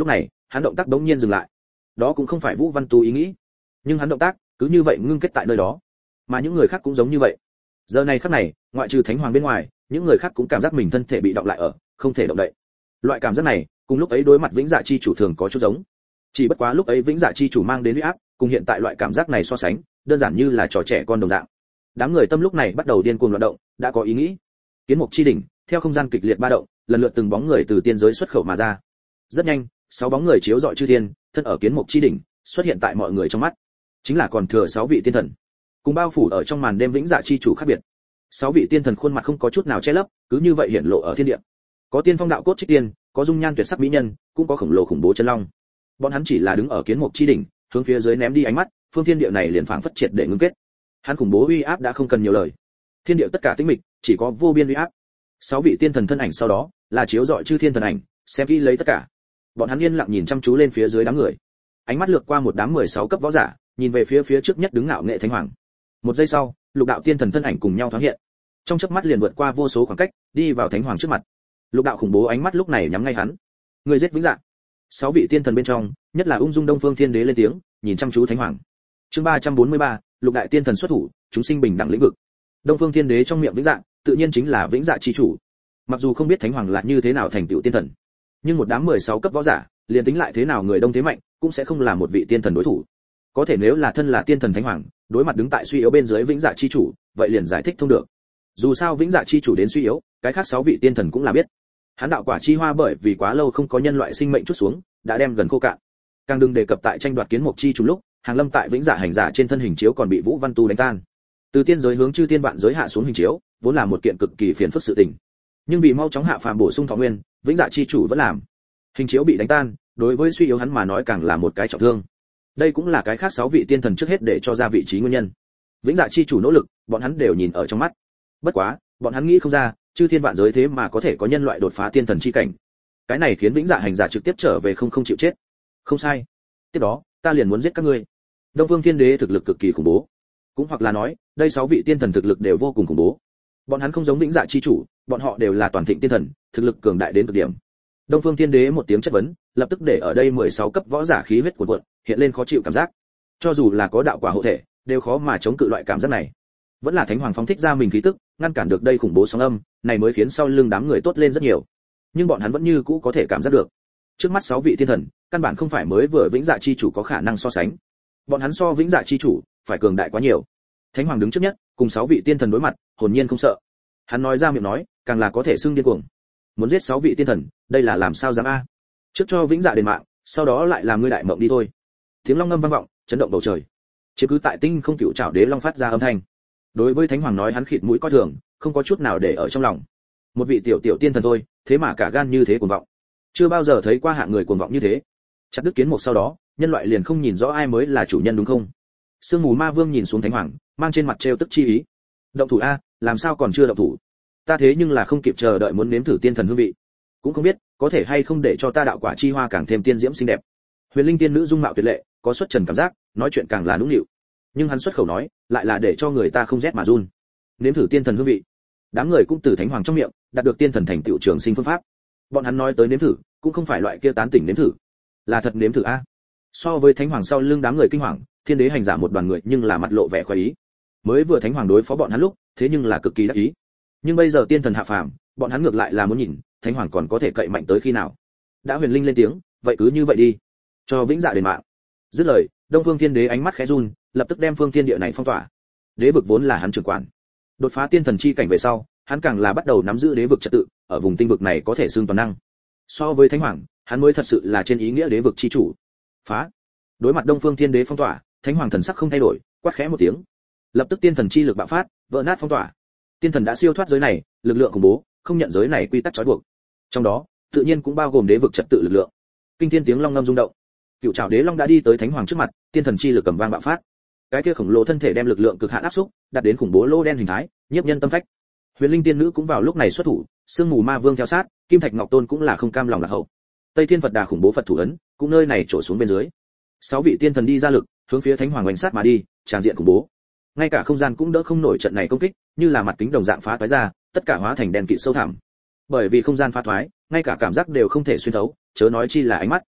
hắn động tác đống nhiên dừng lại. Đó cũng không phải Vũ Văn Tu ý nghĩ, nhưng hắn động tác cứ như vậy ngưng kết tại nơi đó, mà những người khác cũng giống như vậy. Giờ này khắc này, ngoại trừ Thánh Hoàng bên ngoài, những người khác cũng cảm giác mình thân thể bị động lại ở, không thể động đậy. Loại cảm giác này, cùng lúc ấy đối mặt Vĩnh Dạ chi chủ thường có chút giống. Chỉ bất quá lúc ấy Vĩnh Dạ chi chủ mang đến uy áp, cùng hiện tại loại cảm giác này so sánh, đơn giản như là trò trẻ con đồng dạng. Đám người tâm lúc này bắt đầu điên cuồng loạn động, đã có ý nghĩ. Kiến mục chi đỉnh, theo không gian kịch liệt ba động, lần lượt từng bóng người từ tiên giới xuất khẩu mà ra. Rất nhanh, sáu bóng người chiếu rọi chư thiên, thân ở kiến mục chi đỉnh, xuất hiện tại mọi người trong mắt. Chính là còn thừa sáu vị tiên thần, cùng bao phủ ở trong màn đêm Vĩnh Dạ chi chủ khác biệt. Sáu vị tiên thần khuôn mặt không có chút nào che lấp, cứ như vậy hiện lộ ở thiên địa. Có tiên phong đạo cốt trích tiên, có dung nhan tuyệt sắc mỹ nhân, cũng có khổng lồ khủng bố chân long. Bọn hắn chỉ là đứng ở kiến mục chi đỉnh, hướng phía dưới ném đi ánh mắt, phương thiên địa này liền phảng phất triệt để ngưng kết. Hắn khủng bố uy áp đã không cần nhiều lời. Thiên địa tất cả tĩnh mịch, chỉ có vô biên uy áp. Sáu vị tiên thần thân ảnh sau đó, là chiếu rọi chư thiên thần ảnh, xem kỹ lấy tất cả. Bọn hắn yên lặng nhìn chăm chú lên phía dưới đám người. Ánh mắt lướt qua một đám mười sáu cấp võ giả, nhìn về phía phía trước nhất đứng ngạo nghệ Thánh Hoàng. Một giây sau, lục đạo tiên thần thân ảnh cùng nhau thoáng hiện. Trong chớp mắt liền vượt qua vô số khoảng cách, đi vào Thánh Hoàng trước mặt. Lục đạo khủng bố ánh mắt lúc này nhắm ngay hắn. Người giết Vĩnh Dạ. Sáu vị tiên thần bên trong, nhất là ung dung Đông Phương Thiên Đế lên tiếng, nhìn chăm chú Thánh Hoàng. Chương ba trăm bốn mươi ba, lục đại tiên thần xuất thủ, chúng sinh bình đẳng lĩnh vực. Đông Phương Thiên Đế trong miệng Vĩnh Dạ, tự nhiên chính là Vĩnh Dạ chi chủ. Mặc dù không biết Thánh Hoàng là như thế nào thành tựu tiên thần, nhưng một đám mười sáu cấp võ giả, liền tính lại thế nào người đông thế mạnh, cũng sẽ không là một vị tiên thần đối thủ. Có thể nếu là thân là tiên thần Thánh Hoàng, đối mặt đứng tại suy yếu bên dưới Vĩnh Dạ chi chủ, vậy liền giải thích thông được. Dù sao Vĩnh Dạ chi chủ đến suy yếu, cái khác sáu vị tiên thần cũng là biết. Hắn đạo quả chi hoa bởi vì quá lâu không có nhân loại sinh mệnh chút xuống, đã đem gần khô cạn. Càng đừng đề cập tại tranh đoạt kiến mục chi trùng lúc, hàng lâm tại Vĩnh Dạ hành giả trên thân hình chiếu còn bị Vũ Văn Tu đánh tan. Từ tiên giới hướng chư tiên vạn giới hạ xuống hình chiếu, vốn là một kiện cực kỳ phiền phức sự tình. Nhưng vì mau chóng hạ phàm bổ sung thọ nguyên, Vĩnh Dạ chi chủ vẫn làm. Hình chiếu bị đánh tan, đối với suy yếu hắn mà nói càng là một cái trọng thương. Đây cũng là cái khác sáu vị tiên thần trước hết để cho ra vị trí nguyên nhân. Vĩnh Dạ chi chủ nỗ lực, bọn hắn đều nhìn ở trong mắt. Bất quá, bọn hắn nghĩ không ra, chư thiên vạn giới thế mà có thể có nhân loại đột phá tiên thần chi cảnh. Cái này khiến Vĩnh Dạ hành giả trực tiếp trở về không không chịu chết. Không sai. Tiếp đó, ta liền muốn giết các ngươi. Đông Phương Thiên Đế thực lực cực kỳ khủng bố. Cũng hoặc là nói, đây sáu vị tiên thần thực lực đều vô cùng khủng bố. Bọn hắn không giống Vĩnh Dạ chi chủ, bọn họ đều là toàn thịnh tiên thần, thực lực cường đại đến cực điểm. Đông Phương Thiên Đế một tiếng chất vấn, lập tức để ở đây mười sáu cấp võ giả khí huyết cuồn cuộn, hiện lên khó chịu cảm giác. Cho dù là có đạo quả hộ thể, đều khó mà chống cự loại cảm giác này. Vẫn là Thánh Hoàng phóng thích ra mình khí tức, ngăn cản được đây khủng bố sóng âm, này mới khiến sau lưng đám người tốt lên rất nhiều. Nhưng bọn hắn vẫn như cũ có thể cảm giác được, trước mắt sáu vị tiên thần, căn bản không phải mới vừa Vĩnh Dạ chi chủ có khả năng so sánh. Bọn hắn so Vĩnh Dạ chi chủ phải cường đại quá nhiều. Thánh Hoàng đứng trước nhất, cùng sáu vị tiên thần đối mặt, hồn nhiên không sợ. Hắn nói ra miệng nói, càng là có thể xưng điên cuồng. Muốn giết sáu vị tiên thần, đây là làm sao dám a? Trước cho Vĩnh Dạ đền mạng, sau đó lại làm ngươi đại mộng đi thôi. Tiếng long ngâm vang vọng, chấn động bầu trời. Chỉ cứ tại tinh không cựu trảo đế long phát ra âm thanh. Đối với Thánh Hoàng nói hắn khịt mũi coi thường, không có chút nào để ở trong lòng. Một vị tiểu tiểu tiên thần thôi, thế mà cả gan như thế cuồng vọng. Chưa bao giờ thấy qua hạng người cuồng vọng như thế. Chặt đứt kiến mục sau đó, nhân loại liền không nhìn rõ ai mới là chủ nhân đúng không? Sương mù ma vương nhìn xuống Thánh Hoàng, mang trên mặt trêu tức chi ý. Động thủ a, làm sao còn chưa động thủ? Ta thế nhưng là không kịp chờ đợi muốn nếm thử tiên thần hương vị. Cũng không biết, có thể hay không để cho ta đạo quả chi hoa càng thêm tiên diễm xinh đẹp. Huyền Linh tiên nữ dung mạo tuyệt lệ, có xuất trần cảm giác, nói chuyện càng là nũng nịu. Nhưng hắn xuất khẩu nói, lại là để cho người ta không rét mà run. Nếm thử tiên thần hương vị. Đám người cũng từ Thánh Hoàng trong miệng, đạt được tiên thần thành tựu trường sinh phương pháp. Bọn hắn nói tới nếm thử, cũng không phải loại kia tán tỉnh nếm thử, là thật nếm thử a. So với Thánh Hoàng sau lưng đám người kinh hoàng, Thiên Đế hành giả một đoàn người nhưng là mặt lộ vẻ khoái ý. Mới vừa Thánh Hoàng đối phó bọn hắn lúc, thế nhưng là cực kỳ đắc ý. Nhưng bây giờ tiên thần hạ phàm, bọn hắn ngược lại là muốn nhìn, Thánh Hoàng còn có thể cậy mạnh tới khi nào. Đã Huyền Linh lên tiếng, vậy cứ như vậy đi, cho Vĩnh Dạ đền mạng. Dứt lời, Đông Phương Thiên Đế ánh mắt khẽ run, lập tức đem phương thiên địa này phong tỏa. Đế vực vốn là hắn trưởng quản, đột phá tiên thần chi cảnh về sau, hắn càng là bắt đầu nắm giữ đế vực trật tự, ở vùng tinh vực này có thể xưng toàn năng. So với Thánh Hoàng, hắn mới thật sự là trên ý nghĩa đế vực chi chủ. Phá! Đối mặt Đông Phương Thiên Đế phong tỏa, Thánh Hoàng thần sắc không thay đổi, quát khẽ một tiếng. Lập tức tiên thần chi lực bạo phát, vỡ nát phong tỏa. Tiên thần đã siêu thoát giới này, lực lượng khủng bố, không nhận giới này quy tắc trói buộc. Trong đó, tự nhiên cũng bao gồm đế vực trật tự lực lượng. Kinh thiên tiếng long ngâm rung động. Cựu Trảo Đế Long đã đi tới Thánh Hoàng trước mặt, tiên thần chi lực cầm vang bạo phát. Cái kia khổng lồ thân thể đem lực lượng cực hạn áp xúc, đạt đến khủng bố lô đen hình thái, nhiếp nhân tâm phách. Huyền Linh tiên nữ cũng vào lúc này xuất thủ, Sương mù ma vương theo sát, Kim Thạch Ngọc Tôn cũng là không cam lòng lạc hậu. Tây Thiên Phật Đà khủng bố Phật thủ ấn, cũng nơi này trổ xuống bên dưới. Sáu vị tiên thần đi ra lực, hướng phía Thánh Hoàng oanh sát mà đi, tràn diện khủng bố. Ngay cả không gian cũng đỡ không nổi trận này công kích, như là mặt kính đồng dạng phá toái ra, tất cả hóa thành đèn kịt sâu thẳm. Bởi vì không gian phá thoái, ngay cả cảm giác đều không thể xuyên thấu, chớ nói chi là ánh mắt.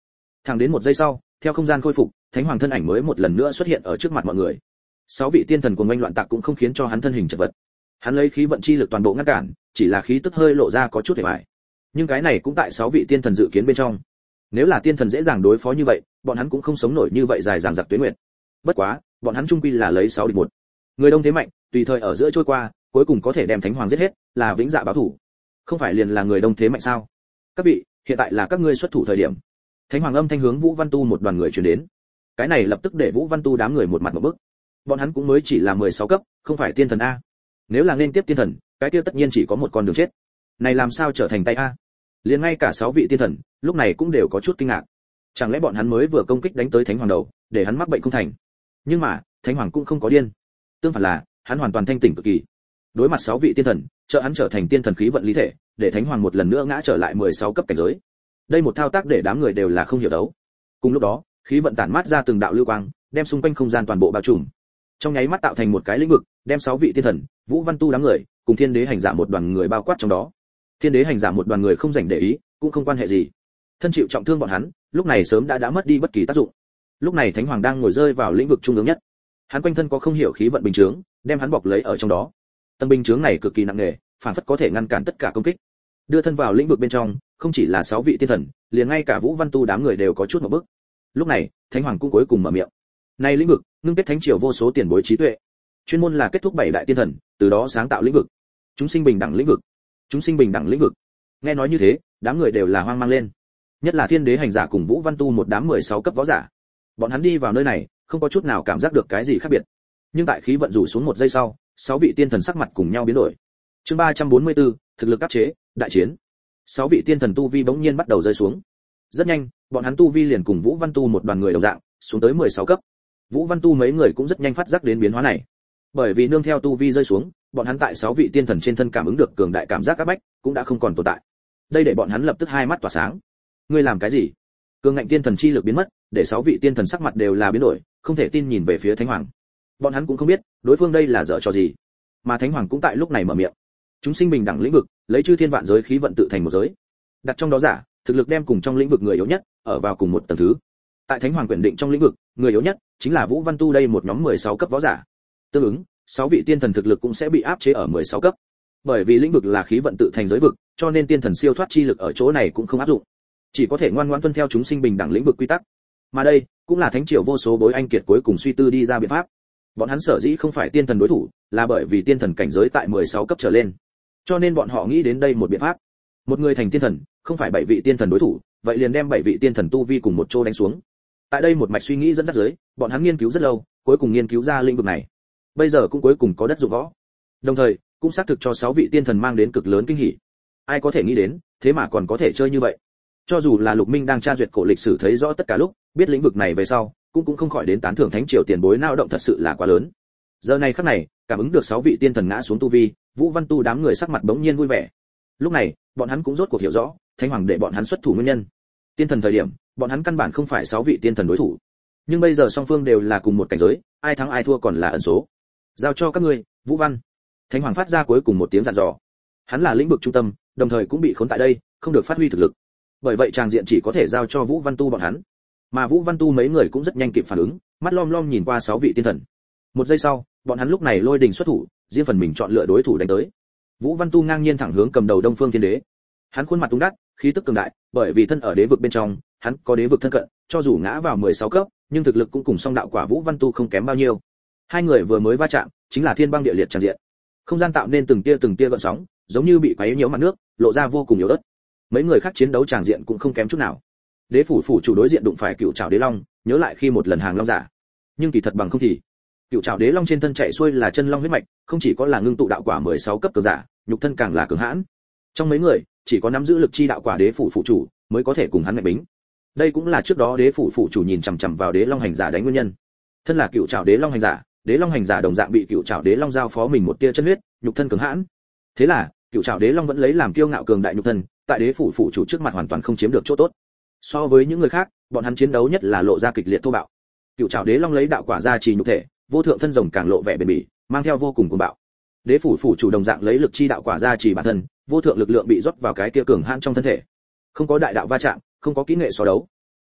Thẳng đến một giây sau, theo không gian khôi phục, thánh hoàng thân ảnh mới một lần nữa xuất hiện ở trước mặt mọi người. Sáu vị tiên thần cuồng oanh loạn tạc cũng không khiến cho hắn thân hình chật vật. Hắn lấy khí vận chi lực toàn bộ ngăn cản, chỉ là khí tức hơi lộ ra có chút hề bại. Nhưng cái này cũng tại sáu vị tiên thần dự kiến bên trong. Nếu là tiên thần dễ dàng đối phó như vậy, bọn hắn cũng không sống nổi như vậy dài dằng dặc tuyến nguyện. Bất quá, bọn hắn chung quy là lấy sáu địch một. Người đông thế mạnh, tùy thời ở giữa trôi qua, cuối cùng có thể đem thánh hoàng giết hết, là vĩnh dạ báo thủ. Không phải liền là người đông thế mạnh sao? Các vị, hiện tại là các ngươi xuất thủ thời điểm. Thánh hoàng âm thanh hướng Vũ Văn Tu một đoàn người truyền đến. Cái này lập tức để Vũ Văn Tu đám người một mặt một bức. Bọn hắn cũng mới chỉ là mười sáu cấp, không phải tiên thần a. Nếu là nên tiếp tiên thần, cái kia tất nhiên chỉ có một con đường chết. Này làm sao trở thành tay a? Liền ngay cả sáu vị tiên thần, lúc này cũng đều có chút kinh ngạc. Chẳng lẽ bọn hắn mới vừa công kích đánh tới thánh hoàng đầu, để hắn mắc bệnh không thành? Nhưng mà, thánh hoàng cũng không có điên. Tương phản là, hắn hoàn toàn thanh tỉnh cực kỳ. Đối mặt sáu vị tiên thần, trợ hắn trở thành tiên thần khí vận lý thể, để thánh hoàng một lần nữa ngã trở lại mười sáu cấp cảnh giới. Đây một thao tác để đám người đều là không hiểu đấu. Cùng lúc đó, khí vận tản mát ra từng đạo lưu quang, đem xung quanh không gian toàn bộ bao trùm. Trong nháy mắt tạo thành một cái lĩnh vực, đem sáu vị tiên thần, Vũ Văn Tu đám người, cùng Thiên Đế hành giả một đoàn người bao quát trong đó. Thiên Đế hành giả một đoàn người không rảnh để ý, cũng không quan hệ gì. Thân chịu trọng thương bọn hắn, lúc này sớm đã đã mất đi bất kỳ tác dụng. Lúc này Thánh Hoàng đang ngồi rơi vào lĩnh vực trung ương nhất. Hắn quanh thân có không hiểu khí vận bình chướng, đem hắn bọc lấy ở trong đó. Tầng bình chướng này cực kỳ nặng nề, phản phất có thể ngăn cản tất cả công kích. Đưa thân vào lĩnh vực bên trong, không chỉ là sáu vị tiên thần, liền ngay cả Vũ Văn Tu đám người đều có chút một bước. Lúc này, Thánh Hoàng cũng cuối cùng mở miệng. Này lĩnh vực, ngưng kết thánh triều vô số tiền bối trí tuệ, chuyên môn là kết thúc bảy đại tiên thần, từ đó sáng tạo lĩnh vực. Chúng sinh bình đẳng lĩnh vực. Chúng sinh bình đẳng lĩnh vực. Nghe nói như thế, đám người đều là hoang mang lên. Nhất là Thiên Đế hành giả cùng Vũ Văn Tu một đám mười sáu cấp võ giả. Bọn hắn đi vào nơi này, không có chút nào cảm giác được cái gì khác biệt. Nhưng tại khí vận rủ xuống một giây sau, sáu vị tiên thần sắc mặt cùng nhau biến đổi. Chương ba trăm bốn mươi tư, thực lực áp chế, đại chiến. Sáu vị tiên thần tu vi bỗng nhiên bắt đầu rơi xuống. Rất nhanh, bọn hắn tu vi liền cùng Vũ Văn Tu một đoàn người đồng dạng, xuống tới mười sáu cấp. Vũ Văn Tu mấy người cũng rất nhanh phát giác đến biến hóa này. Bởi vì nương theo tu vi rơi xuống, bọn hắn tại sáu vị tiên thần trên thân cảm ứng được cường đại cảm giác áp bách, cũng đã không còn tồn tại. Đây để bọn hắn lập tức hai mắt tỏa sáng. Ngươi làm cái gì? Cường ngạnh tiên thần chi lực biến mất, để sáu vị tiên thần sắc mặt đều là biến đổi, không thể tin nhìn về phía Thánh Hoàng. Bọn hắn cũng không biết, đối phương đây là dở trò gì. Mà Thánh Hoàng cũng tại lúc này mở miệng. Chúng sinh bình đẳng lĩnh vực, lấy chư thiên vạn giới khí vận tự thành một giới. Đặt trong đó giả, thực lực đem cùng trong lĩnh vực người yếu nhất, ở vào cùng một tầng thứ. Tại Thánh Hoàng quyền định trong lĩnh vực, người yếu nhất chính là Vũ Văn Tu đây một nhóm mười sáu cấp võ giả. Tương ứng, sáu vị tiên thần thực lực cũng sẽ bị áp chế ở mười sáu cấp. Bởi vì lĩnh vực là khí vận tự thành giới vực, cho nên tiên thần siêu thoát chi lực ở chỗ này cũng không áp dụng. Chỉ có thể ngoan ngoãn tuân theo chúng sinh bình đẳng lĩnh vực quy tắc. Mà đây, cũng là thánh triều vô số bối anh kiệt cuối cùng suy tư đi ra biện pháp. Bọn hắn sở dĩ không phải tiên thần đối thủ, là bởi vì tiên thần cảnh giới tại mười sáu cấp trở lên. Cho nên bọn họ nghĩ đến đây một biện pháp. Một người thành tiên thần, không phải bảy vị tiên thần đối thủ, vậy liền đem bảy vị tiên thần tu vi cùng một chỗ đánh xuống. Tại đây một mạch suy nghĩ dẫn dắt dưới, bọn hắn nghiên cứu rất lâu, cuối cùng nghiên cứu ra lĩnh vực này. Bây giờ cũng cuối cùng có đất dụng võ. Đồng thời, cũng xác thực cho sáu vị tiên thần mang đến cực lớn kinh hỉ. Ai có thể nghĩ đến, thế mà còn có thể chơi như vậy. Cho dù là Lục Minh đang tra duyệt cổ lịch sử thấy rõ tất cả lúc, biết lĩnh vực này về sau, cũng cũng không khỏi đến tán thưởng thánh triều tiền bối nao động thật sự là quá lớn. Giờ này khắc này, cảm ứng được sáu vị tiên thần ngã xuống tu vi, Vũ Văn Tu đám người sắc mặt bỗng nhiên vui vẻ. Lúc này, bọn hắn cũng rốt cuộc hiểu rõ, Thánh Hoàng để bọn hắn xuất thủ nguyên nhân. Tiên thần thời điểm, bọn hắn căn bản không phải sáu vị tiên thần đối thủ. Nhưng bây giờ song phương đều là cùng một cảnh giới, ai thắng ai thua còn là ẩn số. Giao cho các ngươi, Vũ Văn. Thánh Hoàng phát ra cuối cùng một tiếng dặn dò. Hắn là lĩnh vực trung tâm, đồng thời cũng bị khốn tại đây, không được phát huy thực lực. Bởi vậy tràng diện chỉ có thể giao cho Vũ Văn Tu bọn hắn. Mà Vũ Văn Tu mấy người cũng rất nhanh kịp phản ứng, mắt lom lom nhìn qua sáu vị tiên thần. Một giây sau, bọn hắn lúc này lôi đình xuất thủ, riêng phần mình chọn lựa đối thủ đánh tới. Vũ Văn Tu ngang nhiên thẳng hướng cầm đầu Đông Phương Thiên Đế. Hắn khuôn mặt tung đắt, khí tức cường đại, bởi vì thân ở đế vực bên trong, hắn có đế vực thân cận, cho dù ngã vào mười sáu cấp, nhưng thực lực cũng cùng song đạo quả Vũ Văn Tu không kém bao nhiêu. Hai người vừa mới va chạm, chính là thiên băng địa liệt tràn diện. Không gian tạo nên từng tia từng tia gợn sóng, giống như bị quấy nhiễu mặt nước, lộ ra vô cùng yếu ớt. Mấy người khác chiến đấu tràn diện cũng không kém chút nào. Đế phủ phủ chủ đối diện đụng phải Cựu Trảo Đế Long, nhớ lại khi một lần hàng long giả. Nhưng kỳ thật bằng không thì, Cựu Trảo Đế Long trên thân chạy xuôi là chân long huyết mạch, không chỉ có là ngưng tụ đạo quả mười sáu cấp cường giả, nhục thân càng là cường hãn. Trong mấy người, chỉ có nắm giữ lực chi đạo quả Đế phủ phủ chủ mới có thể cùng hắn ngạch bính. Đây cũng là trước đó Đế phủ phủ chủ nhìn chằm chằm vào Đế Long hành giả đánh nguyên nhân. Thân là Cựu Trảo Đế Long hành giả, Đế Long hành giả đồng dạng bị Cựu Trảo Đế Long giao phó mình một tia chân huyết, nhục thân cường hãn. Thế là, Cựu Trảo Đế Long vẫn lấy làm kiêu ngạo cường đại nhục thân, tại Đế phủ phủ chủ trước mặt hoàn toàn không chiếm được chỗ tốt. So với những người khác, bọn hắn chiến đấu nhất là lộ ra kịch liệt thô bạo. Cựu Trảo Đế Long lấy đạo quả ra trì nhục thể, vô thượng thân rồng càng lộ vẻ bền bỉ, mang theo vô cùng cuồng bạo. Đế phủ phủ chủ đồng dạng lấy lực chi đạo quả ra trì bản thân, vô thượng lực lượng bị rót vào cái kia cường hãn trong thân thể. Không có đại đạo va chạm, không có kỹ nghệ so đấu.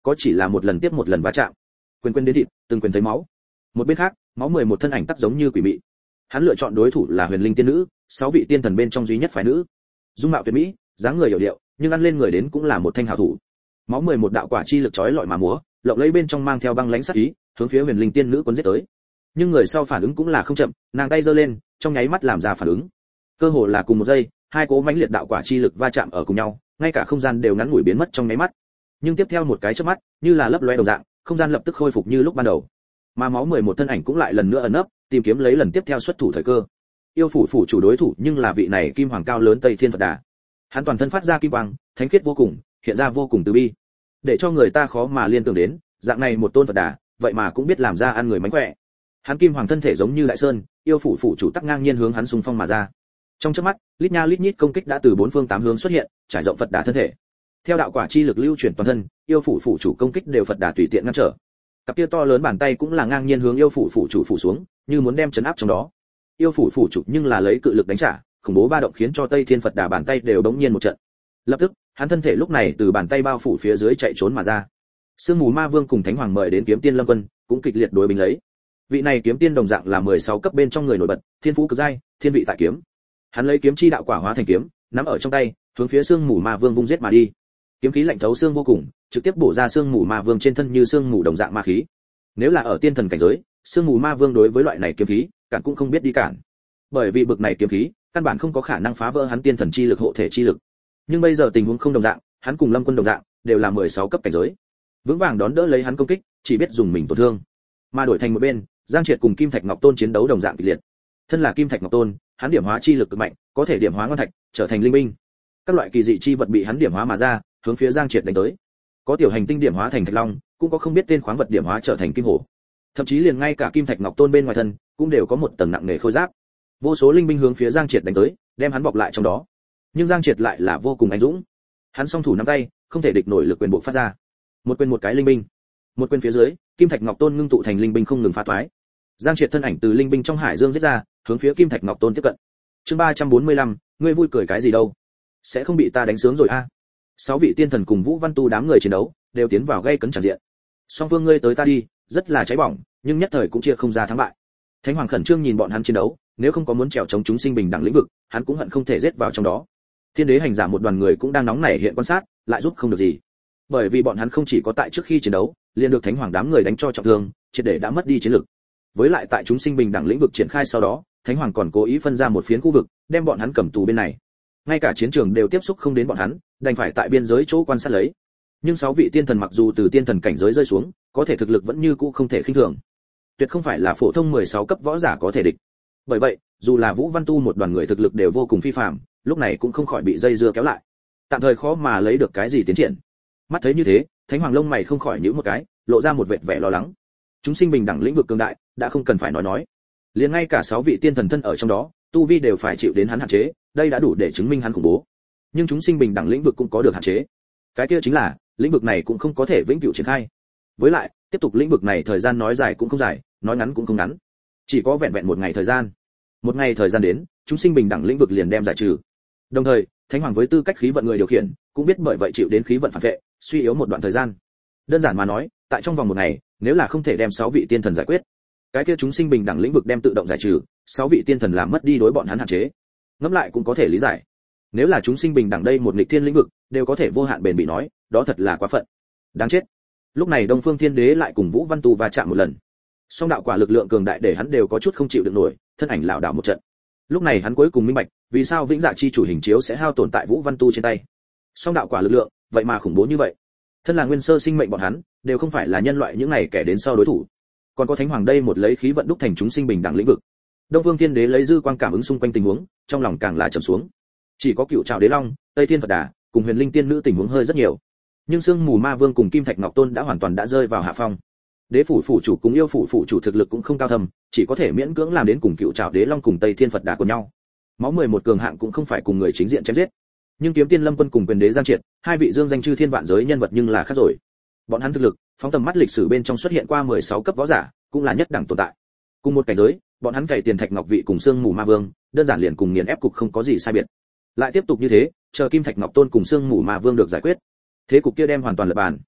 có chỉ là một lần tiếp một lần va chạm, quyền quyền đến thịt, từng quyền thấy máu. Một bên khác, máu mười một thân ảnh tắc giống như quỷ mị. Hắn lựa chọn đối thủ là Huyền Linh tiên nữ, sáu vị tiên thần bên trong duy nhất phái nữ. Dung mạo tuyệt mỹ, dáng người hiểu điệu, nhưng ăn lên người đến cũng là một thanh hảo thủ. Máu mười một đạo quả chi lực chói lọi mà múa, lộng lẫy bên trong mang theo băng lãnh sát ý, hướng phía Huyền Linh tiên nữ cuốn giết tới. Nhưng người sau phản ứng cũng là không chậm, nàng tay giơ lên, trong nháy mắt làm ra phản ứng. Cơ hồ là cùng một giây, hai cỗ mãnh liệt đạo quả chi lực va chạm ở cùng nhau, ngay cả không gian đều ngắn ngủi biến mất trong nháy mắt. Nhưng tiếp theo một cái chớp mắt, như là lấp lóe đồng dạng, không gian lập tức khôi phục như lúc ban đầu. Mà máu mười một thân ảnh cũng lại lần nữa ẩn nấp, tìm kiếm lấy lần tiếp theo xuất thủ thời cơ. Yêu phủ phủ chủ đối thủ nhưng là vị này kim hoàng cao lớn Tây Thiên Phật Đà. Hắn toàn thân phát ra kim quang, thánh khiết vô cùng, hiện ra vô cùng từ bi, để cho người ta khó mà liên tưởng đến, dạng này một tôn Phật Đà, vậy mà cũng biết làm ra ăn người mánh khỏe. Hắn kim hoàng thân thể giống như đại sơn, yêu phủ phủ chủ tắc ngang nhiên hướng hắn xung phong mà ra. Trong chớp mắt, lít nha lít nhít công kích đã từ bốn phương tám hướng xuất hiện, trải rộng Phật Đà thân thể. Theo đạo quả chi lực lưu chuyển toàn thân, yêu phủ phủ chủ công kích đều Phật Đà tùy tiện ngăn trở. Cặp kia to lớn bàn tay cũng là ngang nhiên hướng yêu phủ phủ chủ phủ xuống, như muốn đem chấn áp trong đó. Yêu phủ phủ chủ nhưng là lấy cự lực đánh trả, khủng bố ba động khiến cho Tây Thiên Phật Đà bàn tay đều bỗng nhiên một trận. Lập tức, hắn thân thể lúc này từ bàn tay bao phủ phía dưới chạy trốn mà ra. Sương mù ma vương cùng thánh hoàng mời đến kiếm tiên lâm quân, cũng kịch liệt đối binh lấy. Vị này kiếm tiên đồng dạng là mười sáu cấp bên trong người nổi bật, thiên phú cực giai, thiên vị tại kiếm. Hắn lấy kiếm chi đạo quả hóa thành kiếm, nắm ở trong tay, hướng phía sương mù ma vương vung giết mà đi. Kiếm khí lạnh thấu xương vô cùng, trực tiếp bổ ra sương mù ma vương trên thân như sương mù đồng dạng ma khí. Nếu là ở tiên thần cảnh giới, sương mù ma vương đối với loại này kiếm khí, cản cũng không biết đi cản. Bởi vì bực này kiếm khí, căn bản không có khả năng phá vỡ hắn tiên thần chi lực hộ thể chi lực. Nhưng bây giờ tình huống không đồng dạng, hắn cùng Lâm Quân đồng dạng, đều là mười sáu cấp cảnh giới. Vững vàng đón đỡ lấy hắn công kích, chỉ biết dùng mình tổn thương. Mà đổi thành một bên, Giang Triệt cùng Kim Thạch Ngọc Tôn chiến đấu đồng dạng kịch liệt. Thân là Kim Thạch Ngọc Tôn, hắn điểm hóa chi lực cực mạnh, có thể điểm hóa ngân thạch, trở thành linh binh. Các loại kỳ dị chi vật bị hắn điểm hóa mà ra, hướng phía Giang Triệt đánh tới. Có tiểu hành tinh điểm hóa thành thạch long, cũng có không biết tên khoáng vật điểm hóa trở thành kim hổ. Thậm chí liền ngay cả Kim Thạch Ngọc Tôn bên ngoài thân, cũng đều có một tầng nặng nề khôi giáp. Vô số linh binh hướng phía Giang Triệt đánh tới, đem hắn bọc lại trong đó. Nhưng Giang Triệt lại là vô cùng anh dũng. Hắn song thủ nắm tay, không thể địch nổi lực quyền bộ phát ra. Một quyền một cái linh binh. Một quyền phía dưới, Kim Thạch Ngọc Tôn ngưng tụ thành linh binh không ngừng phá toái. Giang Triệt thân ảnh từ linh binh trong hải dương giết ra, hướng phía Kim Thạch Ngọc Tôn tiếp cận. Chương ba trăm bốn mươi lăm, ngươi vui cười cái gì đâu? Sẽ không bị ta đánh sướng rồi a. À? Sáu vị tiên thần cùng Vũ Văn Tu đám người chiến đấu, đều tiến vào gây cấn tràn diện. Song phương ngươi tới ta đi, rất là cháy bỏng, nhưng nhất thời cũng chia không ra thắng bại. Thánh Hoàng khẩn trương nhìn bọn hắn chiến đấu, nếu không có muốn trèo chống chúng sinh bình đẳng lĩnh vực, hắn cũng hận không thể giết vào trong đó. Thiên đế hành giả một đoàn người cũng đang nóng nảy hiện quan sát, lại giúp không được gì. Bởi vì bọn hắn không chỉ có tại trước khi chiến đấu, liền được Thánh Hoàng đám người đánh cho trọng thương, triệt để đã mất đi chiến lực. Với lại tại chúng sinh bình đẳng lĩnh vực triển khai sau đó, Thánh Hoàng còn cố ý phân ra một phiến khu vực, đem bọn hắn cầm tù bên này. Ngay cả chiến trường đều tiếp xúc không đến bọn hắn, đành phải tại biên giới chỗ quan sát lấy. Nhưng sáu vị tiên thần mặc dù từ tiên thần cảnh giới rơi xuống, có thể thực lực vẫn như cũ không thể khinh thường. Tuyệt không phải là phổ thông mười sáu cấp võ giả có thể địch. Bởi vậy, dù là Vũ Văn Tu một đoàn người thực lực đều vô cùng phi phàm, lúc này cũng không khỏi bị dây dưa kéo lại. Tạm thời khó mà lấy được cái gì tiến triển. Mắt thấy như thế, Thánh Hoàng lông mày không khỏi nhíu một cái, lộ ra một vệt vẻ lo lắng. Chúng sinh bình đẳng lĩnh vực cường đại, đã không cần phải nói nói. Liền ngay cả sáu vị tiên thần thân ở trong đó, tu vi đều phải chịu đến hắn hạn chế, đây đã đủ để chứng minh hắn khủng bố. Nhưng chúng sinh bình đẳng lĩnh vực cũng có được hạn chế. Cái kia chính là, lĩnh vực này cũng không có thể vĩnh cửu triển khai. Với lại, tiếp tục lĩnh vực này thời gian nói dài cũng không dài, nói ngắn cũng không ngắn. Chỉ có vẹn vẹn một ngày thời gian. Một ngày thời gian đến, chúng sinh bình đẳng lĩnh vực liền đem giải trừ. Đồng thời, Thánh Hoàng với tư cách khí vận người điều khiển, cũng biết bởi vậy chịu đến khí vận phản vệ, suy yếu một đoạn thời gian. Đơn giản mà nói, tại trong vòng một ngày, nếu là không thể đem sáu vị tiên thần giải quyết, cái kia chúng sinh bình đẳng lĩnh vực đem tự động giải trừ, sáu vị tiên thần làm mất đi đối bọn hắn hạn chế. Ngẫm lại cũng có thể lý giải. Nếu là chúng sinh bình đẳng đây một nghịch thiên lĩnh vực, đều có thể vô hạn bền bỉ nói, đó thật là quá phận. Đáng chết. Lúc này Đông Phương Thiên Đế lại cùng Vũ Văn Tu va chạm một lần. Song đạo quả lực lượng cường đại để hắn đều có chút không chịu được nổi, thân ảnh lảo đảo một trận. Lúc này hắn cuối cùng minh bạch, vì sao Vĩnh Dạ chi chủ hình chiếu sẽ hao tổn tại Vũ Văn Tu trên tay. Song đạo quả lực lượng, vậy mà khủng bố như vậy. Thân là nguyên sơ sinh mệnh bọn hắn, đều không phải là nhân loại những này kẻ đến sau đối thủ. Còn có Thánh Hoàng đây một lấy khí vận đúc thành chúng sinh bình đẳng lĩnh vực. Đông Phương Thiên Đế lấy dư quang cảm ứng xung quanh tình huống, trong lòng càng là trầm xuống. Chỉ có Cựu Trảo Đế Long, Tây Thiên Phật Đà, cùng Huyền Linh Tiên Nữ tình huống hơi rất nhiều. Nhưng Sương Mù Ma Vương cùng Kim Thạch Ngọc Tôn đã hoàn toàn đã rơi vào hạ phong. Đế phủ phủ chủ cùng yêu phủ phủ chủ thực lực cũng không cao thâm, chỉ có thể miễn cưỡng làm đến cùng Cựu Trảo Đế Long cùng Tây Thiên Phật Đà của nhau. Máu mười một cường hạng cũng không phải cùng người chính diện chém giết. Nhưng Kiếm Tiên Lâm Quân cùng Quyền Đế Giang Triệt, hai vị dương danh chư thiên vạn giới nhân vật nhưng là khác rồi. Bọn hắn thực lực, phóng tầm mắt lịch sử bên trong xuất hiện qua mười sáu cấp võ giả, cũng là nhất đẳng tồn tại. Cùng một cảnh giới, bọn hắn cày tiền Thạch Ngọc Vị cùng Sương Mù Ma Vương, đơn giản liền cùng nghiền ép cục không có gì sai biệt. Lại tiếp tục như thế, chờ Kim Thạch Ngọc Tôn cùng Sương Mù Ma Vương được giải quyết, thế cục kia đem hoàn toàn lật bàn.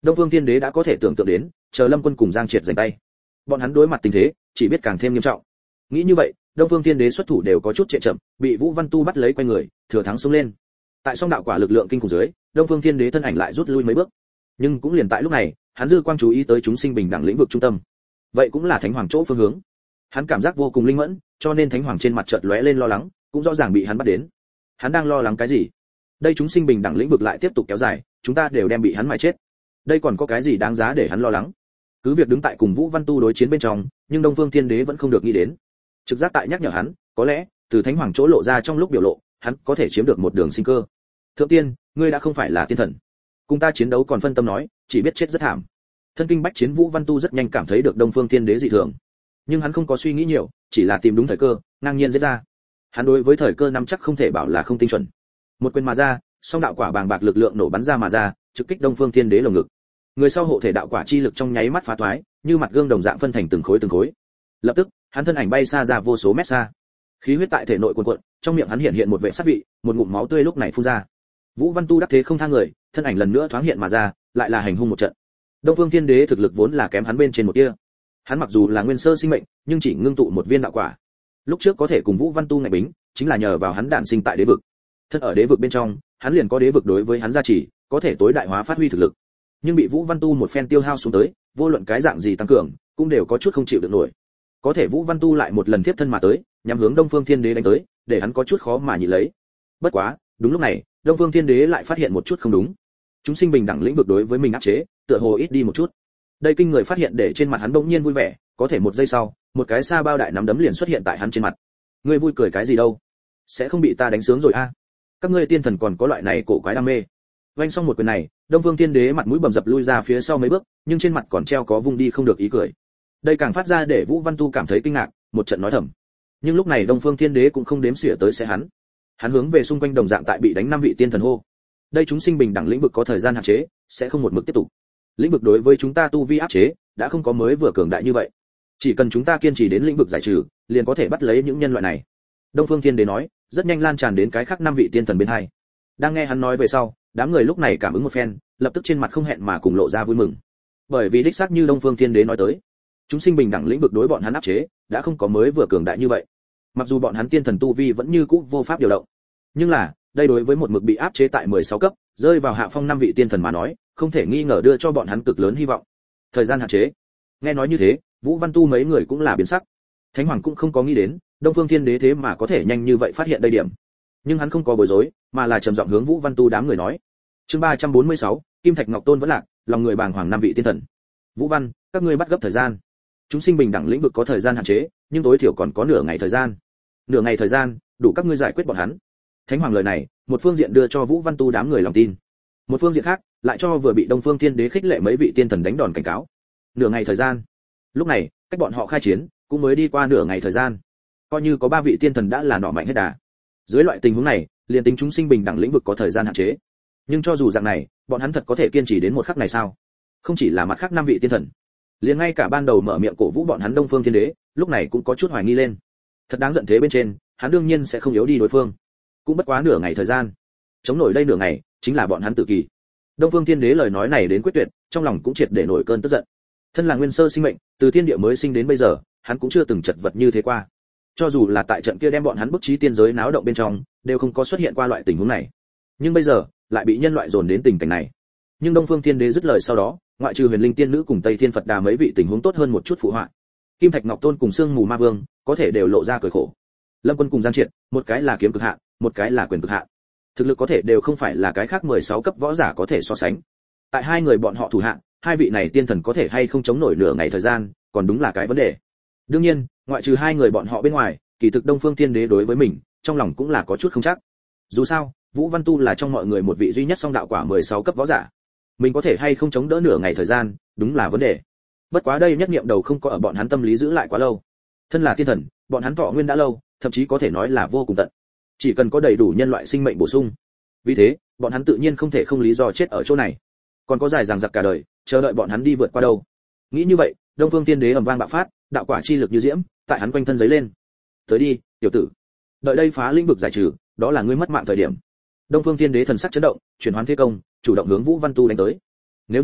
Đông Phương Thiên Đế đã có thể tưởng tượng đến, chờ Lâm Quân cùng Giang Triệt giành tay, bọn hắn đối mặt tình thế chỉ biết càng thêm nghiêm trọng. Nghĩ như vậy, Đông Phương Thiên Đế xuất thủ đều có chút trệ chậm, bị Vũ Văn Tu bắt lấy quay người, thừa thắng xông lên. Tại song đạo quả lực lượng kinh khủng dưới, Đông Phương Thiên Đế thân ảnh lại rút lui mấy bước. Nhưng cũng liền tại lúc này, hắn dư quang chú ý tới chúng sinh bình đẳng lĩnh vực trung tâm. Vậy cũng là Thánh Hoàng chỗ phương hướng. Hắn cảm giác vô cùng linh mẫn, cho nên Thánh Hoàng trên mặt chợt lóe lên lo lắng, cũng rõ ràng bị hắn bắt đến. Hắn đang lo lắng cái gì? Đây chúng sinh bình đẳng lĩnh vực lại tiếp tục kéo dài, chúng ta đều đem bị hắn mài chết. Đây còn có cái gì đáng giá để hắn lo lắng? Cứ việc đứng tại cùng Vũ Văn Tu đối chiến bên trong, nhưng Đông Phương Thiên Đế vẫn không được nghĩ đến. Trực giác tại nhắc nhở hắn, có lẽ từ Thánh Hoàng chỗ lộ ra trong lúc biểu lộ, hắn có thể chiếm được một đường sinh cơ. Thượng tiên, ngươi đã không phải là tiên thần, cùng ta chiến đấu còn phân tâm nói, chỉ biết chết rất thảm. Thân kinh bách chiến Vũ Văn Tu rất nhanh cảm thấy được Đông Phương Thiên Đế dị thường, nhưng hắn không có suy nghĩ nhiều, chỉ là tìm đúng thời cơ, ngang nhiên giết ra. Hắn đối với thời cơ nắm chắc không thể bảo là không tinh chuẩn. Một quyền mà ra, song đạo quả bàng bạc lực lượng nổ bắn ra mà ra, trực kích Đông Phương Thiên Đế lồng ngực. Người sau hộ thể đạo quả chi lực trong nháy mắt phá toái, như mặt gương đồng dạng phân thành từng khối từng khối. Lập tức, hắn thân ảnh bay xa ra vô số mét xa. Khí huyết tại thể nội cuồn cuộn, trong miệng hắn hiện hiện một vệ sát vị, một ngụm máu tươi lúc này phun ra. Vũ Văn Tu đắc thế không tha người, thân ảnh lần nữa thoáng hiện mà ra, lại là hành hung một trận. Đông Phương Thiên Đế thực lực vốn là kém hắn bên trên một tia. Hắn mặc dù là nguyên sơ sinh mệnh, nhưng chỉ ngưng tụ một viên đạo quả. Lúc trước có thể cùng Vũ Văn Tu ngạnh bính, chính là nhờ vào hắn đản sinh tại đế vực. Thân ở đế vực bên trong, hắn liền có đế vực đối với hắn gia trì, có thể tối đại hóa phát huy thực lực. Nhưng bị Vũ Văn Tu một phen tiêu hao xuống tới, vô luận cái dạng gì tăng cường, cũng đều có chút không chịu được nổi. Có thể Vũ Văn Tu lại một lần tiếp thân mà tới, nhắm hướng Đông Phương Thiên Đế đánh tới, để hắn có chút khó mà nhịn lấy. Bất quá, đúng lúc này, Đông Phương Thiên Đế lại phát hiện một chút không đúng. Chúng sinh bình đẳng lĩnh vực đối với mình áp chế, tựa hồ ít đi một chút. Đây kinh người phát hiện để trên mặt hắn bỗng nhiên vui vẻ, có thể một giây sau, một cái sa bao đại nắm đấm liền xuất hiện tại hắn trên mặt. Ngươi vui cười cái gì đâu? Sẽ không bị ta đánh sướng rồi a? À? Các ngươi tiên thần còn có loại này cổ quái đam mê. Vành xong một quyền này, Đông Phương Thiên Đế mặt mũi bầm dập lui ra phía sau mấy bước, nhưng trên mặt còn treo có vung đi không được ý cười. Đây càng phát ra để Vũ Văn Tu cảm thấy kinh ngạc, một trận nói thầm. Nhưng lúc này Đông Phương Thiên Đế cũng không đếm xỉa tới sẽ hắn. Hắn hướng về xung quanh đồng dạng tại bị đánh năm vị tiên thần hô. Đây chúng sinh bình đẳng lĩnh vực có thời gian hạn chế, sẽ không một mực tiếp tục. Lĩnh vực đối với chúng ta tu vi áp chế, đã không có mới vừa cường đại như vậy. Chỉ cần chúng ta kiên trì đến lĩnh vực giải trừ, liền có thể bắt lấy những nhân loại này. Đông Phương Thiên Đế nói, rất nhanh lan tràn đến cái khác năm vị tiên thần bên hai. Đang nghe hắn nói về sau, đám người lúc này cảm ứng một phen, lập tức trên mặt không hẹn mà cùng lộ ra vui mừng. Bởi vì đích xác như Đông Phương Thiên Đế nói tới, chúng sinh bình đẳng lĩnh vực đối bọn hắn áp chế, đã không có mới vừa cường đại như vậy. Mặc dù bọn hắn tiên thần tu vi vẫn như cũ vô pháp điều động, nhưng là, đây đối với một mực bị áp chế tại mười sáu cấp, rơi vào hạ phong năm vị tiên thần mà nói, không thể nghi ngờ đưa cho bọn hắn cực lớn hy vọng. Thời gian hạn chế. Nghe nói như thế, Vũ Văn Tu mấy người cũng là biến sắc. Thánh Hoàng cũng không có nghĩ đến, Đông Phương Thiên Đế thế mà có thể nhanh như vậy phát hiện đây điểm. Nhưng hắn không có bối rối, mà là trầm giọng hướng Vũ Văn Tu đám người nói. Chương ba trăm bốn mươi sáu, Kim Thạch Ngọc Tôn vẫn lạc, lòng người bàng hoàng năm vị tiên thần. Vũ Văn, các ngươi bắt gấp thời gian. Chúng sinh bình đẳng lĩnh vực có thời gian hạn chế, nhưng tối thiểu còn có nửa ngày thời gian. Nửa ngày thời gian, đủ các ngươi giải quyết bọn hắn. Thánh Hoàng lời này, một phương diện đưa cho Vũ Văn Tu đám người lòng tin, một phương diện khác, lại cho vừa bị Đông Phương Thiên Đế khích lệ mấy vị tiên thần đánh đòn cảnh cáo. Nửa ngày thời gian. Lúc này, cách bọn họ khai chiến, cũng mới đi qua nửa ngày thời gian. Coi như có ba vị tiên thần đã là nọ mạnh hết đà. Dưới loại tình huống này, liền tính chúng sinh bình đẳng lĩnh vực có thời gian hạn chế. Nhưng cho dù dạng này, bọn hắn thật có thể kiên trì đến một khắc này sao? Không chỉ là mặt khác năm vị tiên thần, liền ngay cả ban đầu mở miệng cổ vũ bọn hắn Đông Phương Thiên Đế, lúc này cũng có chút hoài nghi lên. Thật đáng giận thế bên trên, hắn đương nhiên sẽ không yếu đi đối phương. Cũng bất quá nửa ngày thời gian. Chống nổi đây nửa ngày, chính là bọn hắn tự kỳ. Đông Phương Thiên Đế lời nói này đến quyết tuyệt, trong lòng cũng triệt để nổi cơn tức giận. Thân là nguyên sơ sinh mệnh, từ thiên địa mới sinh đến bây giờ, hắn cũng chưa từng chật vật như thế qua. Cho dù là tại trận kia đem bọn hắn bức trí tiên giới náo động bên trong, đều không có xuất hiện qua loại tình huống này. Nhưng bây giờ, lại bị nhân loại dồn đến tình cảnh này. Nhưng Đông Phương Thiên Đế dứt lời sau đó, ngoại trừ Huyền Linh Tiên Nữ cùng Tây Thiên Phật Đà mấy vị tình huống tốt hơn một chút phụ họa. Kim Thạch Ngọc Tôn cùng Sương Mù Ma Vương, có thể đều lộ ra cười khổ. Lâm Quân cùng Giang Triệt, một cái là kiếm cực hạn, một cái là quyền cực hạn. Thực lực có thể đều không phải là cái khác mười sáu cấp võ giả có thể so sánh. Tại hai người bọn họ thủ hạ, hai vị này tiên thần có thể hay không chống nổi nửa ngày thời gian, còn đúng là cái vấn đề. Đương nhiên, ngoại trừ hai người bọn họ bên ngoài, kỳ thực Đông Phương Thiên Đế đối với mình, trong lòng cũng là có chút không chắc. Dù sao, Vũ Văn Tu là trong mọi người một vị duy nhất song đạo quả mười sáu cấp võ giả. Mình có thể hay không chống đỡ nửa ngày thời gian, đúng là vấn đề. Bất quá đây nhất niệm đầu không có ở bọn hắn tâm lý giữ lại quá lâu. Thân là tiên thần, bọn hắn thọ nguyên đã lâu, thậm chí có thể nói là vô cùng tận. Chỉ cần có đầy đủ nhân loại sinh mệnh bổ sung. Vì thế, bọn hắn tự nhiên không thể không lý do chết ở chỗ này. Còn có dài dằng dặc cả đời, chờ đợi bọn hắn đi vượt qua đâu. Nghĩ như vậy, Đông Phương Thiên Đế ầm vang bạo phát, đạo quả chi lực như diễm, tại hắn quanh thân giấy lên. Tới đi, tiểu tử. Đợi đây phá lĩnh vực giải trừ, đó là ngươi mất mạng thời điểm. Đông Phương Thiên Đế thần sắc chấn động, chuyển hoán thế công, chủ động hướng Vũ Văn Tu đánh tới. Nếu như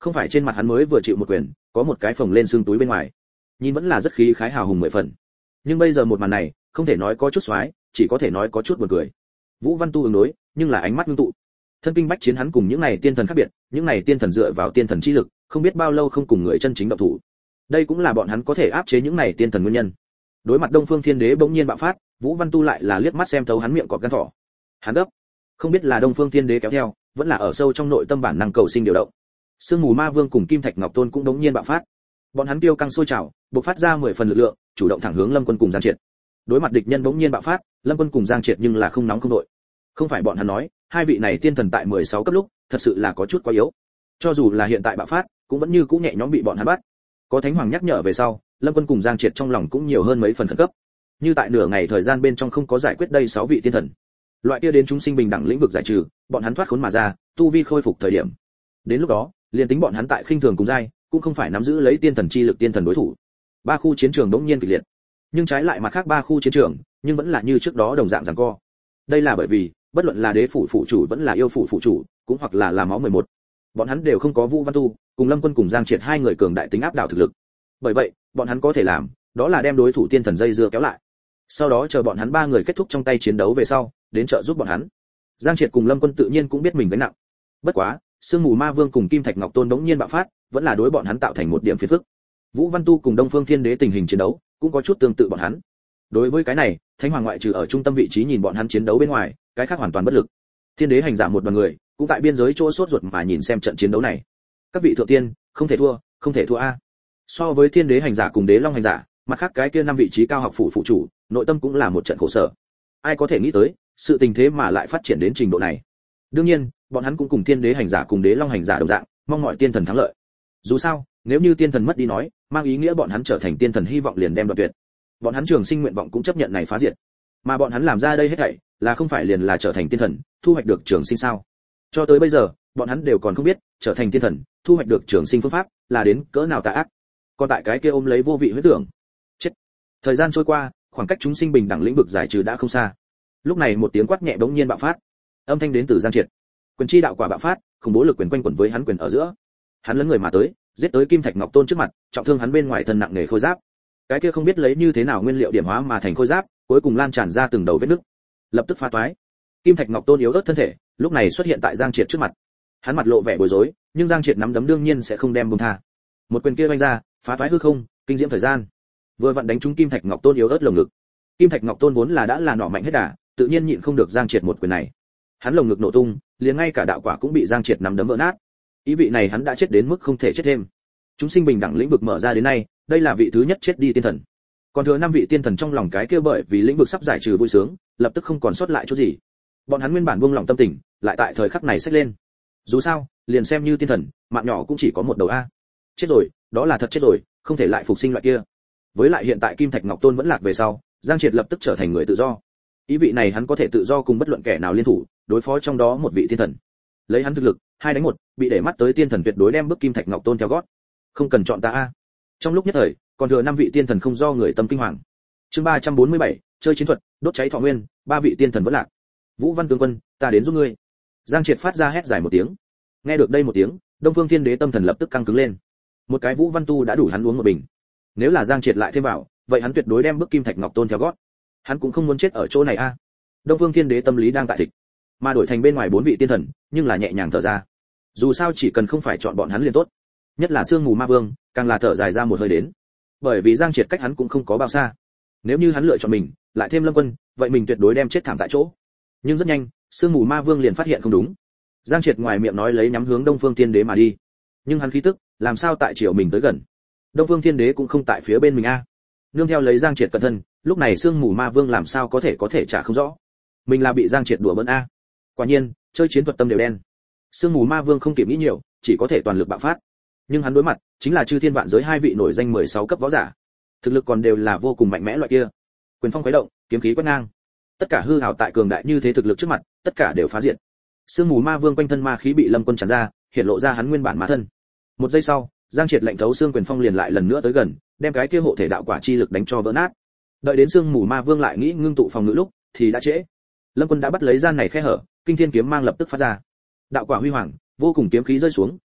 Không phải trên mặt hắn mới vừa chịu một quyền, có một cái phồng lên xương túi bên ngoài, nhìn vẫn là rất khí khái hào hùng mười phần. Nhưng bây giờ một màn này, không thể nói có chút xoái, chỉ có thể nói có chút buồn cười. Vũ Văn Tu ứng đối, nhưng là ánh mắt ngưng tụ. Thân kinh bách chiến hắn cùng những này tiên thần khác biệt, những này tiên thần dựa vào tiên thần chi lực, không biết bao lâu không cùng người chân chính động thủ. Đây cũng là bọn hắn có thể áp chế những này tiên thần nguyên nhân. Đối mặt Đông Phương Thiên Đế bỗng nhiên bạo phát, Vũ Văn Tu lại là liếc mắt xem thấu hắn miệng cọp gan thỏ. Hắn gấp, không biết là Đông Phương Thiên Đế kéo theo, vẫn là ở sâu trong nội tâm bản năng cầu sinh điều động. Sương Mù Ma Vương cùng Kim Thạch Ngọc Tôn cũng đống nhiên bạo phát. Bọn hắn tiêu căng sôi trào, bộc phát ra mười phần lực lượng, chủ động thẳng hướng Lâm Quân cùng Giang Triệt. Đối mặt địch nhân đống nhiên bạo phát, Lâm Quân cùng Giang Triệt nhưng là không nóng không đội. Không phải bọn hắn nói, hai vị này tiên thần tại mười sáu cấp lúc, thật sự là có chút quá yếu. Cho dù là hiện tại bạo phát, cũng vẫn như cũ nhẹ nhõm bị bọn hắn bắt. Có Thánh Hoàng nhắc nhở về sau, Lâm Quân cùng Giang Triệt trong lòng cũng nhiều hơn mấy phần khẩn cấp. Như tại nửa ngày thời gian bên trong không có giải quyết đây sáu vị tiên thần. Loại kia đến chúng sinh bình đẳng lĩnh vực giải trừ, bọn hắn thoát khốn mà ra, tu vi khôi phục thời điểm. Đến lúc đó, liền tính bọn hắn tại khinh thường cùng giai, cũng không phải nắm giữ lấy tiên thần chi lực tiên thần đối thủ. Ba khu chiến trường đống nhiên kịch liệt. Nhưng trái lại mặt khác ba khu chiến trường, nhưng vẫn là như trước đó đồng dạng giằng co. Đây là bởi vì, bất luận là đế phủ phụ chủ vẫn là yêu phủ phụ chủ, cũng hoặc là là máu mười một, bọn hắn đều không có Vũ Văn Tu, cùng Lâm Quân cùng Giang Triệt hai người cường đại tính áp đảo thực lực. Bởi vậy, bọn hắn có thể làm, đó là đem đối thủ tiên thần dây dưa kéo lại. Sau đó chờ bọn hắn ba người kết thúc trong tay chiến đấu về sau, đến trợ giúp bọn hắn. Giang Triệt cùng Lâm Quân tự nhiên cũng biết mình gánh nặng. Bất quá, Sương Mù Ma Vương cùng Kim Thạch Ngọc Tôn đống nhiên bạo phát, vẫn là đối bọn hắn tạo thành một điểm phiền phức. Vũ Văn Tu cùng Đông Phương Thiên Đế tình hình chiến đấu, cũng có chút tương tự bọn hắn. Đối với cái này, Thánh Hoàng ngoại trừ ở trung tâm vị trí nhìn bọn hắn chiến đấu bên ngoài, cái khác hoàn toàn bất lực. Thiên Đế hành giả một đoàn người, cũng tại biên giới chỗ sốt ruột mà nhìn xem trận chiến đấu này. Các vị thượng tiên, không thể thua, không thể thua a. So với Thiên Đế hành giả cùng Đế Long hành giả, mặt khác cái kia năm vị trí cao học phủ phụ chủ, nội tâm cũng là một trận khổ sở. Ai có thể nghĩ tới, sự tình thế mà lại phát triển đến trình độ này. Đương nhiên, bọn hắn cũng cùng Thiên Đế hành giả cùng Đế Long hành giả đồng dạng, mong mọi tiên thần thắng lợi. Dù sao, nếu như tiên thần mất đi nói, mang ý nghĩa bọn hắn trở thành tiên thần hy vọng liền đem đoạn tuyệt. Bọn hắn trường sinh nguyện vọng cũng chấp nhận này phá diệt. Mà bọn hắn làm ra đây hết thảy, là không phải liền là trở thành tiên thần, thu hoạch được trường sinh sao? Cho tới bây giờ, bọn hắn đều còn không biết, trở thành tiên thần, thu hoạch được trường sinh phương pháp, là đến cỡ nào tà ác. Còn tại cái kia ôm lấy vô vị huyết tưởng. Chết. Thời gian trôi qua, khoảng cách chúng sinh bình đẳng lĩnh vực giải trừ đã không xa. Lúc này một tiếng quát nhẹ bỗng nhiên bạo phát. Âm thanh đến từ Giang Triệt. Quyền chi đạo quả bạo phát, khủng bố lực quyền quanh quẩn với hắn quyền ở giữa. Hắn lấn người mà tới, giết tới Kim Thạch Ngọc Tôn trước mặt, trọng thương hắn bên ngoài thân nặng nề khôi giáp. Cái kia không biết lấy như thế nào nguyên liệu điểm hóa mà thành khôi giáp, cuối cùng lan tràn ra từng đầu vết nứt, lập tức phá toái. Kim Thạch Ngọc Tôn yếu ớt thân thể, lúc này xuất hiện tại Giang Triệt trước mặt. Hắn mặt lộ vẻ bối rối, nhưng Giang Triệt nắm đấm đương nhiên sẽ không đem buông tha. Một quyền kia vung ra, phá toái hư không, kinh diễm thời gian. Vừa vặn đánh trúng Kim Thạch Ngọc Tôn yếu ớt lồng ngực. Kim Thạch Ngọc Tôn vốn là đã là nỏ mạnh hết đà, tự nhiên nhịn không được Giang Triệt một quyền này. Hắn lồng ngực nổ tung, liền ngay cả đạo quả cũng bị Giang Triệt nắm đấm vỡ nát. Ý vị này hắn đã chết đến mức không thể chết thêm. Chúng sinh bình đẳng lĩnh vực mở ra đến nay, đây là vị thứ nhất chết đi tiên thần. Còn thừa năm vị tiên thần trong lòng cái kia bởi vì lĩnh vực sắp giải trừ vui sướng, lập tức không còn sót lại chút gì. Bọn hắn nguyên bản buông lòng tâm tình, lại tại thời khắc này xách lên. Dù sao, liền xem như tiên thần, mạng nhỏ cũng chỉ có một đầu a. Chết rồi, đó là thật chết rồi, không thể lại phục sinh loại kia. Với lại hiện tại Kim Thạch Ngọc Tôn vẫn lạc về sau, Giang Triệt lập tức trở thành người tự do. Ý vị này hắn có thể tự do cùng bất luận kẻ nào liên thủ, đối phó trong đó một vị tiên thần. Lấy hắn thực lực, hai đánh một, bị để mắt tới tiên thần tuyệt đối đem bức Kim Thạch Ngọc Tôn theo gót. Không cần chọn ta a. Trong lúc nhất thời, còn thừa năm vị tiên thần không do người tâm kinh hoàng. Chương ba trăm bốn mươi bảy, chơi chiến thuật, đốt cháy thọ nguyên, ba vị tiên thần vẫn lạc. Vũ Văn tướng quân, ta đến giúp ngươi. Giang Triệt phát ra hét dài một tiếng. Nghe được đây một tiếng, Đông Phương Thiên Đế tâm thần lập tức căng cứng lên. Một cái Vũ Văn tu đã đủ hắn uống một bình. Nếu là Giang Triệt lại thêm vào, vậy hắn tuyệt đối đem bức Kim Thạch Ngọc Tôn theo gót. Hắn cũng không muốn chết ở chỗ này a. Đông Phương Thiên Đế tâm lý đang tại thịt, mà đổi thành bên ngoài bốn vị tiên thần, nhưng là nhẹ nhàng thở ra. Dù sao chỉ cần không phải chọn bọn hắn liền tốt. Nhất là Sương Mù Ma Vương, càng là thở dài ra một hơi đến. Bởi vì Giang Triệt cách hắn cũng không có bao xa. Nếu như hắn lựa chọn mình, lại thêm Lâm Quân, vậy mình tuyệt đối đem chết thảm tại chỗ. Nhưng rất nhanh, Sương Mù Ma Vương liền phát hiện không đúng. Giang Triệt ngoài miệng nói lấy nhắm hướng Đông Phương Thiên Đế mà đi, nhưng hắn khí tức, làm sao tại chiều mình tới gần. Đông Phương Thiên Đế cũng không tại phía bên mình a. Nương theo lấy Giang Triệt cẩn thân, lúc này Sương Mù Ma Vương làm sao có thể có thể trả không rõ. Mình là bị Giang Triệt đùa bỡn a. Quả nhiên, chơi chiến thuật tâm đều đen. Sương Mù Ma Vương không kịp nghĩ nhiều, chỉ có thể toàn lực bạo phát. Nhưng hắn đối mặt chính là chư thiên vạn giới hai vị nổi danh mười sáu cấp võ giả, thực lực còn đều là vô cùng mạnh mẽ loại kia. Quyền phong khuấy động, kiếm khí quét ngang, tất cả hư hào tại cường đại như thế thực lực trước mặt, tất cả đều phá diệt. Sương Mù Ma Vương quanh thân ma khí bị Lâm Quân tràn ra, hiện lộ ra hắn nguyên bản ma thân. Một giây sau, Giang Triệt lệnh thấu xương quyền phong liền lại lần nữa tới gần, đem cái kia hộ thể đạo quả chi lực đánh cho vỡ nát. Đợi đến Sương Mù Ma Vương lại nghĩ ngưng tụ phòng ngự lúc, thì đã trễ. Lâm Quân đã bắt lấy gian này khe hở, kinh thiên kiếm mang lập tức phát ra. Đạo quả huy hoàng, vô cùng kiếm khí rơi xuống,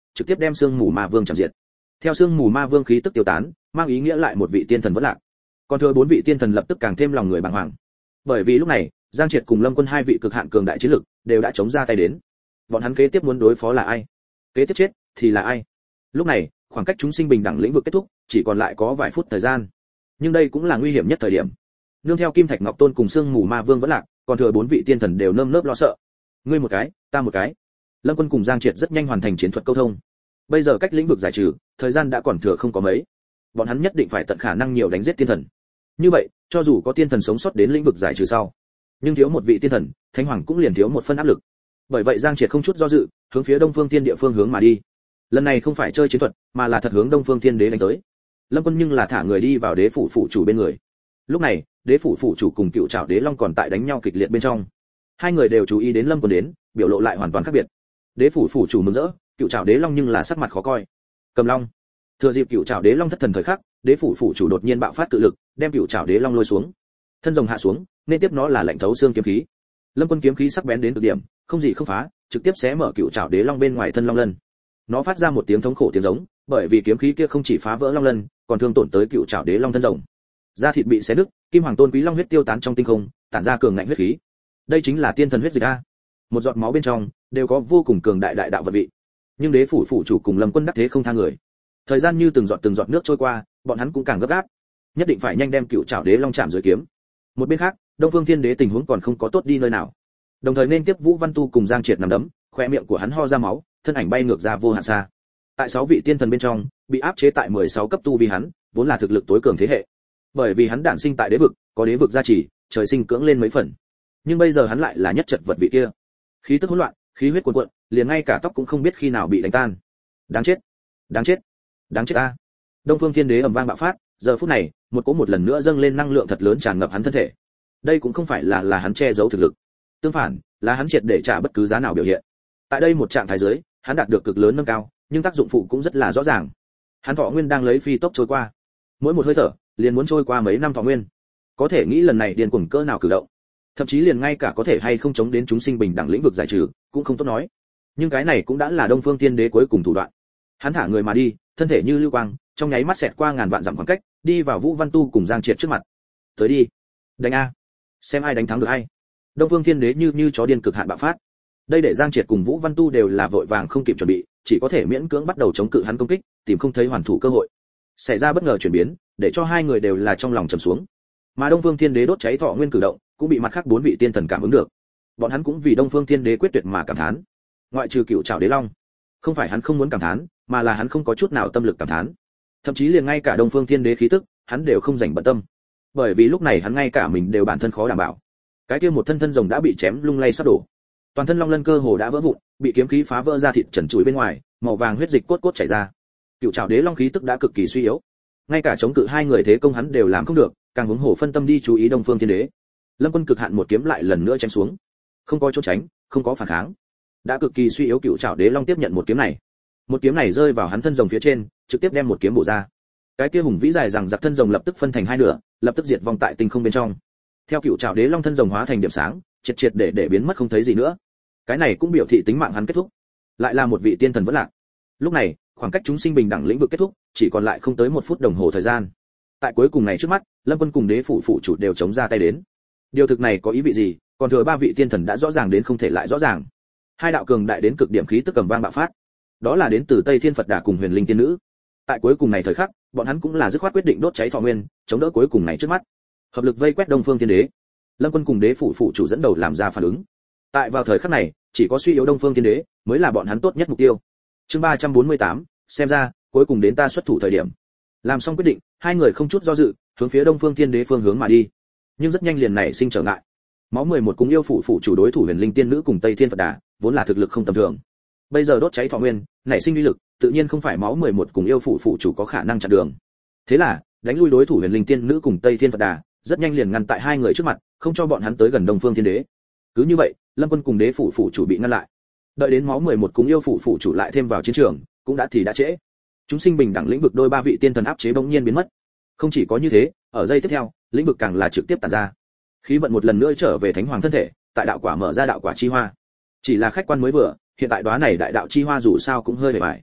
trực tiếp đem sương mù ma vương chạm diệt. Theo sương mù ma vương khí tức tiêu tán, mang ý nghĩa lại một vị tiên thần vẫn lạc. Còn thừa bốn vị tiên thần lập tức càng thêm lòng người bàng hoàng. Bởi vì lúc này, Giang Triệt cùng Lâm Quân hai vị cực hạn cường đại chiến lực đều đã chống ra tay đến. Bọn hắn kế tiếp muốn đối phó là ai? Kế tiếp chết thì là ai? Lúc này, khoảng cách chúng sinh bình đẳng lĩnh vực kết thúc, chỉ còn lại có vài phút thời gian. Nhưng đây cũng là nguy hiểm nhất thời điểm. Nương theo Kim Thạch Ngọc Tôn cùng Sương Mù Ma Vương vẫn lạc, còn thừa bốn vị tiên thần đều nơm nớp lo sợ. Ngươi một cái, ta một cái. Lâm Quân cùng Giang Triệt rất nhanh hoàn thành chiến thuật câu thông. Bây giờ cách lĩnh vực giải trừ, thời gian đã còn thừa không có mấy. Bọn hắn nhất định phải tận khả năng nhiều đánh giết tiên thần. Như vậy, cho dù có tiên thần sống sót đến lĩnh vực giải trừ sau, nhưng thiếu một vị tiên thần, Thánh Hoàng cũng liền thiếu một phân áp lực. Bởi vậy Giang Triệt không chút do dự, hướng phía Đông Phương Tiên địa phương hướng mà đi. Lần này không phải chơi chiến thuật, mà là thật hướng Đông Phương Tiên đế đánh tới. Lâm Quân nhưng là thả người đi vào đế phủ phụ chủ bên người. Lúc này, đế phủ phụ chủ cùng Cựu Trảo Đế Long còn tại đánh nhau kịch liệt bên trong. Hai người đều chú ý đến Lâm Quân đến, biểu lộ lại hoàn toàn khác biệt. Đế phủ phụ chủ mừng rỡ, Cựu Trảo Đế Long nhưng là sắc mặt khó coi. Cầm Long. Thừa dịp Cựu Trảo Đế Long thất thần thời khắc, đế phủ phụ chủ đột nhiên bạo phát cự lực, đem Cựu Trảo Đế Long lôi xuống. Thân rồng hạ xuống, nên tiếp nó là lạnh thấu xương kiếm khí. Lâm Quân kiếm khí sắc bén đến cực điểm, không gì không phá, trực tiếp xé mở Cựu Trảo Đế Long bên ngoài thân long lân. Nó phát ra một tiếng thống khổ tiếng giống, bởi vì kiếm khí kia không chỉ phá vỡ long lân, còn thương tổn tới Cựu Trảo Đế Long thân rồng. Da thịt bị xé nứt, kim hoàng tôn quý long huyết tiêu tán trong tinh không, tản ra cường ngạnh huyết khí. Đây chính là tiên thần huyết dịch a. Một giọt máu bên trong đều có vô cùng cường đại đại đạo vật vị. Nhưng đế phủ phụ chủ cùng Lâm Quân đắc thế không tha người. Thời gian như từng giọt từng giọt nước trôi qua, bọn hắn cũng càng gấp gáp, nhất định phải nhanh đem Cựu Trảo Đế Long chạm dưới kiếm. Một bên khác, Đông Phương Thiên Đế tình huống còn không có tốt đi nơi nào. Đồng thời nên tiếp Vũ Văn Tu cùng Giang Triệt nằm đấm, khóe miệng của hắn ho ra máu, thân ảnh bay ngược ra vô hạn xa. Tại sáu vị tiên thần bên trong, bị áp chế tại mười sáu cấp tu vi hắn, vốn là thực lực tối cường thế hệ. Bởi vì hắn đản sinh tại đế vực, có đế vực gia trì, trời sinh cưỡng lên mấy phần. Nhưng bây giờ hắn lại là nhất chật vật vị kia. Khí tức hỗn loạn, khí huyết cuồn cuộn, liền ngay cả tóc cũng không biết khi nào bị đánh tan. Đáng chết, đáng chết, đáng chết a. Đông Phương Thiên Đế ầm vang bạo phát, giờ phút này, một cỗ một lần nữa dâng lên năng lượng thật lớn tràn ngập hắn thân thể. Đây cũng không phải là là hắn che giấu thực lực, tương phản, là hắn triệt để trả bất cứ giá nào biểu hiện. Tại đây một trạng thái dưới, hắn đạt được cực lớn nâng cao, nhưng tác dụng phụ cũng rất là rõ ràng. Hắn thọ nguyên đang lấy phi tốc trôi qua, mỗi một hơi thở liền muốn trôi qua mấy năm thọ nguyên. Có thể nghĩ lần này điên cuồng cỡ nào cử động, thậm chí liền ngay cả có thể hay không chống đến chúng sinh bình đẳng lĩnh vực giải trừ, cũng không tốt nói. Nhưng cái này cũng đã là Đông Phương Tiên Đế cuối cùng thủ đoạn. Hắn thả người mà đi, thân thể như lưu quang, trong nháy mắt xẹt qua ngàn vạn dặm khoảng cách, đi vào Vũ Văn Tu cùng Giang Triệt trước mặt. Tới đi, đánh a, xem ai đánh thắng được ai. Đông Phương Thiên Đế như như chó điên cực hạn bạo phát. Đây để Giang Triệt cùng Vũ Văn Tu đều là vội vàng không kịp chuẩn bị, chỉ có thể miễn cưỡng bắt đầu chống cự hắn công kích, tìm không thấy hoàn thủ cơ hội. Xảy ra bất ngờ chuyển biến, để cho hai người đều là trong lòng trầm xuống. Mà Đông Phương Thiên Đế đốt cháy thọ nguyên cử động, cũng bị mặt khác bốn vị tiên thần cảm ứng được. Bọn hắn cũng vì Đông Phương Thiên Đế quyết tuyệt mà cảm thán. Ngoại trừ Cựu Trảo Đế Long, không phải hắn không muốn cảm thán, mà là hắn không có chút nào tâm lực cảm thán. Thậm chí liền ngay cả Đông Phương Thiên Đế khí tức, hắn đều không dành bận tâm. Bởi vì lúc này hắn ngay cả mình đều bản thân khó đảm bảo. Cái kia một thân thân rồng đã bị chém lung lay sắp đổ. Toàn thân long lân cơ hồ đã vỡ vụn, bị kiếm khí phá vỡ ra thịt trần trụi bên ngoài, màu vàng huyết dịch cốt cốt chảy ra. Cựu Trảo Đế Long khí tức đã cực kỳ suy yếu, ngay cả chống cự hai người thế công hắn đều làm không được, càng huống hồ phân tâm đi chú ý Đông Phương Thiên Đế. Lâm Quân cực hạn một kiếm lại lần nữa chém xuống, không có trốn tránh, không có phản kháng, đã cực kỳ suy yếu Cựu Trảo Đế Long tiếp nhận một kiếm này. Một kiếm này rơi vào hắn thân rồng phía trên, trực tiếp đem một kiếm bổ ra. Cái kia hùng vĩ dài rằng giặc thân rồng lập tức phân thành hai nửa, lập tức diệt vong tại tinh không bên trong. Theo Cựu Trảo Đế Long thân rồng hóa thành điểm sáng, triệt triệt để để biến mất không thấy gì nữa. Cái này cũng biểu thị tính mạng hắn kết thúc. Lại là một vị tiên thần vẫn lạc. Lúc này, khoảng cách chúng sinh bình đẳng lĩnh vực kết thúc, chỉ còn lại không tới một phút đồng hồ thời gian. Tại cuối cùng này trước mắt, Lâm Quân cùng đế phủ phụ chủ đều chống ra tay đến. Điều thực này có ý vị gì, còn thừa ba vị tiên thần đã rõ ràng đến không thể lại rõ ràng. Hai đạo cường đại đến cực điểm khí tức cầm vang bạo phát. Đó là đến từ Tây Thiên Phật Đà cùng Huyền Linh Tiên Nữ. Tại cuối cùng này thời khắc, bọn hắn cũng là dứt khoát quyết định đốt cháy thọ nguyên, chống đỡ cuối cùng này trước mắt. Hợp lực vây quét Đông Phương Thiên Đế. Lâm Quân cùng đế phủ phụ chủ dẫn đầu làm ra phản ứng. Tại vào thời khắc này, chỉ có suy yếu Đông Phương Thiên Đế mới là bọn hắn tốt nhất mục tiêu. Chương ba trăm bốn mươi tám, xem ra cuối cùng đến ta xuất thủ thời điểm. Làm xong quyết định, hai người không chút do dự, hướng phía Đông Phương Thiên Đế phương hướng mà đi. Nhưng rất nhanh liền nảy sinh trở ngại. Máu mười một cùng yêu phụ phụ chủ đối thủ Huyền Linh Tiên Nữ cùng Tây Thiên Phật Đà, vốn là thực lực không tầm thường. Bây giờ đốt cháy thọ nguyên, nảy sinh uy lực, tự nhiên không phải máu mười một cùng yêu phụ phụ chủ có khả năng chặn đường. Thế là, đánh lui đối thủ Huyền Linh Tiên Nữ cùng Tây Thiên Phật Đà, rất nhanh liền ngăn tại hai người trước mặt, không cho bọn hắn tới gần Đông Phương Thiên Đế. Cứ như vậy, Lâm Quân cùng đế phụ phụ chủ bị ngăn lại. Đợi đến máu mười một cùng yêu phụ phụ chủ lại thêm vào chiến trường, cũng đã thì đã trễ. Chúng sinh bình đẳng lĩnh vực đôi ba vị tiên thần áp chế bỗng nhiên biến mất. Không chỉ có như thế, ở giây tiếp theo, lĩnh vực càng là trực tiếp tản ra. Khí vận một lần nữa trở về thánh hoàng thân thể, tại đạo quả mở ra đạo quả chi hoa. Chỉ là khách quan mới vừa, hiện tại đóa này đại đạo chi hoa dù sao cũng hơi bề bại.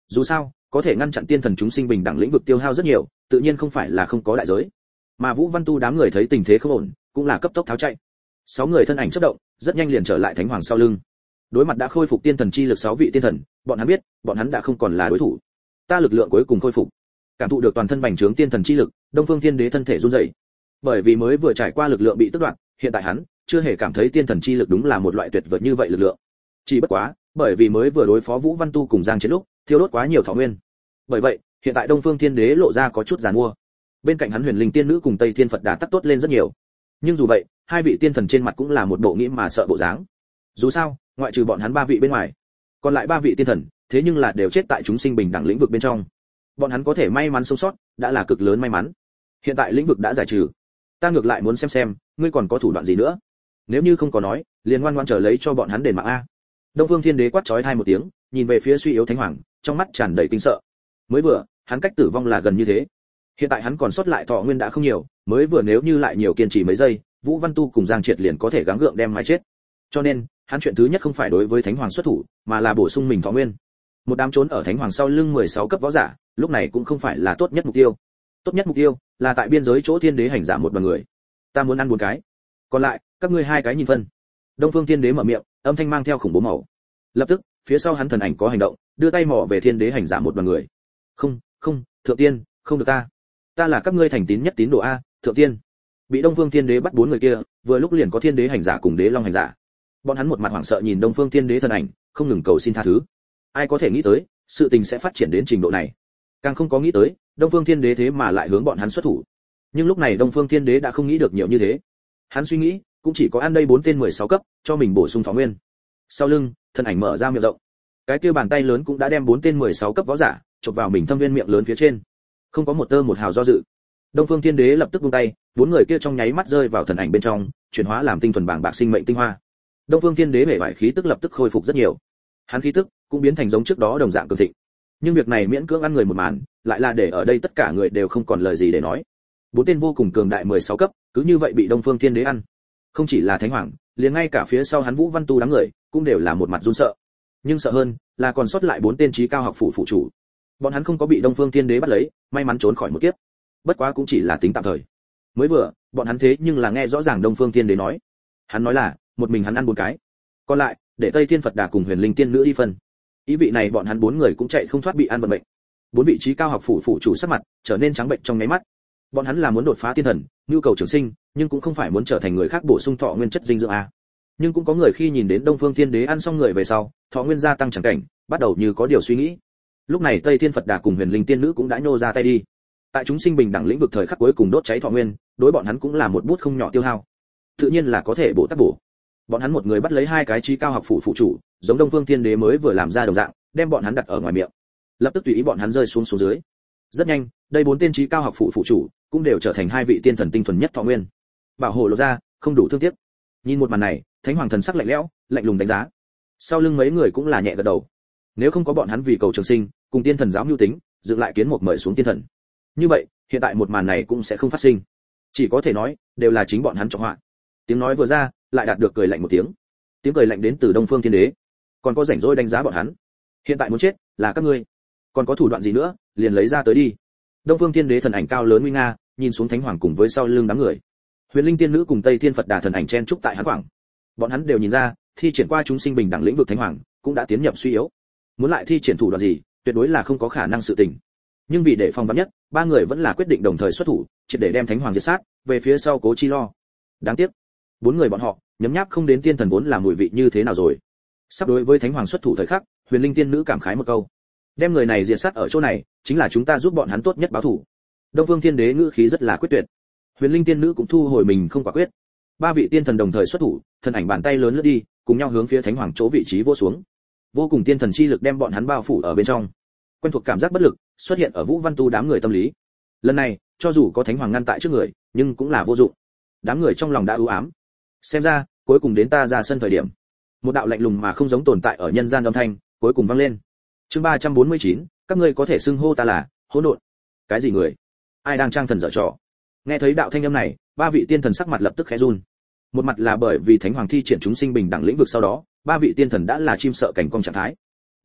Dù sao, có thể ngăn chặn tiên thần chúng sinh bình đẳng lĩnh vực tiêu hao rất nhiều, tự nhiên không phải là không có đại giới. Mà Vũ Văn Tu đám người thấy tình thế không ổn, cũng là cấp tốc tháo chạy. Sáu người thân ảnh chớp động, rất nhanh liền trở lại Thánh Hoàng sau lưng. Đối mặt đã khôi phục tiên thần chi lực sáu vị tiên thần, bọn hắn biết, bọn hắn đã không còn là đối thủ. Ta lực lượng cuối cùng khôi phục. Cảm thụ được toàn thân bành trướng tiên thần chi lực, Đông Phương Thiên Đế thân thể run rẩy. Bởi vì mới vừa trải qua lực lượng bị tước đoạt, hiện tại hắn chưa hề cảm thấy tiên thần chi lực đúng là một loại tuyệt vời như vậy lực lượng. Chỉ bất quá, bởi vì mới vừa đối phó Vũ Văn Tu cùng Giang Chiến lúc, thiêu đốt quá nhiều thọ nguyên. Bởi vậy, hiện tại Đông Phương Thiên Đế lộ ra có chút giàn mua. Bên cạnh hắn Huyền Linh Tiên Nữ cùng Tây Thiên Phật Đà tắc tốt lên rất nhiều. Nhưng dù vậy, hai vị tiên thần trên mặt cũng là một bộ nghĩ mà sợ bộ dáng. Dù sao, ngoại trừ bọn hắn ba vị bên ngoài, còn lại ba vị tiên thần, thế nhưng là đều chết tại chúng sinh bình đẳng lĩnh vực bên trong. Bọn hắn có thể may mắn sống sót, đã là cực lớn may mắn. Hiện tại lĩnh vực đã giải trừ, ta ngược lại muốn xem xem, ngươi còn có thủ đoạn gì nữa. Nếu như không có nói, liền ngoan ngoãn chờ lấy cho bọn hắn đền mạng a. Đông Phương Thiên Đế quát chói tai một tiếng, nhìn về phía suy yếu Thánh Hoàng, trong mắt tràn đầy kinh sợ. Mới vừa, hắn cách tử vong là gần như thế. Hiện tại hắn còn sót lại thọ nguyên đã không nhiều, mới vừa nếu như lại nhiều kiên trì mấy giây, Vũ Văn Tu cùng Giang Triệt liền có thể gắng gượng đem mái chết. Cho nên, hắn chuyện thứ nhất không phải đối với Thánh Hoàng xuất thủ, mà là bổ sung mình thọ nguyên. Một đám trốn ở Thánh Hoàng sau lưng mười sáu cấp võ giả, lúc này cũng không phải là tốt nhất mục tiêu. Tốt nhất mục tiêu là tại biên giới chỗ Thiên Đế hành giả một đoàn người. Ta muốn ăn bốn cái, còn lại, các ngươi hai cái nhìn phân. Đông Phương Thiên Đế mở miệng, âm thanh mang theo khủng bố màu. Lập tức, phía sau hắn thần ảnh có hành động, đưa tay mò về Thiên Đế hành giả một đoàn người. Không, không, thượng tiên, không được ta. Ta là các ngươi thành tín nhất tín đồ a, thượng tiên. Bị Đông Phương Thiên Đế bắt bốn người kia, vừa lúc liền có Thiên Đế hành giả cùng Đế Long hành giả. Bọn hắn một mặt hoảng sợ nhìn Đông Phương Thiên Đế thần ảnh, không ngừng cầu xin tha thứ. Ai có thể nghĩ tới, sự tình sẽ phát triển đến trình độ này. Càng không có nghĩ tới, Đông Phương Thiên Đế thế mà lại hướng bọn hắn xuất thủ. Nhưng lúc này Đông Phương Thiên Đế đã không nghĩ được nhiều như thế. Hắn suy nghĩ, cũng chỉ có ăn đây bốn tên mười sáu cấp, cho mình bổ sung thọ nguyên. Sau lưng, thân ảnh mở ra miệng rộng. Cái kia bàn tay lớn cũng đã đem bốn tên mười sáu cấp võ giả chộp vào mình thâm viên miệng lớn phía trên. Không có một tơ một hào do dự. Đông Phương Thiên Đế lập tức buông tay, bốn người kia trong nháy mắt rơi vào thần ảnh bên trong, chuyển hóa làm tinh thuần bảng bạc sinh mệnh tinh hoa. Đông Phương Thiên Đế bể bại khí tức lập tức khôi phục rất nhiều. Hắn khí tức cũng biến thành giống trước đó đồng dạng cường thịnh. Nhưng việc này miễn cưỡng ăn người một màn, lại là để ở đây tất cả người đều không còn lời gì để nói. Bốn tên vô cùng cường đại mười sáu cấp, cứ như vậy bị Đông Phương Thiên Đế ăn. Không chỉ là Thánh Hoàng, liền ngay cả phía sau hắn Vũ Văn Tu đám người, cũng đều là một mặt run sợ. Nhưng sợ hơn, là còn sót lại bốn tên trí cao học phủ phụ chủ. Bọn hắn không có bị Đông Phương Thiên Đế bắt lấy, may mắn trốn khỏi một kiếp. Bất quá cũng chỉ là tính tạm thời. Mới vừa, bọn hắn thế nhưng là nghe rõ ràng Đông Phương Thiên Đế nói. Hắn nói là, một mình hắn ăn bốn cái. Còn lại, để Tây Thiên Phật Đà cùng Huyền Linh Tiên Nữ đi phân. Ý vị này bọn hắn bốn người cũng chạy không thoát bị ăn vận mệnh. Bốn vị trí cao học phủ phụ chủ sắc mặt trở nên trắng bệnh trong nháy mắt. Bọn hắn là muốn đột phá tiên thần, nhu cầu trường sinh, nhưng cũng không phải muốn trở thành người khác bổ sung thọ nguyên chất dinh dưỡng a. Nhưng cũng có người khi nhìn đến Đông Phương Thiên Đế ăn xong người về sau, thọ nguyên gia tăng chẳng cảnh, bắt đầu như có điều suy nghĩ. Lúc này Tây Thiên Phật Đà cùng Huyền Linh Tiên Nữ cũng đã nhô ra tay đi. Tại chúng sinh bình đẳng lĩnh vực thời khắc cuối cùng đốt cháy thọ nguyên, đối bọn hắn cũng là một bút không nhỏ tiêu hao. Tự nhiên là có thể bổ tác bổ. Bọn hắn một người bắt lấy hai cái trí cao học phủ phụ chủ, giống Đông Phương Thiên Đế mới vừa làm ra đồng dạng, đem bọn hắn đặt ở ngoài miệng. Lập tức tùy ý bọn hắn rơi xuống xuống dưới. Rất nhanh, đây bốn tên trí cao học phủ phụ chủ cũng đều trở thành hai vị tiên thần tinh thuần nhất thọ nguyên. Bảo hộ lộ ra, không đủ thương tiếc. Nhìn một màn này, Thánh Hoàng thần sắc lạnh lẽo, lạnh lùng đánh giá. Sau lưng mấy người cũng là nhẹ gật đầu. Nếu không có bọn hắn vì cầu trường sinh, cùng tiên thần giáo mưu tính, dựng lại kiến một mời xuống tiên thần. Như vậy, hiện tại một màn này cũng sẽ không phát sinh. Chỉ có thể nói, đều là chính bọn hắn trọng họa. Tiếng nói vừa ra, lại đạt được cười lạnh một tiếng. Tiếng cười lạnh đến từ Đông Phương Thiên Đế. Còn có rảnh rỗi đánh giá bọn hắn. Hiện tại muốn chết, là các ngươi. Còn có thủ đoạn gì nữa, liền lấy ra tới đi. Đông Phương Thiên Đế thần ảnh cao lớn uy nga, nhìn xuống Thánh Hoàng cùng với sau lưng đám người. Huyền Linh Tiên Nữ cùng Tây Thiên Phật Đà thần ảnh chen trúc tại hắn khoảng. Bọn hắn đều nhìn ra, thi triển qua chúng sinh bình đẳng lĩnh vực Thánh Hoàng, cũng đã tiến nhập suy yếu. Muốn lại thi triển thủ đoạn gì, tuyệt đối là không có khả năng sự tình. Nhưng vì để phòng vắn nhất, ba người vẫn là quyết định đồng thời xuất thủ, triệt để đem Thánh Hoàng diệt sát, về phía sau cố chi lo. Đáng tiếc, bốn người bọn họ, nhấm nháp không đến tiên thần vốn là mùi vị như thế nào rồi. Sắp đối với Thánh Hoàng xuất thủ thời khắc, Huyền Linh Tiên Nữ cảm khái một câu. Đem người này diệt sát ở chỗ này, chính là chúng ta giúp bọn hắn tốt nhất báo thù. Đông Phương Thiên Đế ngữ khí rất là quyết tuyệt. Huyền Linh Tiên Nữ cũng thu hồi mình không quả quyết. Ba vị tiên thần đồng thời xuất thủ, thần ảnh bàn tay lớn lướt đi, cùng nhau hướng phía Thánh Hoàng chỗ vị trí vỗ xuống. Vô cùng tiên thần chi lực đem bọn hắn bao phủ ở bên trong. Quen thuộc cảm giác bất lực xuất hiện ở Vũ Văn Tu đám người tâm lý. Lần này, cho dù có Thánh Hoàng ngăn tại trước người, nhưng cũng là vô dụng. Đám người trong lòng đã ưu ám. Xem ra, cuối cùng đến ta ra sân thời điểm. Một đạo lạnh lùng mà không giống tồn tại ở nhân gian âm thanh, cuối cùng vang lên. Chương ba trăm bốn mươi chín, các ngươi có thể xưng hô ta là hỗn độn. Cái gì người? Ai đang trang thần dở trò? Nghe thấy đạo thanh âm này, ba vị tiên thần sắc mặt lập tức khẽ run. Một mặt là bởi vì Thánh Hoàng thi triển chúng sinh bình đẳng lĩnh vực sau đó, ba vị tiên thần đã là chim sợ cảnh cong trạng thái.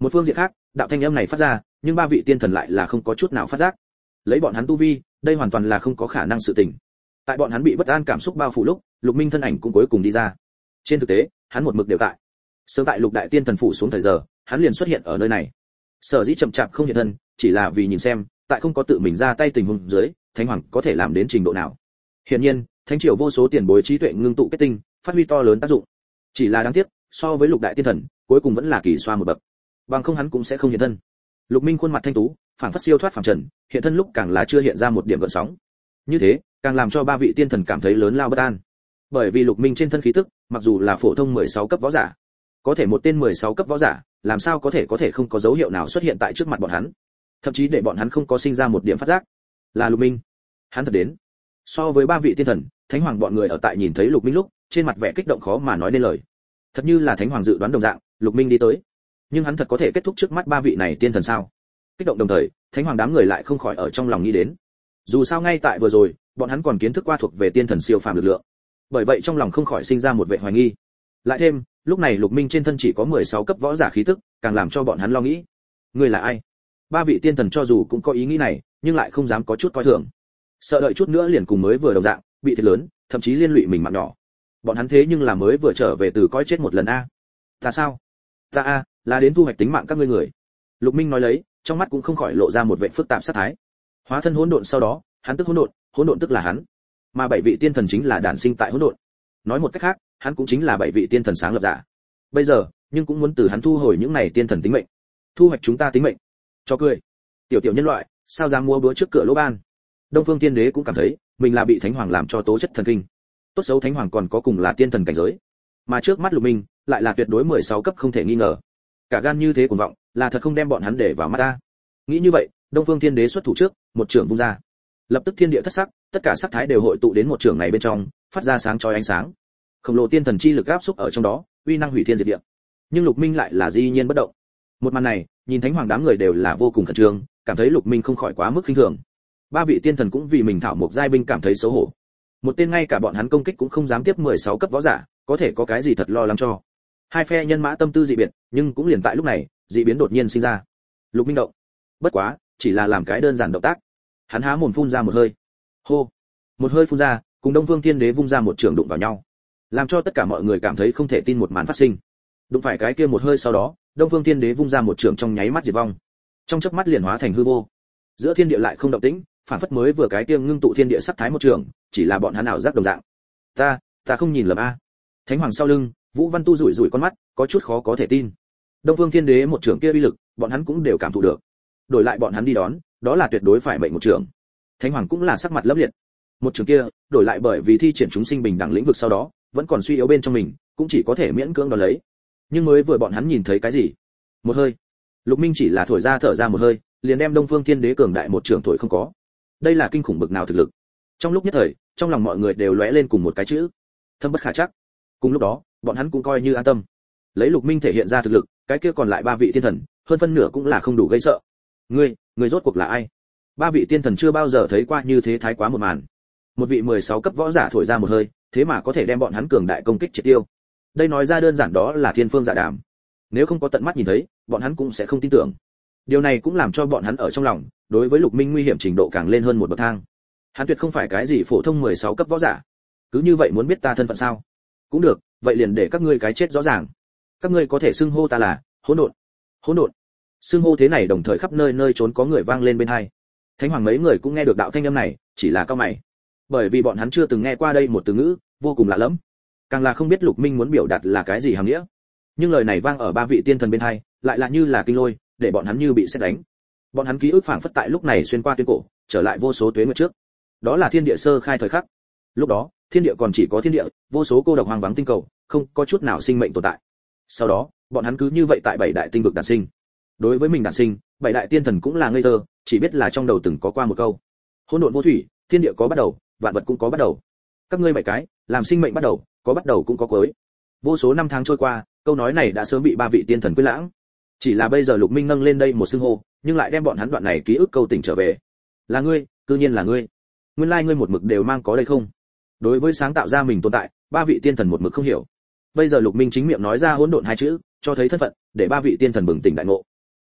Một phương diện khác, đạo thanh âm này phát ra, nhưng ba vị tiên thần lại là không có chút nào phát giác. Lấy bọn hắn tu vi, đây hoàn toàn là không có khả năng sự tình. Tại bọn hắn bị bất an cảm xúc bao phủ lúc, Lục Minh thân ảnh cũng cuối cùng đi ra. Trên thực tế, hắn một mực đều tại. Sớm tại Lục đại tiên thần phủ xuống thời giờ, hắn liền xuất hiện ở nơi này. Sở dĩ chậm chạp không hiện thân, chỉ là vì nhìn xem, tại không có tự mình ra tay tình huống dưới, Thánh Hoàng có thể làm đến trình độ nào. Hiển nhiên, Thánh triều vô số tiền bối trí tuệ ngưng tụ kết tinh, phát huy to lớn tác dụng. Chỉ là đáng tiếc, so với Lục đại tiên thần, cuối cùng vẫn là kỳ xoa một bậc. Bằng không hắn cũng sẽ không hiện thân. Lục Minh khuôn mặt thanh tú, phảng phất siêu thoát phàm trần, hiện thân lúc càng là chưa hiện ra một điểm gợn sóng. Như thế, càng làm cho ba vị tiên thần cảm thấy lớn lao bất an. Bởi vì Lục Minh trên thân khí tức, mặc dù là phổ thông mười sáu cấp võ giả, có thể một tên mười sáu cấp võ giả, làm sao có thể có thể không có dấu hiệu nào xuất hiện tại trước mặt bọn hắn, thậm chí để bọn hắn không có sinh ra một điểm phát giác. Là Lục Minh, hắn thật đến. So với ba vị tiên thần, Thánh Hoàng bọn người ở tại nhìn thấy Lục Minh lúc, trên mặt vẻ kích động khó mà nói nên lời. Thật như là Thánh Hoàng dự đoán đồng dạng, Lục Minh đi tới. Nhưng hắn thật có thể kết thúc trước mắt ba vị này tiên thần sao? Kích động đồng thời, Thánh Hoàng đám người lại không khỏi ở trong lòng nghĩ đến. Dù sao ngay tại vừa rồi, bọn hắn còn kiến thức qua thuộc về tiên thần siêu phàm lực lượng. Bởi vậy trong lòng không khỏi sinh ra một vẻ hoài nghi. Lại thêm, lúc này Lục Minh trên thân chỉ có mười sáu cấp võ giả khí tức, càng làm cho bọn hắn lo nghĩ. Người là ai? Ba vị tiên thần cho dù cũng có ý nghĩ này, nhưng lại không dám có chút coi thường. Sợ đợi chút nữa liền cùng mới vừa đồng dạng, bị thiệt lớn, thậm chí liên lụy mình mạng nhỏ. Bọn hắn thế nhưng là mới vừa trở về từ coi chết một lần a. Ta sao? Ta a, là đến thu hoạch tính mạng các ngươi người. Lục Minh nói lấy, trong mắt cũng không khỏi lộ ra một vẻ phức tạp sát thái. Hóa thân hỗn độn sau đó, hắn tức hỗn độn, hỗn độn tức là hắn. Mà bảy vị tiên thần chính là đản sinh tại hỗn độn. Nói một cách khác, hắn cũng chính là bảy vị tiên thần sáng lập giả. Bây giờ, nhưng cũng muốn từ hắn thu hồi những này tiên thần tính mệnh. Thu hoạch chúng ta tính mệnh. Cho cười. Tiểu tiểu nhân loại, sao dám mua bữa trước cửa lỗ ban? Đông Phương Tiên Đế cũng cảm thấy, mình là bị Thánh Hoàng làm cho tố chất thần kinh. Tốt xấu Thánh Hoàng còn có cùng là tiên thần cảnh giới. Mà trước mắt Lục Minh, lại là tuyệt đối mười sáu cấp không thể nghi ngờ. Cả gan như thế cuồng vọng, là thật không đem bọn hắn để vào mắt ta. Nghĩ như vậy, Đông Phương Thiên Đế xuất thủ trước, một trường vung ra. Lập tức thiên địa thất sắc, tất cả sắc thái đều hội tụ đến một trường này bên trong, phát ra sáng chói ánh sáng. Khổng lồ tiên thần chi lực áp xúc ở trong đó, uy năng hủy thiên diệt địa. Nhưng Lục Minh lại là di nhiên bất động. Một màn này, nhìn Thánh Hoàng đám người đều là vô cùng khẩn trương, cảm thấy Lục Minh không khỏi quá mức khinh thường. Ba vị tiên thần cũng vì mình thảo một giai binh cảm thấy xấu hổ. Một tên ngay cả bọn hắn công kích cũng không dám tiếp mười sáu cấp võ giả, có thể có cái gì thật lo lắng cho. Hai phe nhân mã tâm tư dị biệt, nhưng cũng liền tại lúc này, dị biến đột nhiên sinh ra. Lục Minh động. Bất quá, chỉ là làm cái đơn giản động tác. Hắn há mồm phun ra một hơi. Hô. Một hơi phun ra, cùng Đông Phương Thiên Đế vung ra một trường đụng vào nhau, làm cho tất cả mọi người cảm thấy không thể tin một màn phát sinh. Đụng phải cái kia một hơi sau đó, Đông Phương Thiên Đế vung ra một trường trong nháy mắt diệt vong. Trong chớp mắt liền hóa thành hư vô. Giữa thiên địa lại không động tĩnh, phản phất mới vừa cái kia ngưng tụ thiên địa sắp thái một trường, chỉ là bọn hắn ảo giác đồng dạng. Ta, ta không nhìn lầm a. Thánh Hoàng sau lưng, Vũ Văn Tu rủi rủi con mắt, có chút khó có thể tin. Đông Phương Thiên Đế một trường kia uy lực, bọn hắn cũng đều cảm thụ được. Đổi lại bọn hắn đi đón, đó là tuyệt đối phải mệnh một trường. Thánh Hoàng cũng là sắc mặt lấp liệt. Một trường kia, đổi lại bởi vì thi triển chúng sinh bình đẳng lĩnh vực sau đó, vẫn còn suy yếu bên trong mình, cũng chỉ có thể miễn cưỡng đón lấy. Nhưng mới vừa bọn hắn nhìn thấy cái gì? Một hơi. Lục Minh chỉ là thổi ra thở ra một hơi, liền đem Đông Phương Thiên Đế cường đại một trường thổi không có. Đây là kinh khủng bực nào thực lực. Trong lúc nhất thời, trong lòng mọi người đều lóe lên cùng một cái chữ: thâm bất khả trắc. Cùng lúc đó, bọn hắn cũng coi như an tâm. Lấy Lục Minh thể hiện ra thực lực, cái kia còn lại ba vị tiên thần, hơn phân nửa cũng là không đủ gây sợ. Ngươi, ngươi rốt cuộc là ai? Ba vị tiên thần chưa bao giờ thấy qua như thế thái quá một màn. Một vị mười sáu cấp võ giả thổi ra một hơi, thế mà có thể đem bọn hắn cường đại công kích triệt tiêu. Đây nói ra đơn giản đó là thiên phương dạ đàm. Nếu không có tận mắt nhìn thấy, bọn hắn cũng sẽ không tin tưởng. Điều này cũng làm cho bọn hắn ở trong lòng, đối với Lục Minh nguy hiểm trình độ càng lên hơn một bậc thang. Hắn tuyệt không phải cái gì phổ thông mười sáu cấp võ giả. Cứ như vậy muốn biết ta thân phận sao? Cũng được, vậy liền để các ngươi cái chết rõ ràng. Các ngươi có thể xưng hô ta là hỗn độn. Hỗn độn. Xưng hô thế này đồng thời khắp nơi nơi trốn có người vang lên bên tai. Thánh Hoàng mấy người cũng nghe được đạo thanh âm này, chỉ là cao mày. Bởi vì bọn hắn chưa từng nghe qua đây một từ ngữ, vô cùng lạ lẫm. Càng là không biết Lục Minh muốn biểu đạt là cái gì hàm nghĩa. Nhưng lời này vang ở ba vị tiên thần bên tai, lại là như là kinh lôi, để bọn hắn như bị sét đánh. Bọn hắn ký ức phảng phất tại lúc này xuyên qua tuyến cổ, trở lại vô số tuế nguyệt trước. Đó là thiên địa sơ khai thời khắc. Lúc đó, thiên địa còn chỉ có thiên địa, vô số cô độc hoang vắng tinh cầu, không có chút nào sinh mệnh tồn tại. Sau đó, bọn hắn cứ như vậy tại bảy đại tinh vực đản sinh. Đối với mình đản sinh, bảy đại tiên thần cũng là ngây thơ, chỉ biết là trong đầu từng có qua một câu: hỗn độn vô thủy, thiên địa có bắt đầu, vạn vật cũng có bắt đầu. Các ngươi bảy cái, làm sinh mệnh bắt đầu, có bắt đầu cũng có cuối. Vô số năm tháng trôi qua, câu nói này đã sớm bị ba vị tiên thần quên lãng. Chỉ là bây giờ Lục Minh nâng lên đây một xưng hô, nhưng lại đem bọn hắn đoạn này ký ức câu tỉnh trở về. Là ngươi, cư nhiên là ngươi. Nguyên lai ngươi một mực đều mang có đây không? Đối với sáng tạo ra mình tồn tại, ba vị tiên thần một mực không hiểu. Bây giờ Lục Minh chính miệng nói ra hỗn độn hai chữ, cho thấy thân phận, để ba vị tiên thần bừng tỉnh đại ngộ.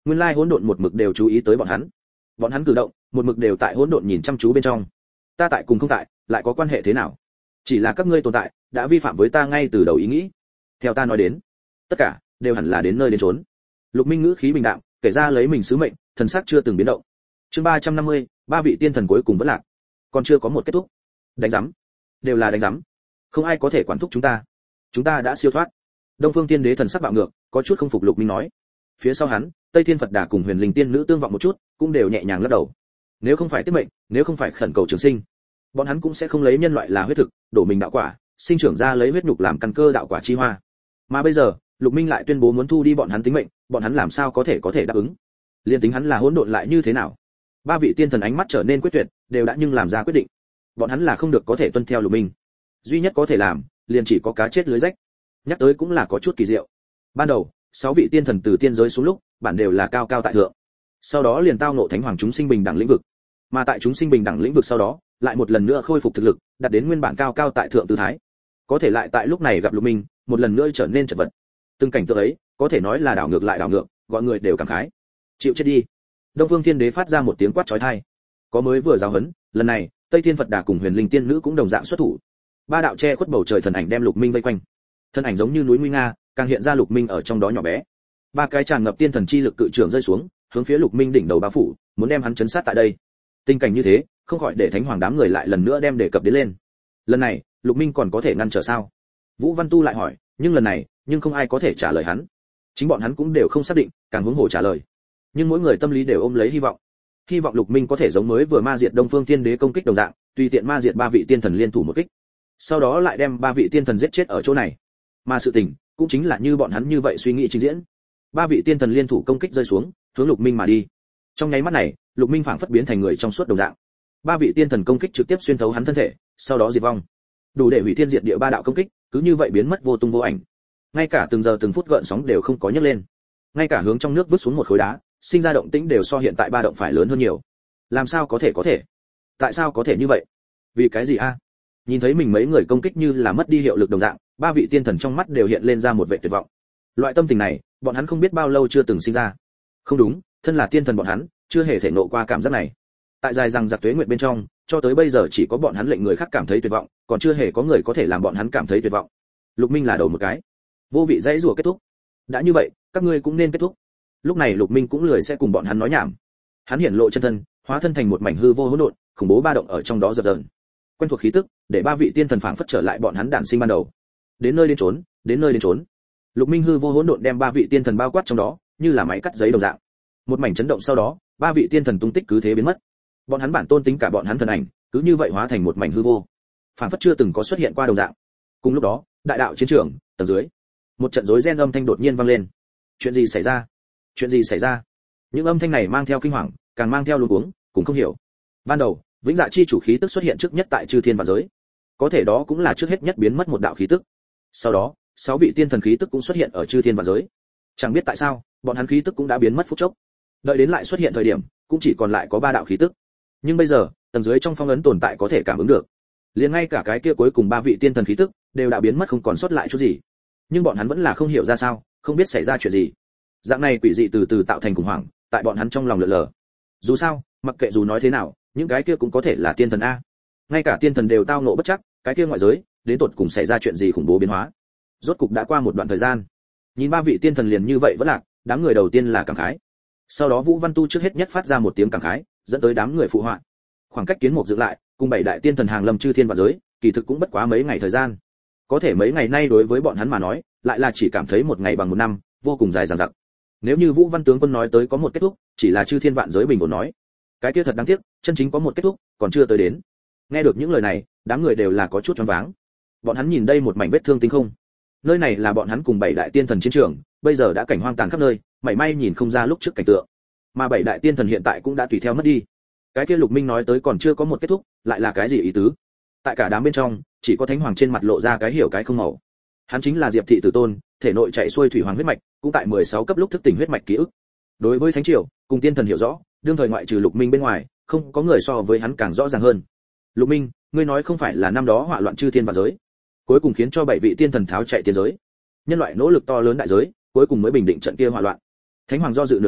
nguyên lai hỗn độn một mực đều chú ý tới bọn hắn. Bọn hắn cử động, một mực đều tại hỗn độn nhìn chăm chú bên trong. Ta tại cùng không tại, lại có quan hệ thế nào? Chỉ là các ngươi tồn tại, đã vi phạm với ta ngay từ đầu ý nghĩ. Theo ta nói đến, tất cả đều hẳn là đến nơi đến chốn. Lục Minh ngữ khí bình đạm, kể ra lấy mình sứ mệnh, thần sắc chưa từng biến động. Chương ba trăm năm mươi, ba vị tiên thần cuối cùng vẫn lạc. Còn chưa có một kết thúc. Đánh rắm, đều là đánh rắm. Không ai có thể quản thúc chúng ta. Chúng ta đã siêu thoát. Đông Phương Tiên Đế thần sắc bạo ngược, có chút không phục Lục Minh nói. Phía sau hắn, Tây Thiên Phật Đà cùng Huyền Linh Tiên Nữ tương vọng một chút, cũng đều nhẹ nhàng lắc đầu. Nếu không phải tiết mệnh, nếu không phải khẩn cầu trường sinh, bọn hắn cũng sẽ không lấy nhân loại là huyết thực, đổ mình đạo quả, sinh trưởng ra lấy huyết nhục làm căn cơ đạo quả chi hoa. Mà bây giờ, Lục Minh lại tuyên bố muốn thu đi bọn hắn tính mệnh, bọn hắn làm sao có thể có thể đáp ứng? Liên tính hắn là hỗn độn lại như thế nào? Ba vị tiên thần ánh mắt trở nên quyết tuyệt, đều đã nhưng làm ra quyết định. Bọn hắn là không được có thể tuân theo Lục Minh. Duy nhất có thể làm, liền chỉ có cá chết lưới rách. Nhắc tới cũng là có chút kỳ diệu. Ban đầu, sáu vị tiên thần từ tiên giới xuống lúc, bản đều là cao cao tại thượng. Sau đó liền tao ngộ thánh hoàng chúng sinh bình đẳng lĩnh vực. Mà tại chúng sinh bình đẳng lĩnh vực sau đó, lại một lần nữa khôi phục thực lực, đạt đến nguyên bản cao cao tại thượng tư thái. Có thể lại tại lúc này gặp Lục Minh, một lần nữa trở nên chật vật. Từng cảnh tượng ấy, có thể nói là đảo ngược lại đảo ngược, gọi người đều cảm khái. Chịu chết đi. Đông Phương Thiên Đế phát ra một tiếng quát chói tai. Có mới vừa giáo huấn, lần này, Tây Thiên Phật Đà cùng Huyền Linh Tiên Nữ cũng đồng dạng xuất thủ. Ba đạo che khuất bầu trời thần ảnh đem Lục Minh vây quanh. Thân ảnh giống như núi nguy nga, càng hiện ra Lục Minh ở trong đó nhỏ bé. Ba cái tràn ngập tiên thần chi lực cự trường rơi xuống, hướng phía Lục Minh đỉnh đầu bao phủ, muốn đem hắn chấn sát tại đây. Tình cảnh như thế, không khỏi để thánh hoàng đám người lại lần nữa đem đề cập đến lên. Lần này, Lục Minh còn có thể ngăn trở sao? Vũ Văn Tu lại hỏi, nhưng lần này, nhưng không ai có thể trả lời hắn. Chính bọn hắn cũng đều không xác định, càng huống hồ trả lời. Nhưng mỗi người tâm lý đều ôm lấy hy vọng. Hy vọng Lục Minh có thể giống mới vừa ma diệt Đông Phương Tiên Đế công kích đồng dạng, tùy tiện ma diệt ba vị tiên thần liên thủ một kích. Sau đó lại đem ba vị tiên thần giết chết ở chỗ này. Mà sự tình, cũng chính là như bọn hắn như vậy suy nghĩ trình diễn. Ba vị tiên thần liên thủ công kích rơi xuống, hướng Lục Minh mà đi. Trong nháy mắt này, Lục Minh phảng phất biến thành người trong suốt đồng dạng. Ba vị tiên thần công kích trực tiếp xuyên thấu hắn thân thể, sau đó diệt vong. Đủ để hủy thiên diệt địa ba đạo công kích, cứ như vậy biến mất vô tung vô ảnh. Ngay cả từng giờ từng phút gợn sóng đều không có nhấc lên. Ngay cả hướng trong nước vứt xuống một khối đá, sinh ra động tĩnh đều so hiện tại ba động phải lớn hơn nhiều. Làm sao có thể có thể? Tại sao có thể như vậy? Vì cái gì a? Nhìn thấy mình mấy người công kích như là mất đi hiệu lực đồng dạng, ba vị tiên thần trong mắt đều hiện lên ra một vẻ tuyệt vọng. Loại tâm tình này, bọn hắn không biết bao lâu chưa từng sinh ra. Không đúng, thân là tiên thần bọn hắn, chưa hề thể nộ qua cảm giác này. Tại dài rằng giặc tuế nguyệt bên trong, cho tới bây giờ chỉ có bọn hắn lệnh người khác cảm thấy tuyệt vọng, còn chưa hề có người có thể làm bọn hắn cảm thấy tuyệt vọng. Lục Minh là đầu một cái. Vô vị dãy rủa kết thúc. Đã như vậy, các ngươi cũng nên kết thúc. Lúc này Lục Minh cũng lười sẽ cùng bọn hắn nói nhảm. Hắn hiển lộ chân thân, hóa thân thành một mảnh hư vô hỗn độn, khủng bố ba động ở trong đó dập dờn. Quen thuộc khí tức, để ba vị tiên thần phảng phất trở lại bọn hắn đản sinh ban đầu. Đến nơi đến trốn, đến nơi đến trốn. Lục Minh hư vô hỗn độn đem ba vị tiên thần bao quát trong đó, như là máy cắt giấy đồng dạng. Một mảnh chấn động sau đó, ba vị tiên thần tung tích cứ thế biến mất. Bọn hắn bản tôn tính cả bọn hắn thần ảnh, cứ như vậy hóa thành một mảnh hư vô. Phảng phất chưa từng có xuất hiện qua đồng dạng. Cùng lúc đó, đại đạo chiến trường, tầng dưới, một trận rối ren âm thanh đột nhiên vang lên. Chuyện gì xảy ra? Chuyện gì xảy ra? Những âm thanh này mang theo kinh hoàng, càng mang theo luống cuống, cũng không hiểu. Ban đầu, vĩnh dạ chi chủ khí tức xuất hiện trước nhất tại chư thiên vạn giới. Có thể đó cũng là trước hết nhất biến mất một đạo khí tức. Sau đó, sáu vị tiên thần khí tức cũng xuất hiện ở chư thiên vạn giới. Chẳng biết tại sao, bọn hắn khí tức cũng đã biến mất phút chốc. Đợi đến lại xuất hiện thời điểm, cũng chỉ còn lại có ba đạo khí tức. Nhưng bây giờ, tầng dưới trong phong ấn tồn tại có thể cảm ứng được. Liền ngay cả cái kia cuối cùng ba vị tiên thần khí tức đều đã biến mất không còn sót lại chút gì. Nhưng bọn hắn vẫn là không hiểu ra sao, không biết xảy ra chuyện gì. Dạng này quỷ dị từ từ tạo thành khủng hoảng, tại bọn hắn trong lòng lờ lờ. Dù sao, mặc kệ dù nói thế nào, những cái kia cũng có thể là tiên thần a. Ngay cả tiên thần đều tao ngộ bất chắc, cái kia ngoại giới, đến tột cùng xảy ra chuyện gì khủng bố biến hóa. Rốt cục đã qua một đoạn thời gian. Nhìn ba vị tiên thần liền như vậy vẫn lạc, đám người đầu tiên là cảm khái. Sau đó Vũ Văn Tu trước hết nhất phát ra một tiếng cảm khái, dẫn tới đám người phụ họa. Khoảng cách kiến mục dựng lại, cùng bảy đại tiên thần hàng lâm chư thiên vạn giới, kỳ thực cũng bất quá mấy ngày thời gian. Có thể mấy ngày nay đối với bọn hắn mà nói, lại là chỉ cảm thấy một ngày bằng một năm, vô cùng dài dằng dặc. Nếu như Vũ Văn tướng quân nói tới có một kết thúc, chỉ là chư thiên vạn giới bình ổn nói, cái kia thật đáng tiếc, chân chính có một kết thúc, còn chưa tới đến. Nghe được những lời này, đám người đều là có chút choáng váng. Bọn hắn nhìn đây một mảnh vết thương tinh không. Nơi này là bọn hắn cùng bảy đại tiên thần chiến trường, bây giờ đã cảnh hoang tàn khắp nơi, mảy may nhìn không ra lúc trước cảnh tượng. Mà bảy đại tiên thần hiện tại cũng đã tùy theo mất đi. Cái kia Lục Minh nói tới còn chưa có một kết thúc, lại là cái gì ý tứ? Tại cả đám bên trong, chỉ có Thánh Hoàng trên mặt lộ ra cái hiểu cái không màu. Hắn chính là Diệp thị tử tôn, thể nội chạy xuôi thủy hoàng huyết mạch, cũng tại mười sáu cấp lúc thức tỉnh huyết mạch ký ức. Đối với thánh triều, cùng tiên thần hiểu rõ, đương thời ngoại trừ Lục Minh bên ngoài, không có người so với hắn càng rõ ràng hơn. Lục Minh, ngươi nói không phải là năm đó hỏa loạn chư thiên vạn giới, cuối cùng khiến cho bảy vị tiên thần tháo chạy tiên giới. Nhân loại nỗ lực to lớn đại giới, cuối cùng mới bình định trận kia hỏa loạn. Thánh Hoàng do dự nửa ngày,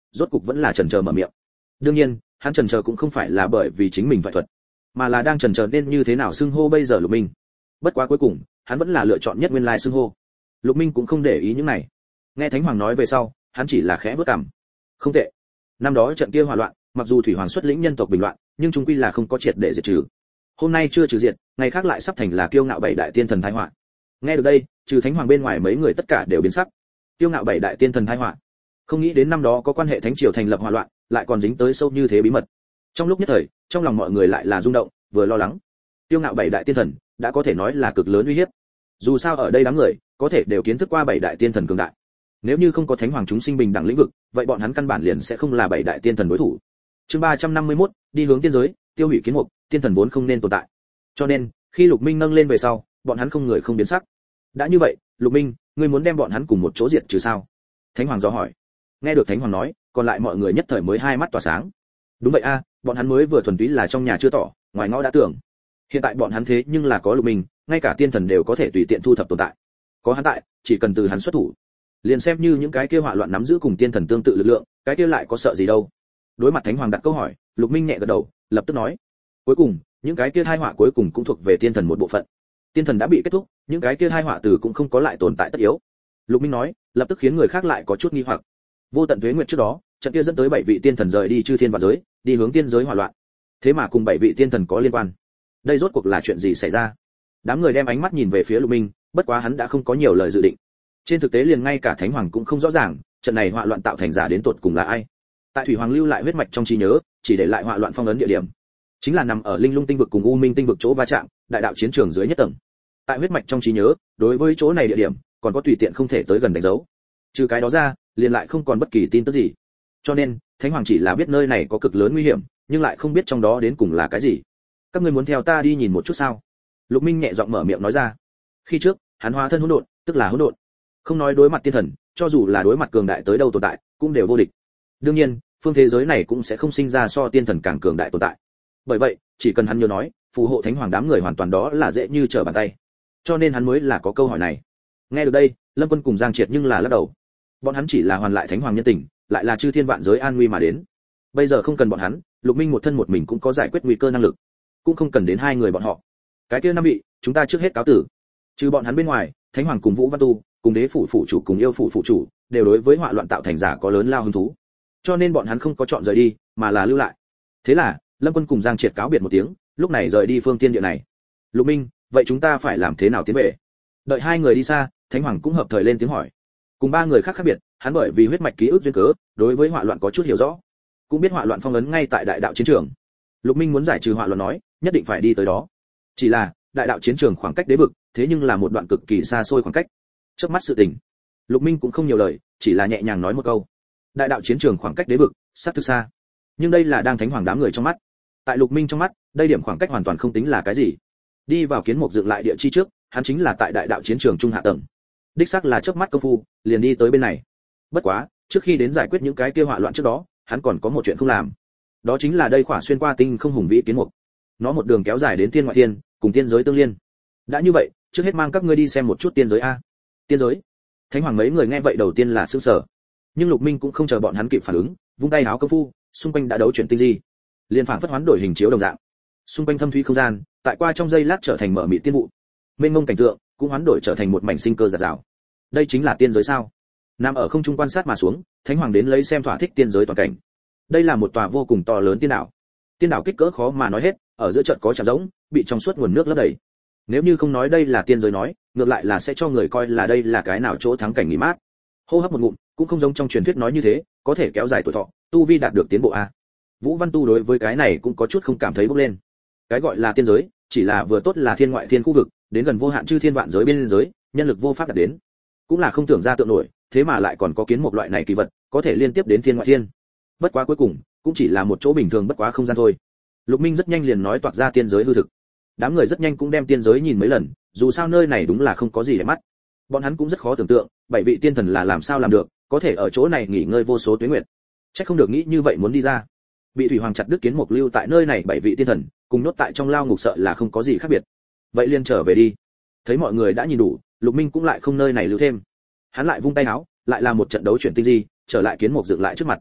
rốt cục vẫn là chần chờ mở miệng. Đương nhiên, hắn chần chờ cũng không phải là bởi vì chính mình thoại thuật, mà là đang chần chờ nên như thế nào xưng hô bây giờ Lục Minh. Bất quá cuối cùng, hắn vẫn là lựa chọn nhất nguyên lai xưng hô. Lục Minh cũng không để ý những này. Nghe Thánh Hoàng nói về sau, hắn chỉ là khẽ bước cằm. Không tệ. Năm đó trận kia hỏa loạn, mặc dù Thủy Hoàng xuất lĩnh nhân tộc bình loạn, nhưng chung quy là không có triệt để diệt trừ. Hôm nay chưa trừ diệt, ngày khác lại sắp thành là kiêu ngạo bảy đại tiên thần tai họa. Nghe được đây, trừ Thánh Hoàng bên ngoài mấy người tất cả đều biến sắc. Kiêu ngạo bảy đại tiên thần tai họa. Không nghĩ đến năm đó có quan hệ thánh triều thành lập hỏa loạn, lại còn dính tới sâu như thế bí mật. Trong lúc nhất thời, trong lòng mọi người lại là rung động, vừa lo lắng. Kiêu ngạo bảy đại tiên thần, đã có thể nói là cực lớn uy hiếp. Dù sao ở đây đám người, có thể đều kiến thức qua bảy đại tiên thần cường đại. Nếu như không có Thánh Hoàng chúng sinh bình đẳng lĩnh vực, vậy bọn hắn căn bản liền sẽ không là bảy đại tiên thần đối thủ. Chương ba trăm năm mươi mốt, đi hướng tiên giới, tiêu hủy kiến mục, tiên thần vốn không nên tồn tại. Cho nên, khi Lục Minh nâng lên về sau, bọn hắn không người không biến sắc. Đã như vậy, Lục Minh, ngươi muốn đem bọn hắn cùng một chỗ diệt trừ sao? Thánh Hoàng dò hỏi. Nghe được Thánh Hoàng nói, còn lại mọi người nhất thời mới hai mắt tỏa sáng. Đúng vậy a, bọn hắn mới vừa thuần túy là trong nhà chưa tỏ, ngoài ngõ đã tưởng. Hiện tại bọn hắn thế nhưng là có Lục Minh, ngay cả tiên thần đều có thể tùy tiện thu thập tồn tại. Có hắn tại, chỉ cần từ hắn xuất thủ, liền xem như những cái kia hỏa loạn nắm giữ cùng tiên thần tương tự lực lượng, cái kia lại có sợ gì đâu. Đối mặt Thánh Hoàng đặt câu hỏi, Lục Minh nhẹ gật đầu, lập tức nói: cuối cùng, những cái kia tai họa cuối cùng cũng thuộc về tiên thần một bộ phận. Tiên thần đã bị kết thúc, những cái kia tai họa từ cũng không có lại tồn tại tất yếu. Lục Minh nói, lập tức khiến người khác lại có chút nghi hoặc. Vô tận tuế nguyệt trước đó, trận kia dẫn tới bảy vị tiên thần rời đi chư thiên vạn giới, đi hướng tiên giới hỏa loạn. Thế mà cùng bảy vị tiên thần có liên quan. Đây rốt cuộc là chuyện gì xảy ra? Đám người đem ánh mắt nhìn về phía Lục Minh, bất quá hắn đã không có nhiều lời dự định. Trên thực tế liền ngay cả Thánh Hoàng cũng không rõ ràng, trận này hỏa loạn tạo thành giả đến tột cùng là ai. Tại Thủy Hoàng lưu lại huyết mạch trong trí nhớ, chỉ để lại hỏa loạn phong ấn địa điểm, chính là nằm ở Linh Lung tinh vực cùng U Minh tinh vực chỗ va chạm, đại đạo chiến trường dưới nhất tầng. Tại huyết mạch trong trí nhớ, đối với chỗ này địa điểm, còn có tùy tiện không thể tới gần đánh dấu. Trừ cái đó ra, liền lại không còn bất kỳ tin tức gì. Cho nên, Thánh Hoàng chỉ là biết nơi này có cực lớn nguy hiểm, nhưng lại không biết trong đó đến cùng là cái gì. Các ngươi muốn theo ta đi nhìn một chút sao? Lục Minh nhẹ giọng mở miệng nói ra. Khi trước, hắn hóa thân hỗn độn, tức là hỗn độn. Không nói đối mặt tiên thần, cho dù là đối mặt cường đại tới đâu tồn tại, cũng đều vô địch. Đương nhiên, phương thế giới này cũng sẽ không sinh ra so tiên thần càng cường đại tồn tại. Bởi vậy, chỉ cần hắn nhớ nói, phù hộ Thánh Hoàng đám người hoàn toàn đó là dễ như trở bàn tay. Cho nên hắn mới là có câu hỏi này. Nghe được đây, Lâm Quân cùng Giang Triệt nhưng là lắc đầu. Bọn hắn chỉ là hoàn lại Thánh Hoàng nhân tình, lại là chư thiên vạn giới an nguy mà đến. Bây giờ không cần bọn hắn, Lục Minh một thân một mình cũng có giải quyết nguy cơ năng lực, cũng không cần đến hai người bọn họ. Cái kia năm vị, chúng ta trước hết cáo tử. Trừ bọn hắn bên ngoài, Thánh Hoàng cùng Vũ Văn Tu, cùng Đế phủ phụ chủ cùng Yêu phủ phụ chủ, đều đối với họa loạn tạo thành giả có lớn lao hứng thú. Cho nên bọn hắn không có chọn rời đi, mà là lưu lại. Thế là, Lâm Quân cùng Giang Triệt cáo biệt một tiếng, lúc này rời đi phương tiên địa này. Lục Minh, vậy chúng ta phải làm thế nào tiến về? Đợi hai người đi xa, Thánh Hoàng cũng hợp thời lên tiếng hỏi. Cùng ba người khác khác biệt, hắn bởi vì huyết mạch ký ức duyên cớ, đối với họa loạn có chút hiểu rõ, cũng biết họa loạn phong ấn ngay tại đại đạo chiến trường. Lục Minh muốn giải trừ họa loạn nói, nhất định phải đi tới đó. Chỉ là, đại đạo chiến trường khoảng cách đế vực, thế nhưng là một đoạn cực kỳ xa xôi khoảng cách. Chớp mắt sự tình, Lục Minh cũng không nhiều lời, chỉ là nhẹ nhàng nói một câu. Đại đạo chiến trường khoảng cách đế vực, sát thực xa. Nhưng đây là đang Thánh Hoàng đám người trong mắt. Tại Lục Minh trong mắt, đây điểm khoảng cách hoàn toàn không tính là cái gì. Đi vào kiến mục dựng lại địa chi trước, hắn chính là tại đại đạo chiến trường trung hạ tầng. Đích xác là chớp mắt công phu, liền đi tới bên này. Bất quá, trước khi đến giải quyết những cái kia họa loạn trước đó, hắn còn có một chuyện không làm. Đó chính là đây khỏa xuyên qua tinh không hùng vĩ kiến mục. Nó một đường kéo dài đến thiên ngoại thiên, cùng tiên giới tương liên. Đã như vậy, trước hết mang các ngươi đi xem một chút tiên giới a. Tiên giới? Thánh Hoàng mấy người nghe vậy đầu tiên là sửng sở. Nhưng Lục Minh cũng không chờ bọn hắn kịp phản ứng, vung tay áo công phu, xung quanh đã đấu chuyển tinh di. Liên phảng phất hoán đổi hình chiếu đồng dạng. Xung quanh thâm thúy không gian, tại qua trong giây lát trở thành mở mịt tiên vụ. Mênh mông cảnh tượng, cũng hoán đổi trở thành một mảnh sinh cơ rạng rào. Đây chính là tiên giới sao? Nằm ở không trung quan sát mà xuống, Thánh Hoàng đến lấy xem thỏa thích tiên giới toàn cảnh. Đây là một tòa vô cùng to lớn tiên đảo. Tiên đảo kích cỡ khó mà nói hết, ở giữa trận có trạm rỗng, bị trong suốt nguồn nước lấp đầy. Nếu như không nói đây là tiên giới nói, ngược lại là sẽ cho người coi là đây là cái nào chỗ thắng cảnh nghỉ mát. Hô hấp một ngụm, cũng không giống trong truyền thuyết nói như thế, có thể kéo dài tuổi thọ, tu vi đạt được tiến bộ a. Vũ Văn Tu đối với cái này cũng có chút không cảm thấy bốc lên. Cái gọi là tiên giới, chỉ là vừa tốt là thiên ngoại thiên khu vực, đến gần vô hạn chư thiên vạn giới bên giới, nhân lực vô pháp đạt đến. Cũng là không tưởng ra tượng nổi, thế mà lại còn có kiến một loại này kỳ vật, có thể liên tiếp đến thiên ngoại thiên. Bất quá cuối cùng, cũng chỉ là một chỗ bình thường bất quá không gian thôi. Lục Minh rất nhanh liền nói toạc ra tiên giới hư thực. Đám người rất nhanh cũng đem tiên giới nhìn mấy lần, dù sao nơi này đúng là không có gì để mắt. Bọn hắn cũng rất khó tưởng tượng, bảy vị tiên thần là làm sao làm được, có thể ở chỗ này nghỉ ngơi vô số tuế nguyệt. Chắc không được nghĩ như vậy muốn đi ra. Bị Thủy Hoàng chặt đứt kiến mục lưu tại nơi này bảy vị tiên thần, cùng nhốt tại trong lao ngục sợ là không có gì khác biệt. Vậy liền trở về đi. Thấy mọi người đã nhìn đủ, Lục Minh cũng lại không nơi này lưu thêm. Hắn lại vung tay áo, lại làm một trận đấu chuyển tinh di, trở lại kiến mục dựng lại trước mặt.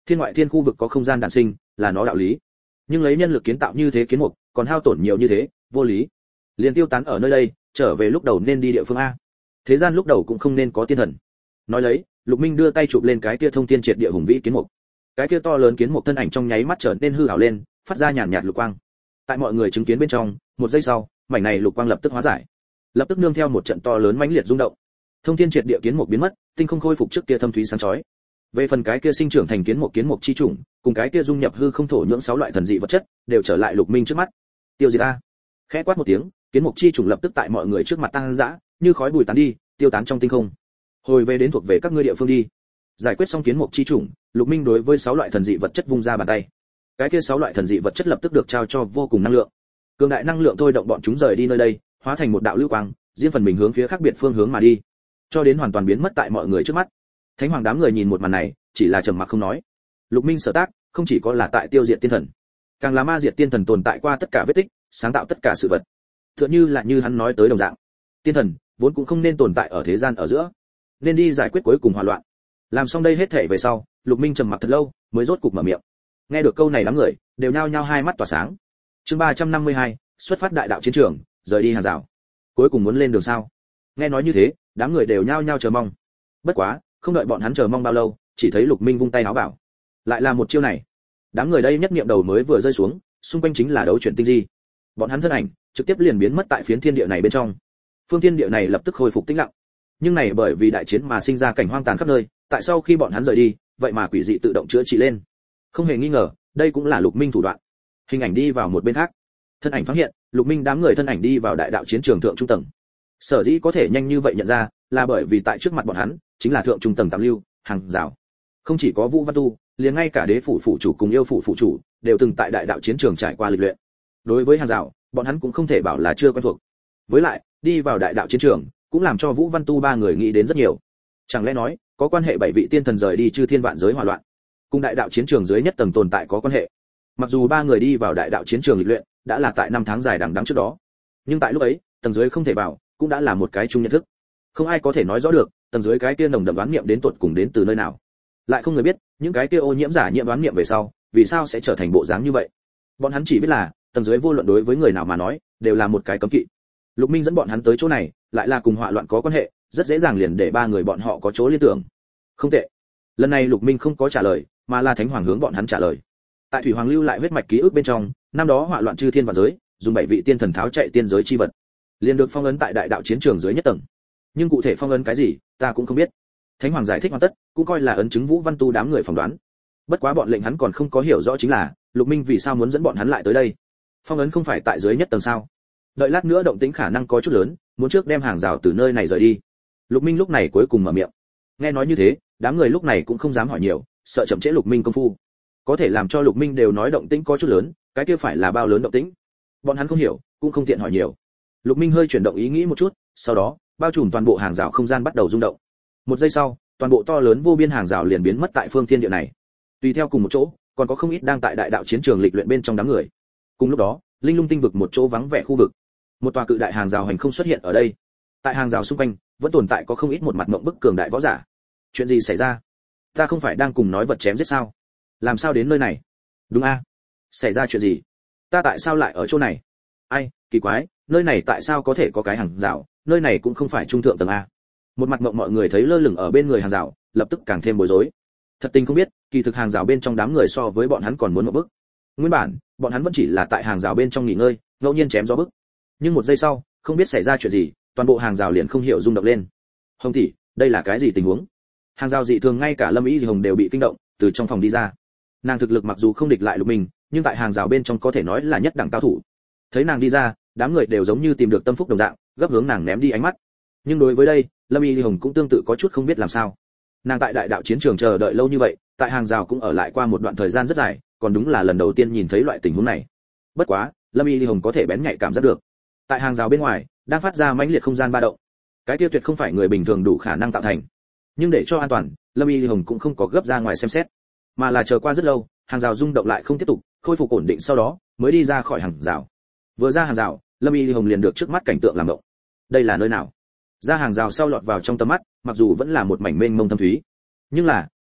Thiên ngoại thiên khu vực có không gian đản sinh, là nó đạo lý. Nhưng lấy nhân lực kiến tạo như thế kiến mục, còn hao tổn nhiều như thế, vô lý. Liền tiêu tán ở nơi đây, trở về lúc đầu nên đi địa phương a. Thế gian lúc đầu cũng không nên có tiên thần. Nói lấy, Lục Minh đưa tay chụp lên cái kia thông thiên triệt địa hùng vĩ kiến mục. Cái kia to lớn kiến mục thân ảnh trong nháy mắt trở nên hư ảo lên, phát ra nhàn nhạt lục quang. Tại mọi người chứng kiến bên trong, một giây sau, mảnh này lục quang lập tức hóa giải. Lập tức nương theo một trận to lớn mãnh liệt rung động. Thông thiên triệt địa kiến mục biến mất, tinh không khôi phục trước kia thâm thúy sáng chói. Về phần cái kia sinh trưởng thành kiến mục kiến mục chi chủng, cùng cái kia dung nhập hư không thổ nhưỡng sáu loại thần dị vật chất, đều trở lại Lục Minh trước mắt. Tiêu diệt a! Khẽ quát một tiếng, kiến mục chi chủng lập tức tại mọi người trước mặt tăng dã, như khói bụi tán đi, tiêu tán trong tinh không. Hồi về đến thuộc về các ngươi địa phương đi. Giải quyết xong kiến mục chi chủng, Lục Minh đối với sáu loại thần dị vật chất vung ra bàn tay. Cái kia sáu loại thần dị vật chất lập tức được trao cho vô cùng năng lượng. Cường đại năng lượng thôi động bọn chúng rời đi nơi đây, hóa thành một đạo lưu quang, riêng phần mình hướng phía khác biệt phương hướng mà đi, cho đến hoàn toàn biến mất tại mọi người trước mắt. Thánh hoàng đám người nhìn một màn này, chỉ là trầm mặc không nói. Lục Minh sở tác, không chỉ có là tại tiêu diệt tiên thần, càng là ma diệt tiên thần tồn tại qua tất cả vết tích, sáng tạo tất cả sự vật. Tựa như là như hắn nói tới đồng dạng, tiên thần vốn cũng không nên tồn tại ở thế gian ở giữa, nên đi giải quyết cuối cùng hòa loạn. Làm xong đây hết thảy về sau, Lục Minh trầm mặc thật lâu, mới rốt cục mở miệng. Nghe được câu này đám người đều nhao nhao hai mắt tỏa sáng. Chương ba trăm năm mươi hai, xuất phát đại đạo chiến trường, rời đi hàng rào. Cuối cùng muốn lên đường sao? Nghe nói như thế, đám người đều nhao nhao chờ mong. Bất quá, không đợi bọn hắn chờ mong bao lâu, chỉ thấy Lục Minh vung tay áo bảo, lại là một chiêu này. Đám người đây nhất niệm đầu mới vừa rơi xuống, xung quanh chính là đấu chuyển tinh di. Bọn hắn thân ảnh trực tiếp liền biến mất tại phiến thiên địa này bên trong. Phương thiên địa này lập tức khôi phục tĩnh lặng. Nhưng này bởi vì đại chiến mà sinh ra cảnh hoang tàn khắp nơi, tại sau khi bọn hắn rời đi, vậy mà quỷ dị tự động chữa trị lên. Không hề nghi ngờ, đây cũng là Lục Minh thủ đoạn. Hình ảnh đi vào một bên khác. Thân ảnh thoáng hiện, Lục Minh đám người thân ảnh đi vào đại đạo chiến trường thượng trung tầng. Sở dĩ có thể nhanh như vậy nhận ra, là bởi vì tại trước mặt bọn hắn, chính là thượng trung tầng tạm lưu, hàng rào. Không chỉ có Vũ Văn Tu, liền ngay cả đế phủ phủ chủ cùng yêu phủ phủ chủ, đều từng tại đại đạo chiến trường trải qua lịch luyện. Đối với hàng rào, bọn hắn cũng không thể bảo là chưa quen thuộc. Với lại, đi vào đại đạo chiến trường, cũng làm cho Vũ Văn Tu ba người nghĩ đến rất nhiều. Chẳng lẽ nói, có quan hệ bảy vị tiên thần rời đi chư thiên vạn giới hòa loạn, cùng đại đạo chiến trường dưới nhất tầng tồn tại có quan hệ. Mặc dù ba người đi vào đại đạo chiến trường lịch luyện, đã là tại năm tháng dài đằng đẵng trước đó, nhưng tại lúc ấy, tầng dưới không thể vào, cũng đã là một cái chung nhận thức. Không ai có thể nói rõ được, tầng dưới cái kia nồng đậm đoán niệm đến tột cùng đến từ nơi nào. Lại không người biết, những cái kia ô nhiễm giả nhiễm đoán niệm về sau, vì sao sẽ trở thành bộ dáng như vậy. Bọn hắn chỉ biết là, tầng dưới vô luận đối với người nào mà nói, đều là một cái cấm kỵ. Lục Minh dẫn bọn hắn tới chỗ này, lại là cùng họa loạn có quan hệ, rất dễ dàng liền để ba người bọn họ có chỗ liên tưởng. Không tệ. Lần này Lục Minh không có trả lời, mà là Thánh Hoàng hướng bọn hắn trả lời. Tại Thủy Hoàng lưu lại huyết mạch ký ức bên trong, năm đó họa loạn chư thiên vạn giới, dùng bảy vị tiên thần tháo chạy tiên giới chi vật, liền được phong ấn tại đại đạo chiến trường dưới nhất tầng. Nhưng cụ thể phong ấn cái gì, ta cũng không biết. Thánh Hoàng giải thích hoàn tất, cũng coi là ấn chứng Vũ Văn Tu đám người phỏng đoán. Bất quá bọn lệnh hắn còn không có hiểu rõ chính là, Lục Minh vì sao muốn dẫn bọn hắn lại tới đây. Phong ấn không phải tại dưới nhất tầng sao? Đợi lát nữa động tĩnh khả năng có chút lớn, muốn trước đem hàng rào từ nơi này rời đi. Lục Minh lúc này cuối cùng mở miệng. Nghe nói như thế, đám người lúc này cũng không dám hỏi nhiều, sợ chậm trễ Lục Minh công phu. Có thể làm cho Lục Minh đều nói động tĩnh có chút lớn, cái kia phải là bao lớn động tĩnh? Bọn hắn không hiểu, cũng không tiện hỏi nhiều. Lục Minh hơi chuyển động ý nghĩ một chút, sau đó, bao trùm toàn bộ hàng rào không gian bắt đầu rung động. Một giây sau, toàn bộ to lớn vô biên hàng rào liền biến mất tại phương thiên địa này. Tùy theo cùng một chỗ, còn có không ít đang tại đại đạo chiến trường lịch luyện bên trong đám người. Cùng lúc đó, linh lung tinh vực một chỗ vắng vẻ khu vực, một tòa cự đại hàng rào hành không xuất hiện ở đây. Tại hàng rào xung quanh, vẫn tồn tại có không ít một mặt mộng bức cường đại võ giả. Chuyện gì xảy ra? Ta không phải đang cùng nói vật chém giết sao? Làm sao đến nơi này? Đúng a? Xảy ra chuyện gì? Ta tại sao lại ở chỗ này? Ai, kỳ quái, nơi này tại sao có thể có cái hàng rào, nơi này cũng không phải trung thượng tầng a. Một mặt mộng mọi người thấy lơ lửng ở bên người hàng rào, lập tức càng thêm bối rối. Thật tình không biết, kỳ thực hàng rào bên trong đám người so với bọn hắn còn muốn một bước. Nguyên bản, bọn hắn vẫn chỉ là tại hàng rào bên trong nghỉ ngơi, ngẫu nhiên chém gió bức. Nhưng một giây sau, không biết xảy ra chuyện gì, toàn bộ hàng rào liền không hiểu rung động lên. Hồng tỷ, đây là cái gì tình huống? Hàng rào dị thường ngay cả Lâm Ý Hồng đều bị kinh động, từ trong phòng đi ra. Nàng thực lực mặc dù không địch lại Lục Minh, nhưng tại hàng rào bên trong có thể nói là nhất đẳng cao thủ. Thấy nàng đi ra, đám người đều giống như tìm được tâm phúc đồng dạng, gấp hướng nàng ném đi ánh mắt. Nhưng đối với đây, Lâm Y Hồng cũng tương tự có chút không biết làm sao. Nàng tại đại đạo chiến trường chờ đợi lâu như vậy, tại hàng rào cũng ở lại qua một đoạn thời gian rất dài, còn đúng là lần đầu tiên nhìn thấy loại tình huống này. Bất quá, Lâm Y Hồng có thể bén nhạy cảm giác được, tại hàng rào bên ngoài đang phát ra mãnh liệt không gian ba động. Cái tiêu tuyệt không phải người bình thường đủ khả năng tạo thành. Nhưng để cho an toàn, Lâm Y Hồng cũng không có gấp ra ngoài xem xét, mà là chờ qua rất lâu, hàng rào rung động lại không tiếp tục, khôi phục ổn định sau đó mới đi ra khỏi hàng rào. Vừa ra hàng rào, Lâm Y Hồng liền được trước mắt cảnh tượng làm động. Đây là nơi nào? Ra hàng rào sau lọt vào trong tầm mắt, mặc dù vẫn là một mảnh mênh mông thâm thúy, nhưng là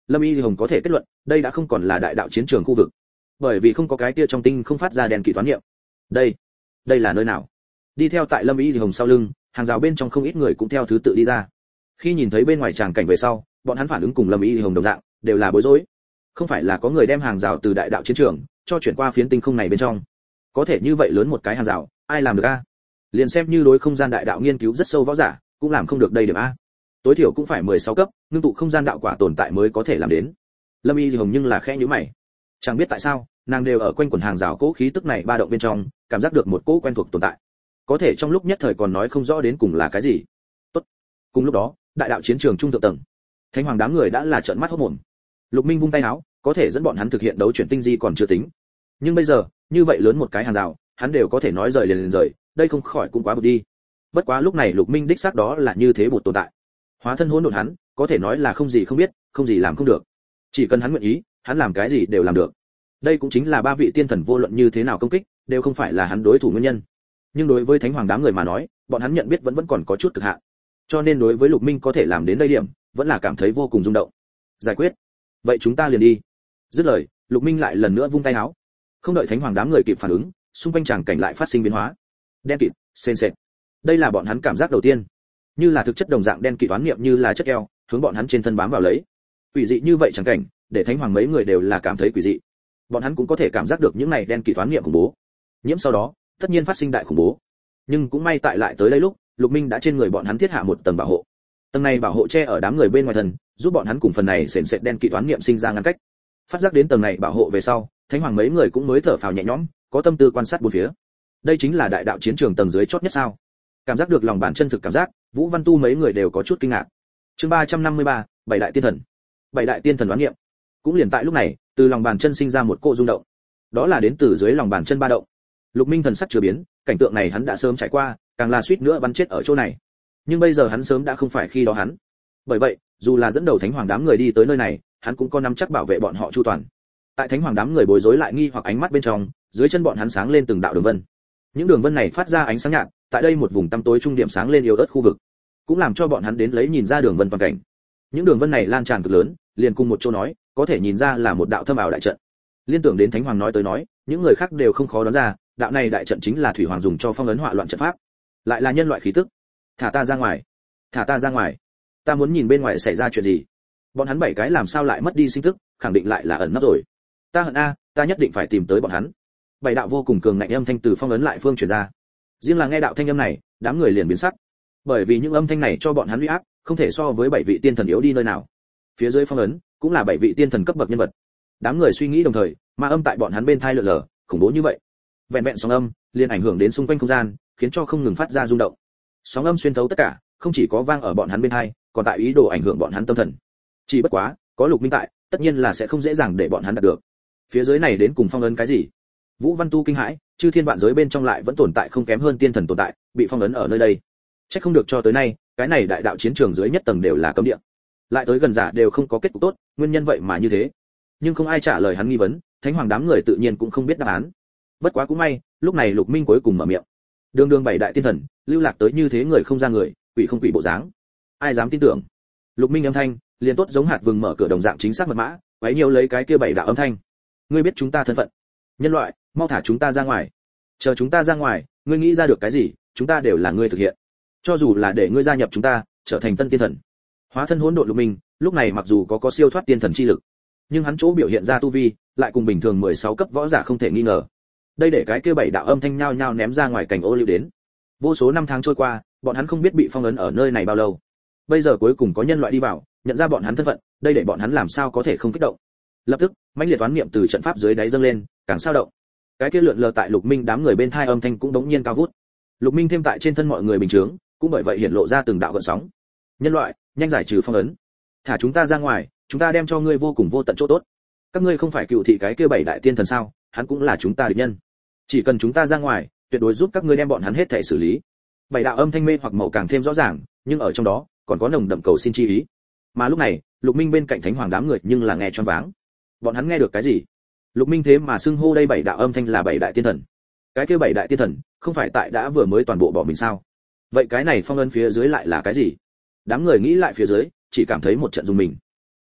Lâm Y Hồng có thể kết luận, đây đã không còn là đại đạo chiến trường khu vực, bởi vì không có cái kia trong tinh không phát ra đèn kỳ toán niệm. Đây, đây là nơi nào? Đi theo tại Lâm Y Hồng sau lưng, hàng rào bên trong không ít người cũng theo thứ tự đi ra. Khi nhìn thấy bên ngoài tràng cảnh về sau, bọn hắn phản ứng cùng Lâm Y Hồng đồng dạng, đều là bối rối. Không phải là có người đem hàng rào từ đại đạo chiến trường cho chuyển qua phiến tinh không này bên trong. Có thể như vậy lớn một cái hàng rào, ai làm được a? Liền xem như đối không gian đại đạo nghiên cứu rất sâu võ giả, cũng làm không được đây điểm a. Tối thiểu cũng phải mười sáu cấp, ngưng tụ không gian đạo quả tồn tại mới có thể làm đến. Lâm Y Hồng nhưng là khẽ nhíu mày. Chẳng biết tại sao, nàng đều ở quanh quần hàng rào cố khí tức này ba động bên trong, cảm giác được một cỗ quen thuộc tồn tại. Có thể trong lúc nhất thời còn nói không rõ đến cùng là cái gì. Tốt. Cùng lúc đó, đại đạo chiến trường trung thượng tầng, Thánh Hoàng đám người đã là trợn mắt hốt mồm. Lục Minh vung tay áo, có thể dẫn bọn hắn thực hiện đấu chuyển tinh di còn chưa tính. Nhưng bây giờ, như vậy lớn một cái hàng rào, hắn đều có thể nói rời liền liền rời, đây không khỏi cũng quá bực đi. Bất quá lúc này Lục Minh đích xác đó là như thế một tồn tại. Hóa thân hỗn độn hắn, có thể nói là không gì không biết, không gì làm không được. Chỉ cần hắn nguyện ý, hắn làm cái gì đều làm được. Đây cũng chính là ba vị tiên thần vô luận như thế nào công kích, đều không phải là hắn đối thủ nguyên nhân. Nhưng đối với Thánh Hoàng đám người mà nói, bọn hắn nhận biết vẫn vẫn còn có chút cực hạn. Cho nên đối với Lục Minh có thể làm đến đây điểm, vẫn là cảm thấy vô cùng rung động. Giải quyết. Vậy chúng ta liền đi. Dứt lời, Lục Minh lại lần nữa vung tay áo. Không đợi Thánh Hoàng đám người kịp phản ứng, xung quanh tràng cảnh lại phát sinh biến hóa. Đen kịt, sền sệt. Đây là bọn hắn cảm giác đầu tiên. Như là thực chất đồng dạng đen kịt toán niệm như là chất keo, hướng bọn hắn trên thân bám vào lấy. Quỷ dị như vậy tràng cảnh, để Thánh Hoàng mấy người đều là cảm thấy quỷ dị. Bọn hắn cũng có thể cảm giác được những này đen kịt toán niệm khủng bố. Nhiễm sau đó, tất nhiên phát sinh đại khủng bố. Nhưng cũng may tại lại tới đây lúc, Lục Minh đã trên người bọn hắn thiết hạ một tầng bảo hộ. Tầng này bảo hộ che ở đám người bên ngoài thân, giúp bọn hắn cùng phần này sền sệt đen kịt toán niệm sinh ra ngăn cách. Phát giác đến tầng này bảo hộ về sau, Thánh Hoàng mấy người cũng mới thở phào nhẹ nhõm, có tâm tư quan sát bốn phía. Đây chính là đại đạo chiến trường tầng dưới chót nhất sao? Cảm giác được lòng bản chân thực cảm giác, Vũ Văn Tu mấy người đều có chút kinh ngạc. Chương ba trăm năm mươi ba, bảy đại tiên thần. Bảy đại tiên thần đoán niệm. Cũng liền tại lúc này, từ lòng bàn chân sinh ra một cỗ rung động. Đó là đến từ dưới lòng bàn chân ba động. Lục Minh thần sắc chưa biến, cảnh tượng này hắn đã sớm trải qua, càng là suýt nữa bắn chết ở chỗ này. Nhưng bây giờ hắn sớm đã không phải khi đó hắn. Bởi vậy, dù là dẫn đầu Thánh Hoàng đám người đi tới nơi này, hắn cũng có nắm chắc bảo vệ bọn họ chu toàn. Tại Thánh Hoàng đám người bối rối lại nghi hoặc ánh mắt bên trong, dưới chân bọn hắn sáng lên từng đạo đường vân. Những đường vân này phát ra ánh sáng nhạt, tại đây một vùng tăm tối trung điểm sáng lên yếu ớt khu vực, cũng làm cho bọn hắn đến lấy nhìn ra đường vân toàn cảnh. Những đường vân này lan tràn cực lớn, liền cùng một chỗ nói, có thể nhìn ra là một đạo thâm ảo đại trận. Liên tưởng đến Thánh Hoàng nói tới nói, những người khác đều không khó đoán ra, đạo này đại trận chính là Thủy Hoàng dùng cho phong ấn hỏa loạn trận pháp, lại là nhân loại khí tức. Thả ta ra ngoài, thả ta ra ngoài, ta muốn nhìn bên ngoài xảy ra chuyện gì. Bọn hắn bảy cái làm sao lại mất đi sinh tức, khẳng định lại là ẩn nấp rồi. Ta hận a, ta nhất định phải tìm tới bọn hắn. Bảy đạo vô cùng cường ngạnh âm thanh từ phong ấn lại phương truyền ra. Riêng là nghe đạo thanh âm này, đám người liền biến sắc, bởi vì những âm thanh này cho bọn hắn uy áp, không thể so với bảy vị tiên thần yếu đi nơi nào. Phía dưới phong ấn cũng là bảy vị tiên thần cấp bậc nhân vật. Đám người suy nghĩ đồng thời, ma âm tại bọn hắn bên thai lượn lờ, khủng bố như vậy. Vẹn vẹn sóng âm, liền ảnh hưởng đến xung quanh không gian, khiến cho không ngừng phát ra rung động. Sóng âm xuyên thấu tất cả, không chỉ có vang ở bọn hắn bên thai, còn tại ý đồ ảnh hưởng bọn hắn tâm thần. Chỉ bất quá, có Lục Minh tại, tất nhiên là sẽ không dễ dàng để bọn hắn đạt được. Phía dưới này đến cùng phong ấn cái gì? Vũ Văn Tu kinh hãi, chư thiên vạn giới bên trong lại vẫn tồn tại không kém hơn tiên thần tồn tại, bị phong ấn ở nơi đây. Chắc không được cho tới nay, cái này đại đạo chiến trường dưới nhất tầng đều là cấm địa. Lại tới gần giả đều không có kết cục tốt, nguyên nhân vậy mà như thế. Nhưng không ai trả lời hắn nghi vấn, Thánh Hoàng đám người tự nhiên cũng không biết đáp án. Bất quá cũng may, lúc này Lục Minh cuối cùng mở miệng. Đường đường bảy đại tiên thần, lưu lạc tới như thế người không ra người, quỷ không quỷ bộ dáng. Ai dám tin tưởng? Lục Minh âm thanh, liền tốt giống hạt vừng mở cửa đồng dạng chính xác mật mã, quấy nhiều lấy cái kia bảy đạo âm thanh. Ngươi biết chúng ta thân phận? Nhân loại, mau thả chúng ta ra ngoài. Chờ chúng ta ra ngoài, ngươi nghĩ ra được cái gì, chúng ta đều là ngươi thực hiện. Cho dù là để ngươi gia nhập chúng ta, trở thành tân tiên thần. Hóa thân hỗn độn Lục Minh, lúc này mặc dù có có siêu thoát tiên thần chi lực, nhưng hắn chỗ biểu hiện ra tu vi, lại cùng bình thường mười sáu cấp võ giả không thể nghi ngờ. Đây để cái kia bảy đạo âm thanh nhao nhao ném ra ngoài cảnh ô liu đến. Vô số năm tháng trôi qua, bọn hắn không biết bị phong ấn ở nơi này bao lâu. Bây giờ cuối cùng có nhân loại đi vào, nhận ra bọn hắn thân phận, đây để bọn hắn làm sao có thể không kích động. Lập tức, mãnh liệt toán niệm từ trận pháp dưới đáy dâng lên, càng sao động. Cái kia lượn lờ tại Lục Minh đám người bên thai âm thanh cũng đống nhiên cao vút. Lục Minh thêm tại trên thân mọi người bình thường, cũng bởi vậy hiện lộ ra từng đạo gợn sóng. Nhân loại, nhanh giải trừ phong ấn, thả chúng ta ra ngoài, chúng ta đem cho ngươi vô cùng vô tận chỗ tốt. Các ngươi không phải cựu thị cái kia bảy đại tiên thần sao? Hắn cũng là chúng ta địch nhân. Chỉ cần chúng ta ra ngoài, tuyệt đối giúp các ngươi đem bọn hắn hết thảy xử lý. Bảy đạo âm thanh mê hoặc màu càng thêm rõ ràng, nhưng ở trong đó còn có nồng đậm cầu xin chi ý. Mà lúc này, Lục Minh bên cạnh Thánh Hoàng đám người nhưng là nghe choáng váng. Bọn hắn nghe được cái gì? Lục Minh thế mà xưng hô đây bảy đạo âm thanh là bảy đại tiên thần. Cái kia bảy đại tiên thần, không phải tại đã vừa mới toàn bộ bỏ mình sao? Vậy cái này phong ấn phía dưới lại là cái gì? Đám người nghĩ lại phía dưới, chỉ cảm thấy một trận rung mình.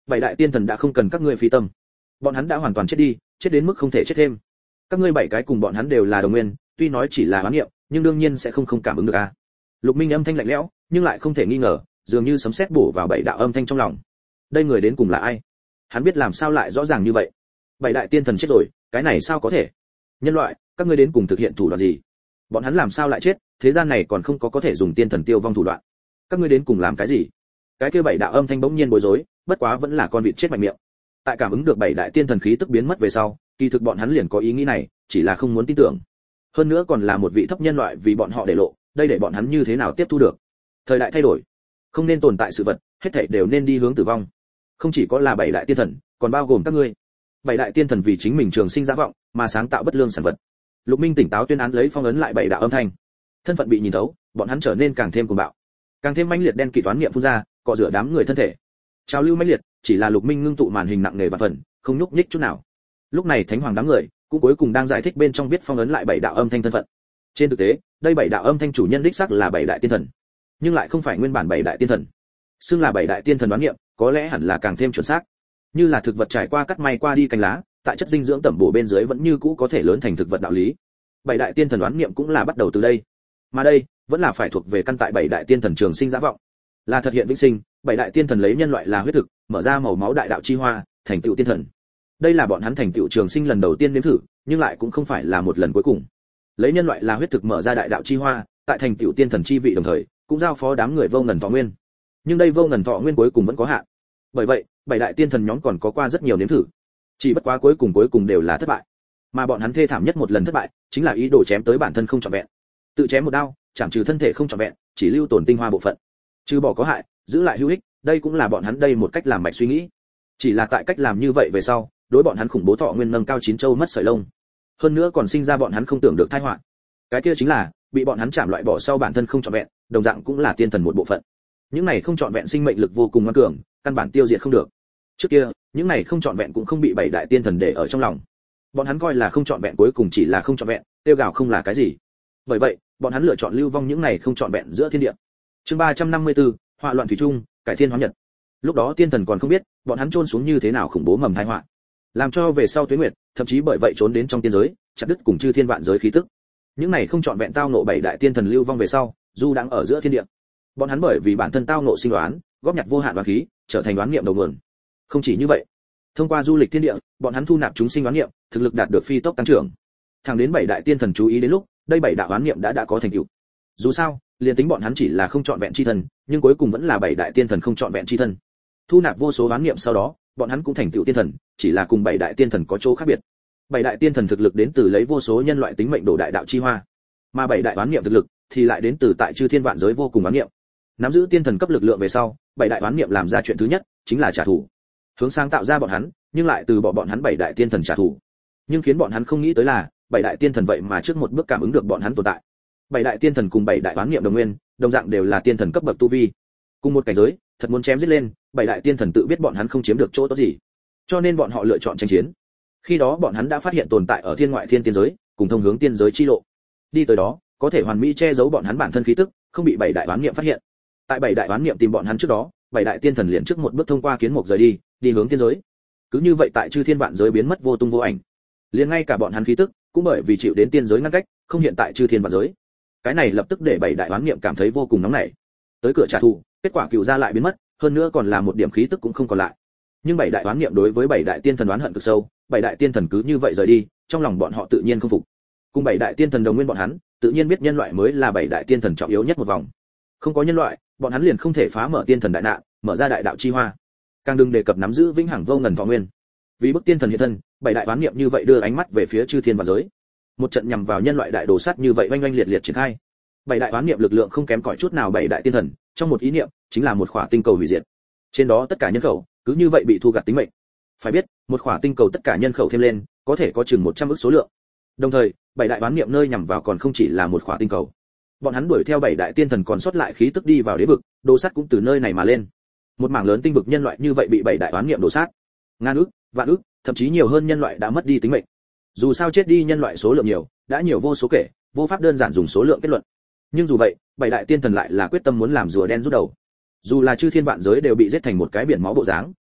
Bảy đại tiên thần đã không cần các ngươi phí tâm. Bọn hắn đã hoàn toàn chết đi, chết đến mức không thể chết thêm. Các ngươi bảy cái cùng bọn hắn đều là đồng nguyên, tuy nói chỉ là oán niệm, nhưng đương nhiên sẽ không không cảm ứng được a. Lục Minh âm thanh lạnh lẽo, nhưng lại không thể nghi ngờ, dường như sấm sét bổ vào bảy đạo âm thanh trong lòng. Đây người đến cùng là ai? Hắn biết làm sao lại rõ ràng như vậy. Bảy đại tiên thần chết rồi, cái này sao có thể? Nhân loại, các ngươi đến cùng thực hiện thủ đoạn gì? Bọn hắn làm sao lại chết? Thế gian này còn không có có thể dùng tiên thần tiêu vong thủ đoạn. Các ngươi đến cùng làm cái gì? Cái kia bảy đạo âm thanh bỗng nhiên bối rối, bất quá vẫn là con vịt chết mạnh miệng. Tại cảm ứng được bảy đại tiên thần khí tức biến mất về sau, kỳ thực bọn hắn liền có ý nghĩ này, chỉ là không muốn tin tưởng. Hơn nữa còn là một vị thấp nhân loại vì bọn họ để lộ, đây để bọn hắn như thế nào tiếp thu được? Thời đại thay đổi, không nên tồn tại sự vật, hết thảy đều nên đi hướng tử vong. Không chỉ có là bảy đại tiên thần, còn bao gồm các ngươi. Bảy đại tiên thần vì chính mình trường sinh giả vọng, mà sáng tạo bất lương sản vật. Lục Minh tỉnh táo tuyên án lấy phong ấn lại bảy đạo âm thanh. Thân phận bị nhìn thấu, bọn hắn trở nên càng thêm cuồng bạo, càng thêm mãnh liệt đen kỵ toán niệm phun ra, cọ rửa đám người thân thể. Trào lưu mãnh liệt, chỉ là Lục Minh ngưng tụ màn hình nặng nề và phần, không nhúc nhích chút nào. Lúc này Thánh Hoàng đám người cũng cuối cùng đang giải thích bên trong biết phong ấn lại bảy đạo âm thanh thân phận. Trên thực tế, đây bảy đạo âm thanh chủ nhân đích xác là bảy đại tiên thần, nhưng lại không phải nguyên bản bảy đại tiên thần. Xưng là bảy đại tiên thần đoán niệm, có lẽ hẳn là càng thêm chuẩn xác. Như là thực vật trải qua cắt may qua đi cành lá, tại chất dinh dưỡng tẩm bổ bên dưới vẫn như cũ có thể lớn thành thực vật đạo lý. Bảy đại tiên thần đoán niệm cũng là bắt đầu từ đây. Mà đây, vẫn là phải thuộc về căn tại bảy đại tiên thần trường sinh giả vọng. Là thực hiện vĩnh sinh, bảy đại tiên thần lấy nhân loại là huyết thực, mở ra màu máu đại đạo chi hoa, thành tựu tiên thần. Đây là bọn hắn thành tựu trường sinh lần đầu tiên nếm thử, nhưng lại cũng không phải là một lần cuối cùng. Lấy nhân loại là huyết thực mở ra đại đạo chi hoa, tại thành tựu tiên thần chi vị đồng thời, cũng giao phó đám người vô ngần thọ nguyên. Nhưng đây vô ngần thọ nguyên cuối cùng vẫn có hạn. Bởi vậy, bảy đại tiên thần nhóm còn có qua rất nhiều nếm thử. Chỉ bất quá cuối cùng cuối cùng đều là thất bại. Mà bọn hắn thê thảm nhất một lần thất bại, chính là ý đồ chém tới bản thân không trọn vẹn. Tự chém một đao, chạm trừ thân thể không trọn vẹn, chỉ lưu tổn tinh hoa bộ phận. Trừ bỏ có hại, giữ lại hữu ích, đây cũng là bọn hắn đây một cách làm mạch suy nghĩ. Chỉ là tại cách làm như vậy về sau, đối bọn hắn khủng bố thọ nguyên nâng cao chín châu mất sợi lông. Hơn nữa còn sinh ra bọn hắn không tưởng được tai họa. Cái kia chính là bị bọn hắn chạm loại bỏ sau bản thân không trọn vẹn, đồng dạng cũng là tiên thần một bộ phận. Những này không trọn vẹn sinh mệnh lực vô cùng ngoan cường, căn bản tiêu diệt không được. Trước kia, những này không trọn vẹn cũng không bị bảy đại tiên thần để ở trong lòng. Bọn hắn coi là không trọn vẹn cuối cùng chỉ là không trọn vẹn, tiêu gào không là cái gì. Bởi vậy, bọn hắn lựa chọn lưu vong những này không trọn vẹn giữa thiên địa. Chương ba trăm năm mươi tư, họa loạn thủy chung, cải thiên hóa nhật. Lúc đó tiên thần còn không biết, bọn hắn trôn xuống như thế nào khủng bố mầm tai họa, làm cho về sau tuế nguyệt, thậm chí bởi vậy trốn đến trong tiên giới, chặt đứt cùng chư thiên vạn giới khí tức. Những này không trọn vẹn tao nộ bảy đại tiên thần lưu vong về sau, du đang ở giữa thiên địa. Bọn hắn bởi vì bản thân tao nộ sinh đoán, góp nhặt vô hạn đoán khí, trở thành đoán niệm đầu nguồn. Không chỉ như vậy, thông qua du lịch thiên địa, bọn hắn thu nạp chúng sinh đoán niệm, thực lực đạt được phi tốc tăng trưởng. Thẳng đến bảy đại tiên thần chú ý đến lúc, đây bảy đạo đoán niệm đã đã có thành tựu. Dù sao, liền tính bọn hắn chỉ là không trọn vẹn chi thần, nhưng cuối cùng vẫn là bảy đại tiên thần không trọn vẹn chi thân. Thu nạp vô số đoán niệm sau đó, bọn hắn cũng thành tựu tiên thần, chỉ là cùng bảy đại tiên thần có chỗ khác biệt. Bảy đại tiên thần thực lực đến từ lấy vô số nhân loại tính mệnh đổ đại đạo chi hoa, mà bảy đại đoán niệm thực lực thì lại đến từ tại chư thiên vạn giới vô cùng đoán niệm. Nắm giữ tiên thần cấp lực lượng về sau, bảy đại đoán niệm làm ra chuyện thứ nhất chính là trả thù. Hướng sáng tạo ra bọn hắn, nhưng lại từ bỏ bọn hắn bảy đại tiên thần trả thù. Nhưng khiến bọn hắn không nghĩ tới là, bảy đại tiên thần vậy mà trước một bước cảm ứng được bọn hắn tồn tại. Bảy đại tiên thần cùng bảy đại đoán niệm đồng nguyên, đồng dạng đều là tiên thần cấp bậc tu vi. Cùng một cảnh giới, thật muốn chém giết lên, bảy đại tiên thần tự biết bọn hắn không chiếm được chỗ tốt gì, cho nên bọn họ lựa chọn tranh chiến. Khi đó bọn hắn đã phát hiện tồn tại ở thiên ngoại thiên tiên giới, cùng thông hướng tiên giới chi lộ. Đi tới đó, có thể hoàn mỹ che giấu bọn hắn bản thân khí tức, không bị bảy đại đoán niệm phát hiện. Tại bảy đại đoán niệm tìm bọn hắn trước đó, bảy đại tiên thần liền trước một bước thông qua kiến mục rời đi, đi hướng tiên giới. Cứ như vậy tại chư thiên vạn giới biến mất vô tung vô ảnh. Liền ngay cả bọn hắn khí tức, cũng bởi vì chịu đến tiên giới ngăn cách, không hiện tại chư thiên vạn giới. Cái này lập tức để bảy đại đoán niệm cảm thấy vô cùng nóng nảy. Tới cửa trả thù, kết quả cựu gia lại biến mất, hơn nữa còn là một điểm khí tức cũng không còn lại. Nhưng bảy đại đoán niệm đối với bảy đại tiên thần đoán hận cực sâu, bảy đại tiên thần cứ như vậy rời đi, trong lòng bọn họ tự nhiên không phục. Cùng bảy đại tiên thần đồng nguyên bọn hắn, tự nhiên biết nhân loại mới là bảy đại tiên thần trọng yếu nhất một vòng. Không có nhân loại, bọn hắn liền không thể phá mở tiên thần đại nạn, mở ra đại đạo chi hoa. Càng đừng đề cập nắm giữ vĩnh hằng vô ngần thọ nguyên. Vì bức tiên thần hiện thân, bảy đại đoán niệm như vậy đưa ánh mắt về phía chư thiên vạn giới. Một trận nhằm vào nhân loại đại đồ sát như vậy oanh oanh liệt liệt triển khai. Bảy đại đoán niệm lực lượng không kém cỏi chút nào bảy đại tiên thần, trong một ý niệm, chính là một khỏa tinh cầu hủy diệt. Trên đó tất cả nhân khẩu, cứ như vậy bị thu gặt tính mệnh. Phải biết, một khỏa tinh cầu tất cả nhân khẩu thêm lên, có thể có chừng một trăm ức số lượng. Đồng thời, bảy đại đoán niệm nơi nhằm vào còn không chỉ là một khỏa tinh cầu. Bọn hắn đuổi theo bảy đại tiên thần còn sót lại khí tức đi vào đế vực, đồ sát cũng từ nơi này mà lên. Một mảng lớn tinh vực nhân loại như vậy bị bảy đại đoán niệm đồ sát. Ngàn ức, vạn ức, thậm chí nhiều hơn nhân loại đã mất đi tính mệnh. Dù sao chết đi nhân loại số lượng nhiều, đã nhiều vô số kể, vô pháp đơn giản dùng số lượng kết luận. Nhưng dù vậy, bảy đại tiên thần lại là quyết tâm muốn làm rùa đen rút đầu. Dù là chư thiên vạn giới đều bị giết thành một cái biển máu bộ dáng,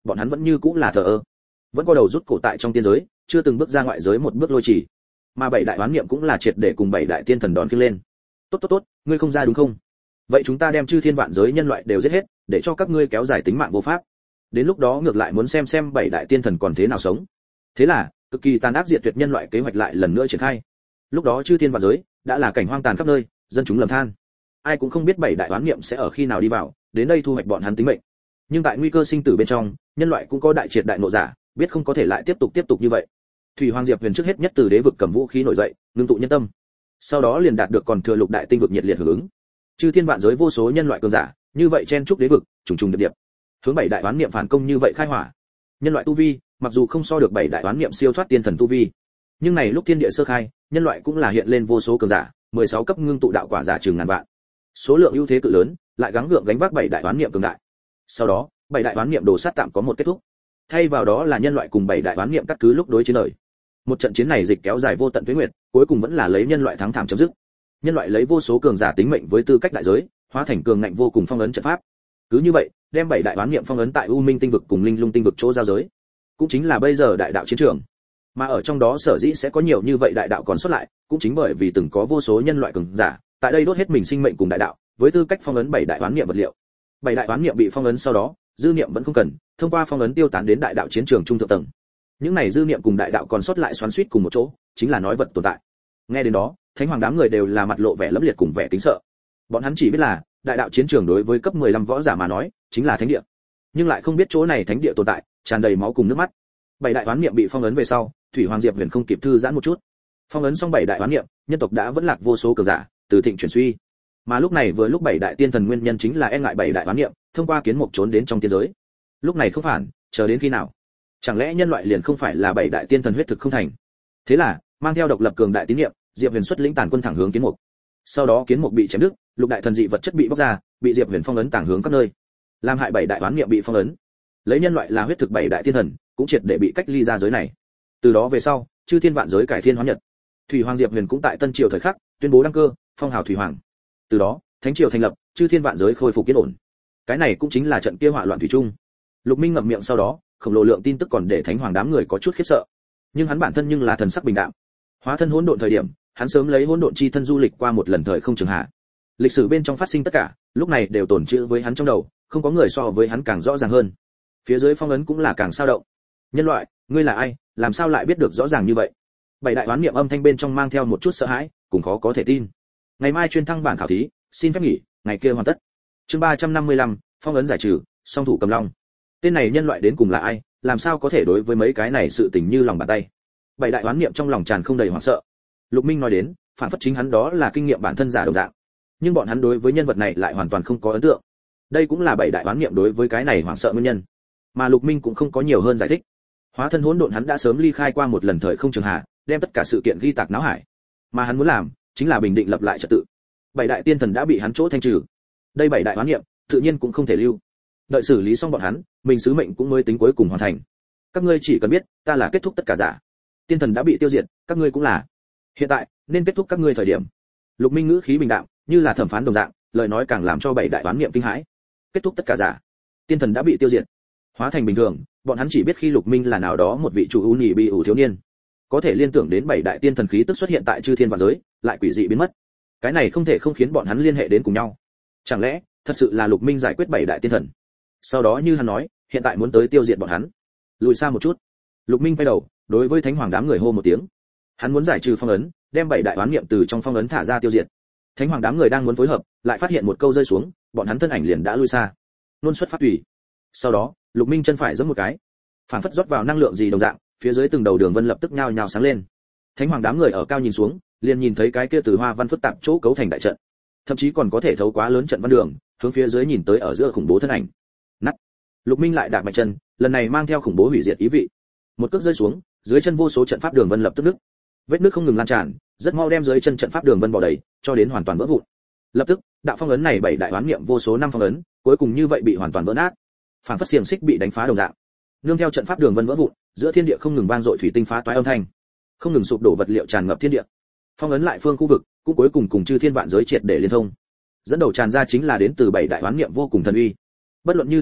bọn hắn vẫn như cũng là thờ ơ, vẫn có đầu rút cổ tại trong tiên giới, chưa từng bước ra ngoại giới một bước lôi chỉ. Mà bảy đại oán niệm cũng là triệt để cùng bảy đại tiên thần đón kia lên. Tốt tốt tốt, ngươi không ra đúng không? Vậy chúng ta đem chư thiên vạn giới nhân loại đều giết hết, để cho các ngươi kéo dài tính mạng vô pháp. Đến lúc đó ngược lại muốn xem xem bảy đại tiên thần còn thế nào sống. Thế là, cực kỳ tàn ác diệt tuyệt nhân loại kế hoạch lại lần nữa triển khai. Lúc đó chư thiên vạn giới đã là cảnh hoang tàn khắp nơi, dân chúng lầm than. Ai cũng không biết bảy đại oán niệm sẽ ở khi nào đi vào, đến đây thu hoạch bọn hắn tính mệnh. Nhưng tại nguy cơ sinh tử bên trong, nhân loại cũng có đại triệt đại nộ giả, biết không có thể lại tiếp tục tiếp tục như vậy. Thủy Hoàng Diệp Huyền trước hết nhất từ đế vực cầm vũ khí nổi dậy, ngưng tụ nhân tâm. Sau đó liền đạt được còn thừa lục đại tinh vực nhiệt liệt hưởng ứng. Chư thiên vạn giới vô số nhân loại cường giả, như vậy chen chúc đế vực, trùng trùng điệp điệp. Hướng bảy đại oán niệm phản công như vậy khai hỏa. Nhân loại tu vi, mặc dù không so được bảy đại oán niệm siêu thoát tiên thần tu vi, nhưng này lúc thiên địa sơ khai, nhân loại cũng là hiện lên vô số cường giả, mười sáu cấp ngưng tụ đạo quả giả chừng ngàn vạn. Số lượng ưu thế cự lớn, lại gắng gượng gánh vác bảy đại oán niệm cường đại. Sau đó, bảy đại oán niệm đồ sát tạm có một kết thúc. Thay vào đó là nhân loại cùng bảy đại oán niệm cắt cứ lúc đối chiến đời. Một trận chiến này dịch kéo dài vô tận tuế nguyệt, cuối cùng vẫn là lấy nhân loại thắng thảm chấm dứt. Nhân loại lấy vô số cường giả tính mệnh với tư cách đại giới, hóa thành cường ngạnh vô cùng phong ấn trận pháp. Cứ như vậy, đem bảy đại oán niệm phong ấn tại U Minh tinh vực cùng Linh Lung tinh vực chỗ giao giới. Cũng chính là bây giờ đại đạo chiến trường. Mà ở trong đó sở dĩ sẽ có nhiều như vậy đại đạo còn xuất lại, cũng chính bởi vì từng có vô số nhân loại cường giả, tại đây đốt hết mình sinh mệnh cùng đại đạo, với tư cách phong ấn bảy đại oán niệm vật liệu. Bảy đại oán niệm bị phong ấn sau đó, dư niệm vẫn không cần, thông qua phong ấn tiêu tán đến đại đạo chiến trường trung thượng tầng. Những này dư niệm cùng đại đạo còn sót lại xoắn xuýt cùng một chỗ, chính là nói vật tồn tại. Nghe đến đó, thánh hoàng đám người đều là mặt lộ vẻ lẫm liệt cùng vẻ kính sợ. Bọn hắn chỉ biết là, đại đạo chiến trường đối với cấp mười lăm võ giả mà nói, chính là thánh địa. Nhưng lại không biết chỗ này thánh địa tồn tại, tràn đầy máu cùng nước mắt. Bảy đại oán niệm bị phong ấn về sau, Thủy Hoàng Diệp Huyền không kịp thư giãn một chút. Phong ấn xong bảy đại oán niệm, nhân tộc đã vẫn lạc vô số cường giả, từ thịnh chuyển suy. Mà lúc này vừa lúc bảy đại tiên thần nguyên nhân chính là e ngại bảy đại oán niệm, thông qua kiến mục trốn đến trong tiên giới. Lúc này không phản, chờ đến khi nào? Chẳng lẽ nhân loại liền không phải là bảy đại tiên thần huyết thực không thành? Thế là, mang theo độc lập cường đại tín niệm, Diệp Huyền xuất lĩnh tàn quân thẳng hướng kiến mục. Sau đó kiến mục bị chém đứt, lục đại thần dị vật chất bị bóc ra, bị Diệp Huyền phong ấn tàng hướng các nơi. Làm hại bảy đại oán niệm bị phong ấn. Lấy nhân loại là huyết thực bảy đại tiên thần, cũng triệt để bị cách ly ra giới này. Từ đó về sau, chư thiên vạn giới cải thiên hóa nhật. Thủy Hoàng Diệp Huyền cũng tại tân triều thời khắc, tuyên bố đăng cơ, phong hào thủy hoàng. Từ đó, thánh triều thành lập, chư thiên vạn giới khôi phục yên ổn. Cái này cũng chính là trận kia hỏa loạn thủy chung. Lục Minh ngậm miệng sau đó, khổng lồ lượng tin tức còn để thánh hoàng đám người có chút khiếp sợ. Nhưng hắn bản thân nhưng là thần sắc bình đạm. Hóa thân hỗn độn thời điểm, hắn sớm lấy hỗn độn chi thân du lịch qua một lần thời không trường hạ. Lịch sử bên trong phát sinh tất cả, lúc này đều tồn trữ với hắn trong đầu, không có người so với hắn càng rõ ràng hơn. Phía dưới phong ấn cũng là càng sao động. Nhân loại, ngươi là ai, làm sao lại biết được rõ ràng như vậy? Bảy đại oán niệm âm thanh bên trong mang theo một chút sợ hãi, cùng khó có thể tin. Ngày mai chuyên thăng bản khảo thí, xin phép nghỉ, ngày kia hoàn tất. Chương ba trăm năm mươi lăm, phong ấn giải trừ, song thủ cầm long. Tên này nhân loại đến cùng là ai, làm sao có thể đối với mấy cái này sự tình như lòng bàn tay? Bảy đại oán niệm trong lòng tràn không đầy hoảng sợ. Lục Minh nói đến, phản phất chính hắn đó là kinh nghiệm bản thân giả đồng dạng. Nhưng bọn hắn đối với nhân vật này lại hoàn toàn không có ấn tượng. Đây cũng là bảy đại oán niệm đối với cái này hoảng sợ nguyên nhân. Mà Lục Minh cũng không có nhiều hơn giải thích. Hóa thân hỗn độn hắn đã sớm ly khai qua một lần thời không trường hạ, đem tất cả sự kiện ghi tạc não hải. Mà hắn muốn làm, chính là bình định lập lại trật tự. Bảy đại tiên thần đã bị hắn chỗ thanh trừ. Đây bảy đại oán niệm, tự nhiên cũng không thể lưu. Đợi xử lý xong bọn hắn, mình sứ mệnh cũng mới tính cuối cùng hoàn thành. Các ngươi chỉ cần biết, ta là kết thúc tất cả giả. Tiên thần đã bị tiêu diệt, các ngươi cũng là. Hiện tại, nên kết thúc các ngươi thời điểm. Lục Minh ngữ khí bình đạm, như là thẩm phán đồng dạng, lời nói càng làm cho bảy đại oán niệm kinh hãi. Kết thúc tất cả giả. Tiên thần đã bị tiêu diệt. Hóa thành bình thường, bọn hắn chỉ biết khi Lục Minh là nào đó một vị chủ ưu nhị bị ủ thiếu niên, có thể liên tưởng đến bảy đại tiên thần khí tức xuất hiện tại chư thiên vạn giới, lại quỷ dị biến mất. Cái này không thể không khiến bọn hắn liên hệ đến cùng nhau. Chẳng lẽ, thật sự là Lục Minh giải quyết bảy đại tiên thần? Sau đó như hắn nói, hiện tại muốn tới tiêu diệt bọn hắn. Lùi xa một chút. Lục Minh quay đầu, đối với thánh hoàng đám người hô một tiếng. Hắn muốn giải trừ phong ấn, đem bảy đại oán niệm từ trong phong ấn thả ra tiêu diệt. Thánh hoàng đám người đang muốn phối hợp, lại phát hiện một câu rơi xuống, bọn hắn thân ảnh liền đã lui xa. Luân xuất pháp tùy. Sau đó, Lục Minh chân phải giẫm một cái, phản phất rót vào năng lượng gì đồng dạng, phía dưới từng đầu đường vân lập tức nhao nhao sáng lên. Thánh hoàng đám người ở cao nhìn xuống, liền nhìn thấy cái kia từ hoa văn phức tạp chỗ cấu thành đại trận, thậm chí còn có thể thấu quá lớn trận văn đường, hướng phía dưới nhìn tới ở giữa khủng bố thân ảnh. Nắt. Lục Minh lại đạp mạnh chân, lần này mang theo khủng bố hủy diệt ý vị. Một cước rơi xuống, dưới chân vô số trận pháp đường vân lập tức nứt. Vết nứt không ngừng lan tràn, rất mau đem dưới chân trận pháp đường vân bỏ đầy, cho đến hoàn toàn vỡ vụn. Lập tức, đạo phong ấn này bảy đại oán niệm vô số năm phong ấn, cuối cùng như vậy bị hoàn toàn vỡ nát. Phản phất xiềng xích bị đánh phá đồng dạng. Nương theo trận pháp đường vân vỡ vụn, giữa thiên địa không ngừng vang dội thủy tinh phá toái âm thanh, không ngừng sụp đổ vật liệu tràn ngập thiên địa. Phong ấn lại phương khu vực, cũng cuối cùng cùng chư thiên vạn giới triệt để liên thông. Dẫn đầu tràn ra chính là đến từ bảy đại oán niệm vô cùng thần uy. Bất luận như thế nào,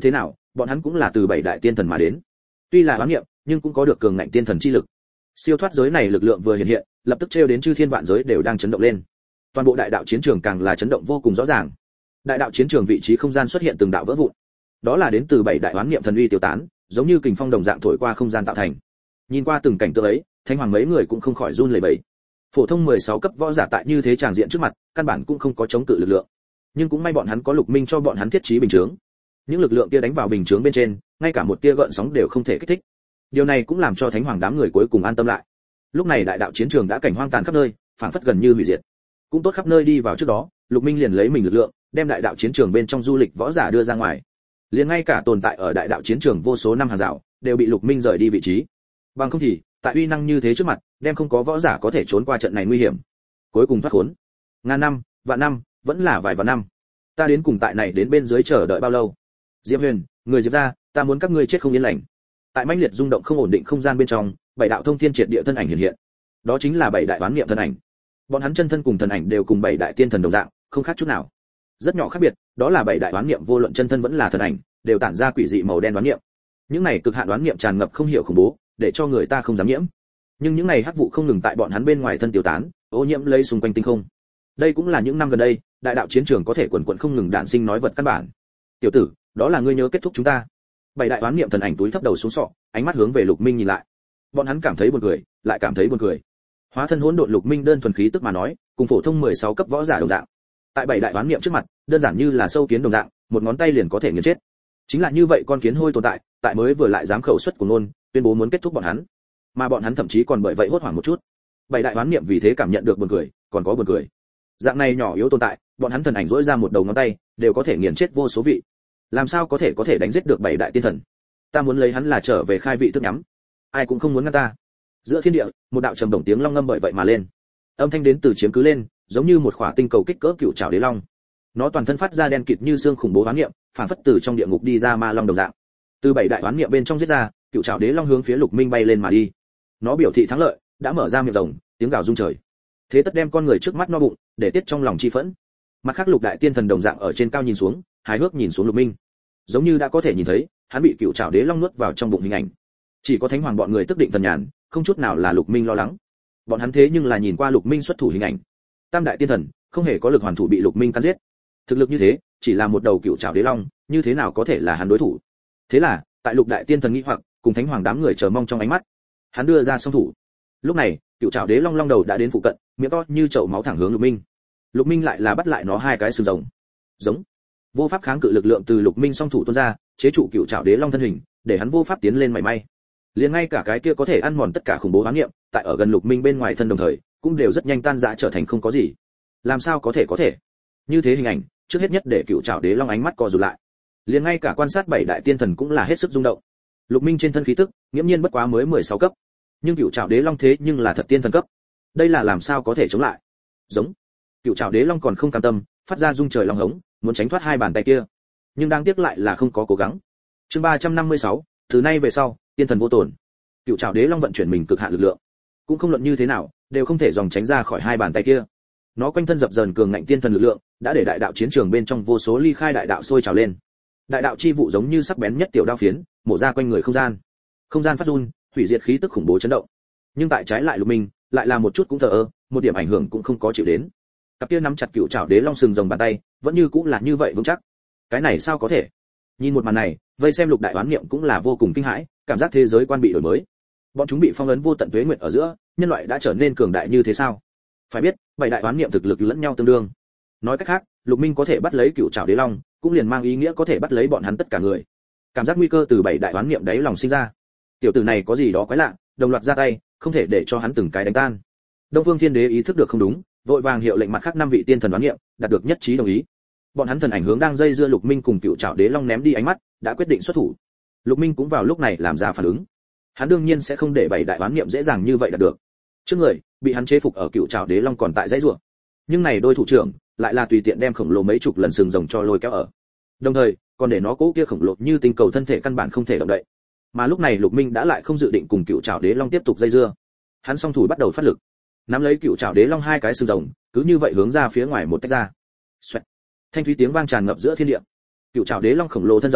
bọn hắn cũng là từ bảy đại tiên thần mà đến. Tuy là oán niệm, nhưng cũng có được cường ngạnh tiên thần chi lực. Siêu thoát giới này lực lượng vừa hiện hiện, lập tức trêu đến chư thiên vạn giới đều đang chấn động lên. Toàn bộ đại đạo chiến trường càng là chấn động vô cùng rõ ràng. Đại đạo chiến trường vị trí không gian xuất hiện từng đạo vỡ vụn. Đó là đến từ bảy đại oán niệm thần uy tiêu tán, giống như kình phong đồng dạng thổi qua không gian tạo thành. Nhìn qua từng cảnh tượng ấy, Thánh Hoàng mấy người cũng không khỏi run lẩy bẩy. Phổ thông mười sáu cấp võ giả tại như thế tràng diện trước mặt, căn bản cũng không có chống cự lực lượng. Nhưng cũng may bọn hắn có Lục Minh cho bọn hắn thiết trí bình chướng. Những lực lượng kia đánh vào bình chướng bên trên, ngay cả một tia gợn sóng đều không thể kích thích. Điều này cũng làm cho Thánh Hoàng đám người cuối cùng an tâm lại. Lúc này đại đạo chiến trường đã cảnh hoang tàn khắp nơi, phảng phất gần như hủy diệt. Cũng tốt khắp nơi đi vào trước đó, Lục Minh liền lấy mình lực lượng, đem đại đạo chiến trường bên trong du lịch võ giả đưa ra ngoài. Liền ngay cả tồn tại ở đại đạo chiến trường vô số năm hàng rào, đều bị Lục Minh rời đi vị trí. Bằng không thì, tại uy năng như thế trước mặt, đem không có võ giả có thể trốn qua trận này nguy hiểm. Cuối cùng thoát khốn. Ngàn năm, vạn năm, vẫn là vài vạn năm. Ta đến cùng tại này đến bên dưới chờ đợi bao lâu? Diệp Huyền, người Diệp gia, ta muốn các ngươi chết không yên lành. Tại mãnh liệt rung động không ổn định không gian bên trong, bảy đạo thông thiên triệt địa thân ảnh hiện hiện. Đó chính là bảy đại oán niệm thân ảnh. Bọn hắn chân thân cùng thần ảnh đều cùng bảy đại tiên thần đồng dạng, không khác chút nào. Rất nhỏ khác biệt, đó là bảy đại oán niệm vô luận chân thân vẫn là thần ảnh, đều tản ra quỷ dị màu đen oán niệm. Những này cực hạn oán niệm tràn ngập không hiểu khủng bố, để cho người ta không dám nhiễm. Nhưng những này hắc vụ không ngừng tại bọn hắn bên ngoài thân tiêu tán, ô nhiễm lấy xung quanh tinh không. Đây cũng là những năm gần đây, đại đạo chiến trường có thể quần quần không ngừng đản sinh nói vật căn bản. Tiểu tử, đó là ngươi nhớ kết thúc chúng ta. Bảy đại oán niệm thần ảnh túi thấp đầu xuống sọ, ánh mắt hướng về Lục Minh nhìn lại. Bọn hắn cảm thấy buồn cười, lại cảm thấy buồn cười. Hóa thân hỗn độn Lục Minh đơn thuần khí tức mà nói, cùng phổ thông mười sáu cấp võ giả đồng dạng. Tại bảy đại oán niệm trước mặt, đơn giản như là sâu kiến đồng dạng, một ngón tay liền có thể nghiền chết. Chính là như vậy con kiến hôi tồn tại, tại mới vừa lại dám khẩu xuất của ngôn, tuyên bố muốn kết thúc bọn hắn. Mà bọn hắn thậm chí còn bởi vậy hốt hoảng một chút. Bảy đại oán niệm vì thế cảm nhận được buồn cười, còn có buồn cười. Dạng này nhỏ yếu tồn tại, bọn hắn thần ảnh rỗi ra một đầu ngón tay, đều có thể nghiền chết vô số vị. Làm sao có thể có thể đánh giết được bảy đại tiên thần? Ta muốn lấy hắn là trở về khai vị thức nhắm. Ai cũng không muốn ngăn ta. Giữa thiên địa, một đạo trầm đồng tiếng long ngâm bởi vậy mà lên. Âm thanh đến từ chiếm cứ lên, giống như một khỏa tinh cầu kích cỡ cựu trảo đế long. Nó toàn thân phát ra đen kịt như xương khủng bố oán niệm, phản phất từ trong địa ngục đi ra ma long đồng dạng. Từ bảy đại oán niệm bên trong giết ra, cựu trảo đế long hướng phía Lục Minh bay lên mà đi. Nó biểu thị thắng lợi, đã mở ra miệng rồng, tiếng gào rung trời. Thế tất đem con người trước mắt no bụng, để tiết trong lòng chi phẫn. Mặt khác Lục đại tiên thần đồng dạng ở trên cao nhìn xuống, hài hước nhìn xuống Lục Minh. Giống như đã có thể nhìn thấy, hắn bị cựu trảo đế long nuốt vào trong bụng hình ảnh. Chỉ có Thánh Hoàng bọn người tức định thần nhàn, không chút nào là Lục Minh lo lắng. Bọn hắn thế nhưng là nhìn qua Lục Minh xuất thủ hình ảnh. Tam đại tiên thần, không hề có lực hoàn thủ bị Lục Minh cắn giết. Thực lực như thế, chỉ là một đầu cựu trảo đế long, như thế nào có thể là hắn đối thủ? Thế là, tại Lục đại tiên thần nghĩ hoặc, cùng Thánh Hoàng đám người chờ mong trong ánh mắt, hắn đưa ra song thủ. Lúc này, cựu trảo đế long long đầu đã đến phụ cận, miệng to như chậu máu thẳng hướng Lục Minh. Lục Minh lại là bắt lại nó hai cái sừng rồng. Giống. Vô pháp kháng cự lực lượng từ Lục Minh song thủ tuôn ra, chế trụ cựu trảo đế long thân hình, để hắn vô pháp tiến lên mảy may. Liền ngay cả cái kia có thể ăn mòn tất cả khủng bố oán niệm, tại ở gần Lục Minh bên ngoài thân đồng thời, cũng đều rất nhanh tan rã trở thành không có gì. Làm sao có thể có thể? Như thế hình ảnh, trước hết nhất để cựu trảo đế long ánh mắt co rụt lại. Liền ngay cả quan sát bảy đại tiên thần cũng là hết sức rung động. Lục Minh trên thân khí tức, nghiễm nhiên bất quá mới mười sáu cấp, nhưng cựu trảo đế long thế nhưng là thật tiên thần cấp. Đây là làm sao có thể chống lại? Giống. Cựu trảo đế long còn không cam tâm, phát ra rung trời long hống, muốn tránh thoát hai bàn tay kia, nhưng đáng tiếc lại là không có cố gắng. Chương ba trăm năm mươi sáu, từ nay về sau, tiên thần vô tổn. Cựu trảo đế long vận chuyển mình cực hạn lực lượng, cũng không luận như thế nào, đều không thể dòng tránh ra khỏi hai bàn tay kia. Nó quanh thân dập dờn cường ngạnh tiên thần lực lượng, đã để đại đạo chiến trường bên trong vô số ly khai đại đạo sôi trào lên. Đại đạo chi vụ giống như sắc bén nhất tiểu đao phiến, mổ ra quanh người không gian. Không gian phát run, hủy diệt khí tức khủng bố chấn động. Nhưng tại trái lại Lục Minh, lại là một chút cũng thờ ơ, một điểm ảnh hưởng cũng không có chịu đến. Cặp kia nắm chặt cựu trảo đế long sừng rồng bàn tay, vẫn như cũng là như vậy vững chắc. Cái này sao có thể? Nhìn một màn này, vây xem Lục đại oán niệm cũng là vô cùng kinh hãi, cảm giác thế giới quan bị đổi mới. Bọn chúng bị phong ấn vô tận tuế nguyệt ở giữa, nhân loại đã trở nên cường đại như thế sao? Phải biết, bảy đại oán niệm thực lực lẫn nhau tương đương. Nói cách khác, Lục Minh có thể bắt lấy cựu trảo đế long, cũng liền mang ý nghĩa có thể bắt lấy bọn hắn tất cả người. Cảm giác nguy cơ từ bảy đại oán niệm đáy lòng sinh ra. Tiểu tử này có gì đó quái lạ, đồng loạt ra tay, không thể để cho hắn từng cái đánh tan. Đông Phương Thiên Đế ý thức được không đúng, vội vàng hiệu lệnh mặt khác năm vị tiên thần oán niệm, đạt được nhất trí đồng ý. Bọn hắn thần ảnh hướng đang dây dưa Lục Minh cùng cựu trảo đế long ném đi ánh mắt, đã quyết định xuất thủ. Lục Minh cũng vào lúc này làm ra phản ứng. Hắn đương nhiên sẽ không để bảy đại oán niệm dễ dàng như vậy đạt được. Trước người, bị hắn chế phục ở cựu trảo đế long còn tại dãy rủa. Nhưng này đôi thủ trưởng, lại là tùy tiện đem khổng lồ mấy chục lần sừng rồng cho lôi kéo ở. Đồng thời, còn để nó cố kia khổng lồ như tinh cầu thân thể căn bản không thể động đậy. Mà lúc này Lục Minh đã lại không dự định cùng cựu trảo đế long tiếp tục dây dưa. Hắn song thủ bắt đầu phát lực, nắm lấy cựu trảo đế long hai cái sừng rồng, cứ như vậy hướng ra phía ngoài một tách ra. Xoẹt. Thanh thúy tiếng vang tràn ngập giữa thiên địa. Cựu trảo đế long khổng lồ thân rồng,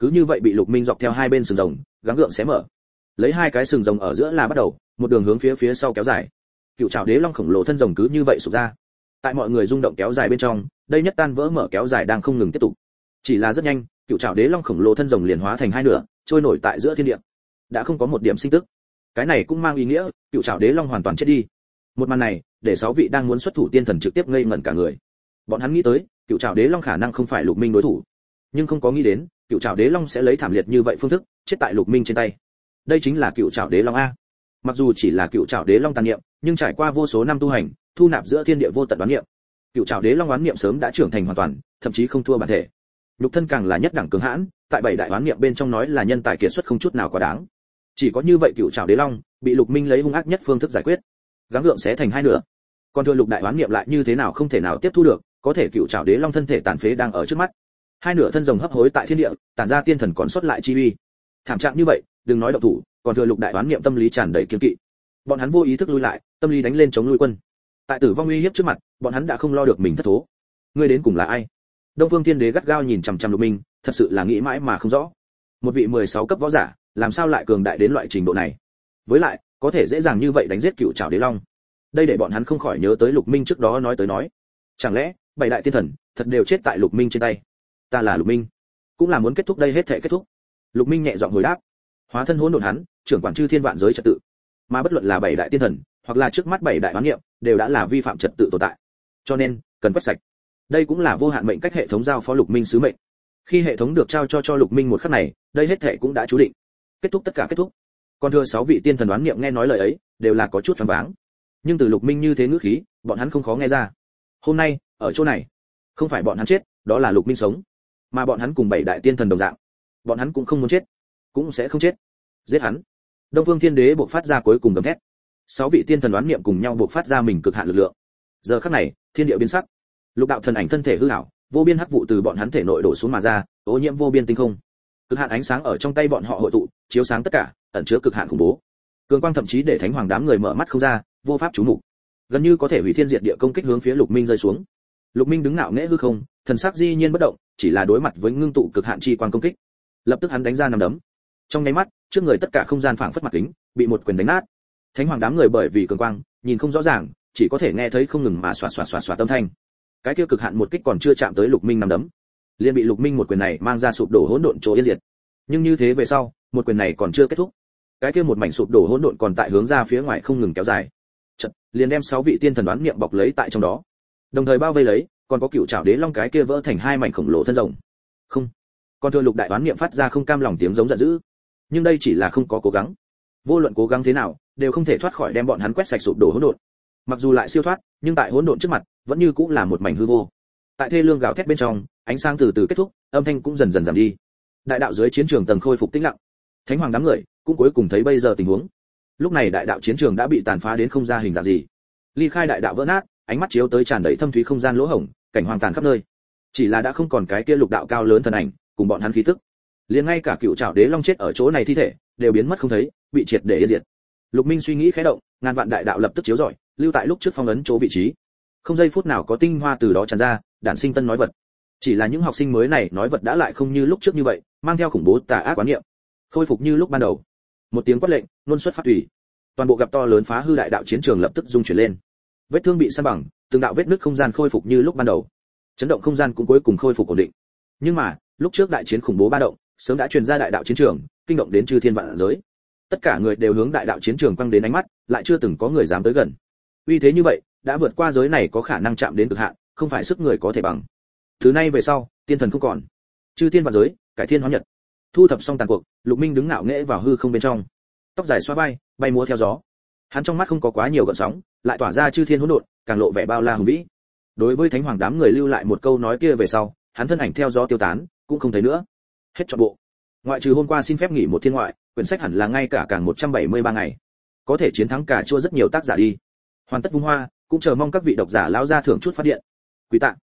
cứ như vậy bị Lục Minh dọc theo hai bên sừng rồng gắng gượng xé mở. Lấy hai cái sừng rồng ở giữa là bắt đầu, một đường hướng phía phía sau kéo dài. Cựu Trảo Đế Long khổng lồ thân rồng cứ như vậy sụp ra. Tại mọi người rung động kéo dài bên trong, đây nhất tan vỡ mở kéo dài đang không ngừng tiếp tục. Chỉ là rất nhanh, Cựu Trảo Đế Long khổng lồ thân rồng liền hóa thành hai nửa, trôi nổi tại giữa thiên địa. Đã không có một điểm sinh tức. Cái này cũng mang ý nghĩa, Cựu Trảo Đế Long hoàn toàn chết đi. Một màn này, để sáu vị đang muốn xuất thủ tiên thần trực tiếp ngây ngẩn cả người. Bọn hắn nghĩ tới, Cựu Trảo Đế Long khả năng không phải Lục Minh đối thủ, nhưng không có nghĩ đến, Cựu Trảo Đế Long sẽ lấy thảm liệt như vậy phương thức chết tại Lục Minh trên tay. Đây chính là Cựu Trảo Đế Long a. Mặc dù chỉ là Cựu Trảo Đế Long tàn niệm, nhưng trải qua vô số năm tu hành, thu nạp giữa thiên địa vô tận đoán niệm. Cựu Trảo Đế Long đoán niệm sớm đã trưởng thành hoàn toàn, thậm chí không thua bản thể. Nhục thân càng là nhất đẳng cường hãn, tại bảy đại đoán niệm bên trong nói là nhân tài kiệt xuất không chút nào quá đáng. Chỉ có như vậy Cựu Trảo Đế Long bị Lục Minh lấy hung ác nhất phương thức giải quyết, gắng gượng xé thành hai nửa. Còn thừa lục đại đoán niệm lại như thế nào không thể nào tiếp thu được, có thể Cựu Trảo Đế Long thân thể tàn phế đang ở trước mắt. Hai nửa thân rồng hấp hối tại thiên địa, tản ra tiên thần còn sót lại chi uy. Thảm trạng như vậy, đừng nói động thủ, còn thừa lục đại đoán niệm tâm lý tràn đầy kiêng kỵ. Bọn hắn vô ý thức lui lại, tâm lý đánh lên chống nuôi quân. Tại tử vong uy hiếp trước mặt, bọn hắn đã không lo được mình thất thố. Ngươi đến cùng là ai? Đông Phương Thiên Đế gắt gao nhìn chằm chằm Lục Minh, thật sự là nghĩ mãi mà không rõ. Một vị mười sáu cấp võ giả, làm sao lại cường đại đến loại trình độ này? Với lại, có thể dễ dàng như vậy đánh giết Cựu Trảo Đế Long. Đây để bọn hắn không khỏi nhớ tới Lục Minh trước đó nói tới nói. Chẳng lẽ, bảy đại tiên thần thật đều chết tại Lục Minh trên tay? Ta là Lục Minh, cũng là muốn kết thúc đây hết thảy kết thúc. Lục Minh nhẹ giọng hồi đáp. Hóa thân hỗn độn hắn, trưởng quản chư thiên vạn giới trật tự. Mà bất luận là bảy đại tiên thần, hoặc là trước mắt bảy đại oán niệm, đều đã là vi phạm trật tự tồn tại. Cho nên, cần quét sạch. Đây cũng là vô hạn mệnh cách hệ thống giao phó Lục Minh sứ mệnh. Khi hệ thống được trao cho cho Lục Minh một khắc này, đây hết thảy cũng đã chú định. Kết thúc tất cả kết thúc. Còn thừa sáu vị tiên thần đoán niệm nghe nói lời ấy, đều là có chút choáng váng. Nhưng từ Lục Minh như thế ngữ khí, bọn hắn không khó nghe ra. Hôm nay, ở chỗ này, không phải bọn hắn chết, đó là Lục Minh sống. Mà bọn hắn cùng bảy đại tiên thần đồng dạng, bọn hắn cũng không muốn chết, cũng sẽ không chết. Giết hắn. Đông Phương Thiên Đế bộc phát ra cuối cùng gầm thét. Sáu vị tiên thần đoán niệm cùng nhau bộc phát ra mình cực hạn lực lượng. Giờ khắc này, thiên địa biến sắc. Lục đạo thần ảnh thân thể hư ảo, vô biên hắc vụ từ bọn hắn thể nội đổ xuống mà ra, ô nhiễm vô biên tinh không. Cực hạn ánh sáng ở trong tay bọn họ hội tụ, chiếu sáng tất cả, ẩn chứa cực hạn khủng bố. Cường quang thậm chí để thánh hoàng đám người mở mắt không ra, vô pháp chú mục. Gần như có thể hủy thiên diệt địa công kích hướng phía Lục Minh rơi xuống. Lục Minh đứng ngạo nghễ hư không, thần sắc di nhiên bất động, chỉ là đối mặt với ngưng tụ cực hạn chi quang công kích. Lập tức hắn đánh ra năm đấm. Trong nháy mắt, trước người tất cả không gian phảng phất mặt kính, bị một quyền đánh nát. Thánh hoàng đám người bởi vì cường quang, nhìn không rõ ràng, chỉ có thể nghe thấy không ngừng mà xoạt xoạt xoạt xoạt âm thanh. Cái kia cực hạn một kích còn chưa chạm tới Lục Minh năm đấm, liền bị Lục Minh một quyền này mang ra sụp đổ hỗn độn chỗ yên diệt. Nhưng như thế về sau, một quyền này còn chưa kết thúc. Cái kia một mảnh sụp đổ hỗn độn còn tại hướng ra phía ngoài không ngừng kéo dài. Chợt, liền đem sáu vị tiên thần đoán niệm bọc lấy tại trong đó. Đồng thời bao vây lấy, còn có Cựu Trảo Đế Long cái kia vỡ thành hai mảnh khổng lồ thân rồng. Không, còn thừa lục đại đoán niệm phát ra không cam lòng tiếng giống giận dữ. Nhưng đây chỉ là không có cố gắng. Vô luận cố gắng thế nào, đều không thể thoát khỏi đem bọn hắn quét sạch sụp đổ hỗn độn. Mặc dù lại siêu thoát, nhưng tại hỗn độn trước mặt, vẫn như cũng là một mảnh hư vô. Tại thê lương gào thét bên trong, ánh sáng từ từ kết thúc, âm thanh cũng dần dần giảm đi. Đại đạo dưới chiến trường tầng khôi phục tĩnh lặng. Thánh hoàng đám người cũng cuối cùng thấy bây giờ tình huống. Lúc này đại đạo chiến trường đã bị tàn phá đến không ra hình dạng gì. Ly khai đại đạo vỡ nát, ánh mắt chiếu tới tràn đầy thâm thúy không gian lỗ hổng, cảnh hoàng tàn khắp nơi. Chỉ là đã không còn cái kia lục đạo cao lớn thần ảnh, cùng bọn hắn khí tức. Liền ngay cả Cựu Trảo Đế Long chết ở chỗ này thi thể, đều biến mất không thấy, bị triệt để yên diệt. Lục Minh suy nghĩ khẽ động, ngàn vạn đại đạo lập tức chiếu rọi, lưu tại lúc trước phong ấn chỗ vị trí. Không giây phút nào có tinh hoa từ đó tràn ra, đản sinh tân nói vật. Chỉ là những học sinh mới này nói vật đã lại không như lúc trước như vậy, mang theo khủng bố tà ác quán niệm. Khôi phục như lúc ban đầu. Một tiếng quát lệnh, luân xuất phát thủy. Toàn bộ gặp to lớn phá hư đại đạo chiến trường lập tức rung chuyển lên. Vết thương bị san bằng, từng đạo vết nứt không gian khôi phục như lúc ban đầu. Chấn động không gian cũng cuối cùng khôi phục ổn định. Nhưng mà, lúc trước đại chiến khủng bố ba động, sớm đã truyền ra đại đạo chiến trường, kinh động đến chư thiên vạn giới. Tất cả người đều hướng đại đạo chiến trường quăng đến ánh mắt, lại chưa từng có người dám tới gần. Uy thế như vậy, đã vượt qua giới này có khả năng chạm đến cực hạn, không phải sức người có thể bằng. Từ nay về sau, tiên thần không còn, chư thiên vạn giới, cải thiên hóa nhật. Thu thập xong tàn cuộc, Lục Minh đứng ngạo nghễ vào hư không bên trong, tóc dài xóa vai, bay múa theo gió. Hắn trong mắt không có quá nhiều gợn sóng, lại tỏa ra chư thiên hỗn độn, càng lộ vẻ bao la hùng vĩ. Đối với thánh hoàng đám người lưu lại một câu nói kia về sau, hắn thân ảnh theo gió tiêu tán, cũng không thấy nữa. Hết trọn bộ. Ngoại trừ hôm qua xin phép nghỉ một thiên ngoại, quyển sách hẳn là ngay cả càng một trăm bảy mươi ba ngày. Có thể chiến thắng cả chua rất nhiều tác giả đi. Hoàn tất vung hoa, cũng chờ mong các vị độc giả lão ra thưởng chút phát điện. Quý tạ.